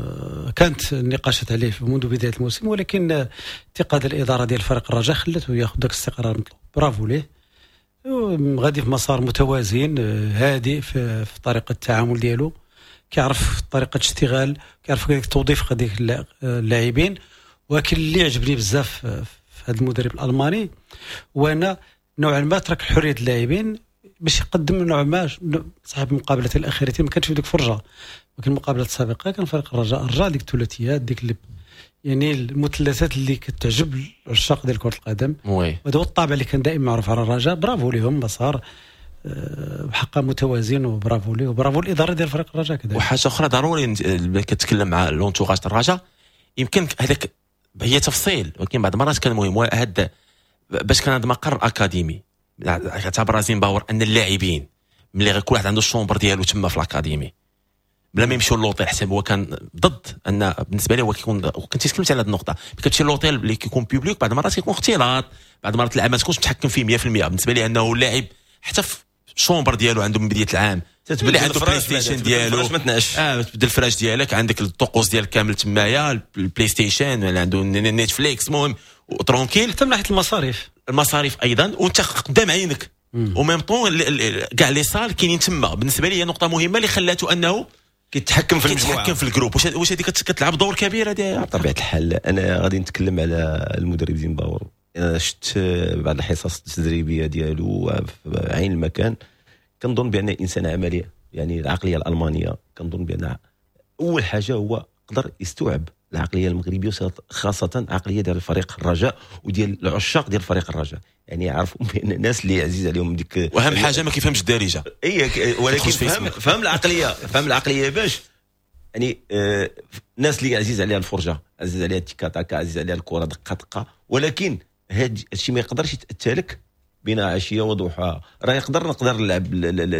كانت النقاشات عليه منذ بدايه الموسم، ولكن ثقه الاداره ديال فريق الرجاء خلته ياخذ داك الاستقرار المطلوب. برافو ليه، غادي في مسار متوازن هادئ في, في طريقه التعامل ديالو، كيعرف طريقه الاشتغال، كيعرف كيف توظيف هذيك اللاعبين. ولكن اللي عجبني بزاف في هذا المدرب الالماني وانا نوعا ما ترك حريه اللاعبين باش يقدم نوعا ما صاحب المقابلات الاخيرتين ما كانش في ديك فرجه، ولكن المقابلات السابقه كان فريق الرجاء رجع ديك الثلاثيات ديك اللي يعني المثلثات اللي كتعجب العشاق ديال كره القدم، وي وهذا هو الطابع اللي كان دائما معروف على الرجاء. برافو لهم، مسار بحقا متوازن وبرافو ليه وبرافو الاداره ديال فريق الرجاء كذلك. وحاجه اخرى ضروري كتكلم مع لونتوراج الرجاء، يمكن هذاك هي تفصيل ولكن بعض المرات كان مهم، وهذا باش كان هذا مقر اكاديمي اعتبر زيمباور ان اللاعبين ملي غير كل واحد عنده الشومبر ديالو تما في الاكاديمي بلا ما يمشيو للوطيل، حسب هو كان ضد ان بالنسبه لي هو كيكون، وكنت تكلمت على هذه النقطه، كتمشي للوطيل اللي كيكون بوبليك بعض المرات كيكون اختلاط، بعض المرات اللاعب ما تكونش متحكم فيه مية في المية. بالنسبه لي انه اللاعب حتى في الشومبر ديالو عنده من بدايه العام تبدا عنده بلاي ستيشن ديالو اه تبدا الفراش ديالك، عندك الطقوس ديال كامل تمايا البلاي ستيشن ولا عنده نتفليكس، المهم ترونكيل. حتى من ناحيه المصاريف المصاريف ايضا وانت قدام عينك وميم طون كاع لي صال كاينين تما. بالنسبه لي نقطه مهمه اللي خلاته انه كيتحكم في المجموعه كيتحكم في الجروب. واش واش هذيك كتلعب دور كبير هذه بطبيعه الحال. انا غادي نتكلم على المدرب زيمباور، انا شفت بعض الحصص التدريبيه ديالو في عين المكان، كنظن بان انسان عمليه، يعني العقليه الالمانيه كنظن بان اول حاجه هو قدر يستوعب العقليه المغربيه خاصه العقليه ديال فريق الرجاء وديال العشاق ديال فريق الرجاء، يعني يعرفوا بان الناس اللي عزيز عليهم ديك واهم حاجه ما كيفهمش الدارجه اي، ولكن فهم فهم العقليه فهم العقليه باش يعني آه الناس اللي عزيز عليها الفرجه، عزيز عليها التيكا تاكا، عزيز عليها الكره دقه دقه، ولكن هذا الشيء ما يقدرش يتأتلك بين عشيه وضحاها. راه يقدر نقدر نلعب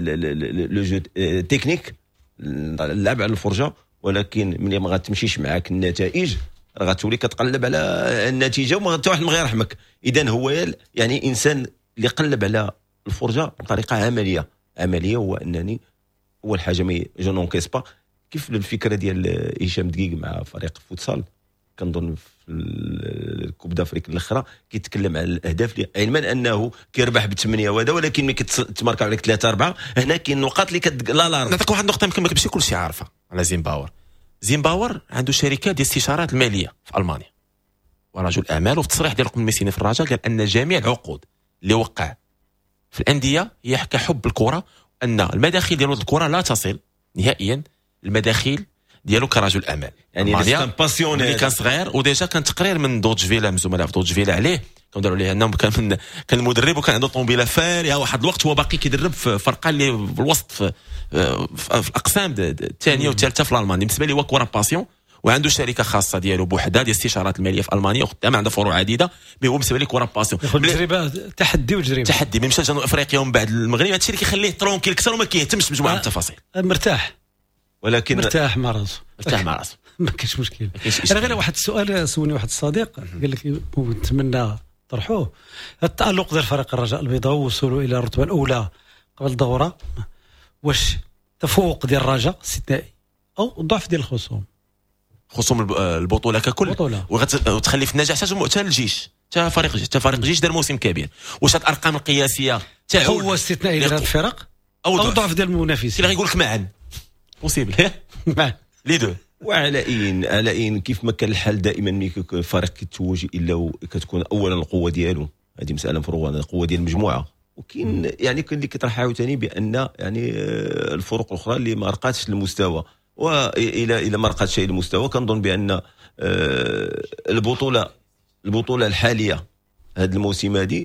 لو جو تكنيك، نلعب على الفرجه، ولكن ملي ما غتمشيش معاك النتائج راه غتولي كتقلب على النتيجه وما حتى واحد ما غيرحمك. اذا هو يعني انسان اللي قلب على الفرجه بطريقه عمليه. عمليه هو انني اول حاجه مي جو نونكيس با، كيف الفكره ديال هشام دقيق مع فريق فوتسال كنظن في الكوب دافريك الاخرى كيتكلم على الاهداف، علما انه كيربح بثمانيه وهذا، ولكن ملي كتماركا عليك ثلاثه اربعه هنا كاين نقاط اللي كت لا لا نعطيك واحد النقطه يمكن ما كتمشي كلشي عارفه على زيمباور. زيمباور عنده شركه ديال الاستشارات الماليه في المانيا ورجل اعمال، وفي تصريح ديال رقم الميسيني في الرجاء قال ان جميع العقود اللي وقع في الانديه هي كحب الكره، ان المداخيل ديال الكره لا تصل نهائيا المداخيل ديالو كرجل اعمال يعني كان باسيوني اللي كان صغير وديجا كان تقرير من دوج فيلا من زملاء في دوج فيلا عليه كانوا داروا ليه انهم كان من كان المدرب وكان عنده طوموبيله فارهه واحد الوقت هو باقي كيدرب في فرقه اللي في الوسط في, في الاقسام الثانيه والثالثه في المانيا. بالنسبه لي هو كره باسيون وعنده شركه خاصه ديالو بوحدها ديال الاستشارات الماليه في المانيا وخدام عنده فروع عديده مي هو بالنسبه لي كره باسيون تجربه تحدي وتجربه تحدي. مشى جنوب افريقيا ومن بعد المغرب هادشي اللي كيخليه ترونكيل كثر وما كيهتمش بمجموعه التفاصيل مرتاح ولكن مرتاح مع راسو مرتاح مع راسو ما كاينش مشكل. انا غير واحد السؤال سولني واحد الصديق قال لك نتمنى طرحوه التألق ديال فريق الرجاء البيضاوي ووصوله الى الرتبه الاولى قبل الدوره واش تفوق ديال الرجاء استثنائي او ضعف ديال الخصوم خصوم البطوله ككل وتخلي في النجاح حتى الجيش حتى فريق الجيش حتى فريق الجيش دار موسم كبير واش هاد الارقام القياسيه تعود هو استثنائي ديال هاد الفرق او, أو ضعف ديال المنافسين كي غيقول لك معا بوسيبل معا لي دو وعلى إين على إين كيف ما كان الحال دائما ملي الفريق كيتوج الا كتكون اولا القوه ديالو هذه مساله مفروغه القوه ديال المجموعه وكاين يعني كاين اللي كيطرح عاوتاني بان يعني الفرق الاخرى اللي ما رقاتش المستوى والى الى ما رقات شيء المستوى كنظن بان البطوله البطوله الحاليه هذا الموسم هذه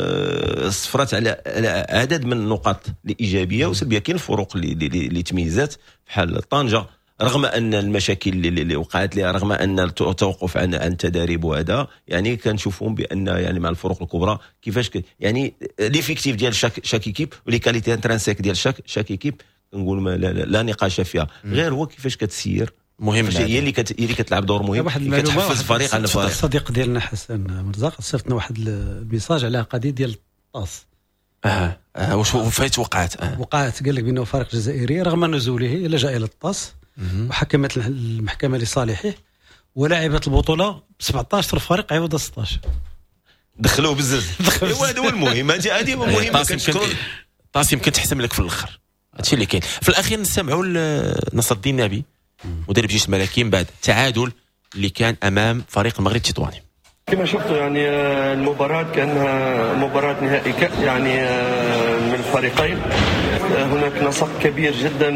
صفرت على عدد من النقاط الايجابيه وسلبيه. كاين الفروق اللي اللي تميزات بحال طنجه رغم ان المشاكل اللي وقعت لها رغم ان التوقف عن عن التدريب وهذا يعني كنشوفهم بان يعني مع الفروق الكبرى كيفاش يعني ليفيكتيف ديال شاك شاك ايكيب ولي كاليتي انترانسيك ديال شاك شاك ايكيب كنقول لا, لا, لا نقاش فيها غير هو كيفاش كتسير مهم هي اللي كت... هي اللي كتلعب دور مهم كتحفز فريق على فريق. الصديق ديالنا حسن مرزاق صيفطنا واحد الميساج على قضيه ديال الطاس اه, آه. واش فايت وقعت آه. وقعت قال لك بانه فريق جزائري رغم نزوله لجا الى الطاس وحكمت المحكمه لصالحه ولاعبه البطوله ب سبعطاش الفريق عوض ستطاش دخلوه بزاف ايوا هذا هو المهم هذه هذه مهمه طاس يمكن تحسم لك في الاخر هادشي اللي كاين. في الاخير نسمعوا نصر الدين نبي مدرب جيش الملكي بعد التعادل اللي كان امام فريق المغرب التطواني. كما شفتوا يعني المباراة كانها مباراة نهائي يعني من الفريقين هناك نسق كبير جدا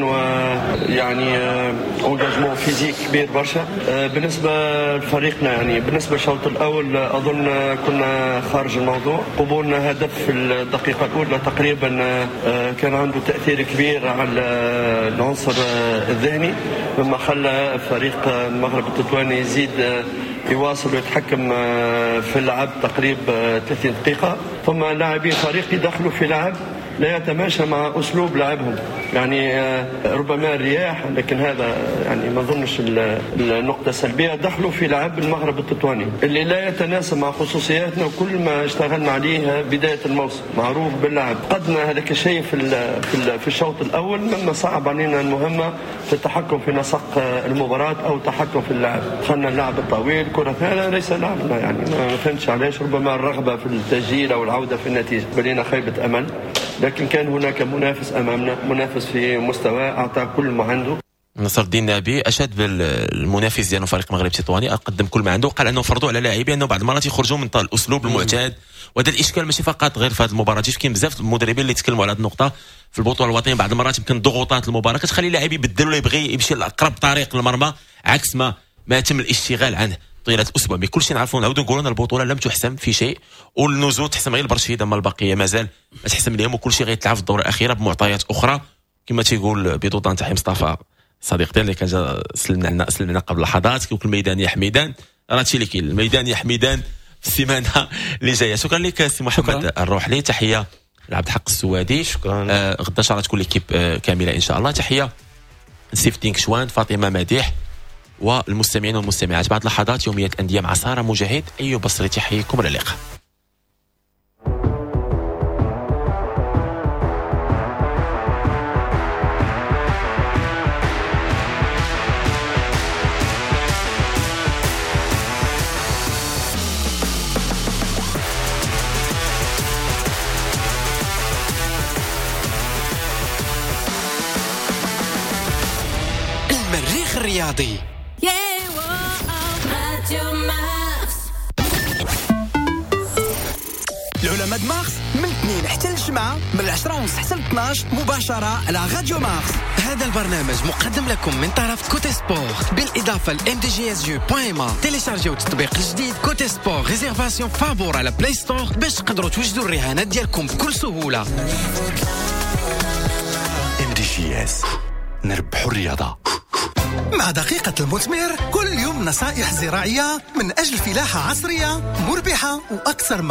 ويعني انجاجمون فيزيك كبير برشا بالنسبة لفريقنا. يعني بالنسبة للشوط الأول أظن كنا خارج الموضوع. قبولنا هدف في الدقيقة الأولى تقريبا كان عنده تأثير كبير على العنصر الذهني مما خلى فريق المغرب التطواني يزيد يواصل ويتحكم في اللعب تقريبا ثلاثين دقيقة. ثم لاعبين فريقي دخلوا في لعب لا يتماشى مع أسلوب لعبهم يعني ربما الرياح لكن هذا يعني ما ظنش النقطة السلبية. دخلوا في لعب المغرب التطواني اللي لا يتناسب مع خصوصياتنا وكل ما اشتغلنا عليه بداية الموسم معروف باللعب. قدنا هذاك الشيء في في الشوط الأول مما صعب علينا المهمة في التحكم في نسق المباراة أو التحكم في اللعب. دخلنا اللعب الطويل كرة هذا ليس لعبنا يعني ما فهمتش علاش ربما الرغبة في التسجيل أو العودة في النتيجة بلينا خيبة أمل. لكن كان هناك منافس امامنا منافس في مستوى اعطى كل ما عنده. نصر الدين نبي اشاد بالمنافس ديالو فريق المغرب التطواني قدم كل ما عنده قال انه فرضوا على لاعبين انه بعض المرات يخرجوا من الاسلوب المعتاد وهذا الاشكال ماشي فقط غير في هذه المباراه. كاين بزاف المدربين اللي تكلموا على هذه النقطه في البطوله الوطنيه. بعض المرات يمكن ضغوطات المباراه كتخلي اللاعب يبدل ولا يبغي يمشي لاقرب طريق للمرمى عكس ما ما يتم الاشتغال عنه طيله الاسبوع. مي كلشي نعرفوا نعاودوا نقولوا ان البطوله لم تحسم في شيء والنزول تحسم غير البرشيده اما البقيه مازال ما تحسم لهم وكلشي غيتلعب في الدوره الاخيره بمعطيات اخرى كما تيقول بيضوطان تاع مصطفى صديق ديالي اللي كان جا سلمنا لنا سلمنا قبل لحظات كيقول الميدان يا حميدان راه هادشي اللي كاين الميدان يا حميدان في السيمانه اللي جايه. شكرا لك سي محمد الروحلي. تحيه لعبد الحق السوادي. شكرا. آه غدا ان شاء الله تكون ليكيب آه كامله ان شاء الله. تحيه سيفتينك شوان فاطمه مديح والمستمعين والمستمعات. بعد لحظات يومية الأندية مع سارة مجاهد. أيوب بصري تحييكم إلى اللقاء. المريخ الرياضي. العلماء مارس من الاثنين حتى الجمعة من العشرة ونص حتى الاثناش مباشرة على راديو مارس. هذا البرنامج مقدم لكم من طرف كوتي سبورت بالإضافة ل ام دي جي اس جي بوان ام. تيليشارجيو التطبيق الجديد كوتي سبورت ريزيرفاسيون فابور على بلاي ستور باش تقدروا توجدوا الرهانات ديالكم بكل سهولة. ام دي جي اس نربحوا الرياضة. مع دقيقة المثمر كل يوم نصائح زراعية من أجل فلاحة عصرية مربحة وأكثر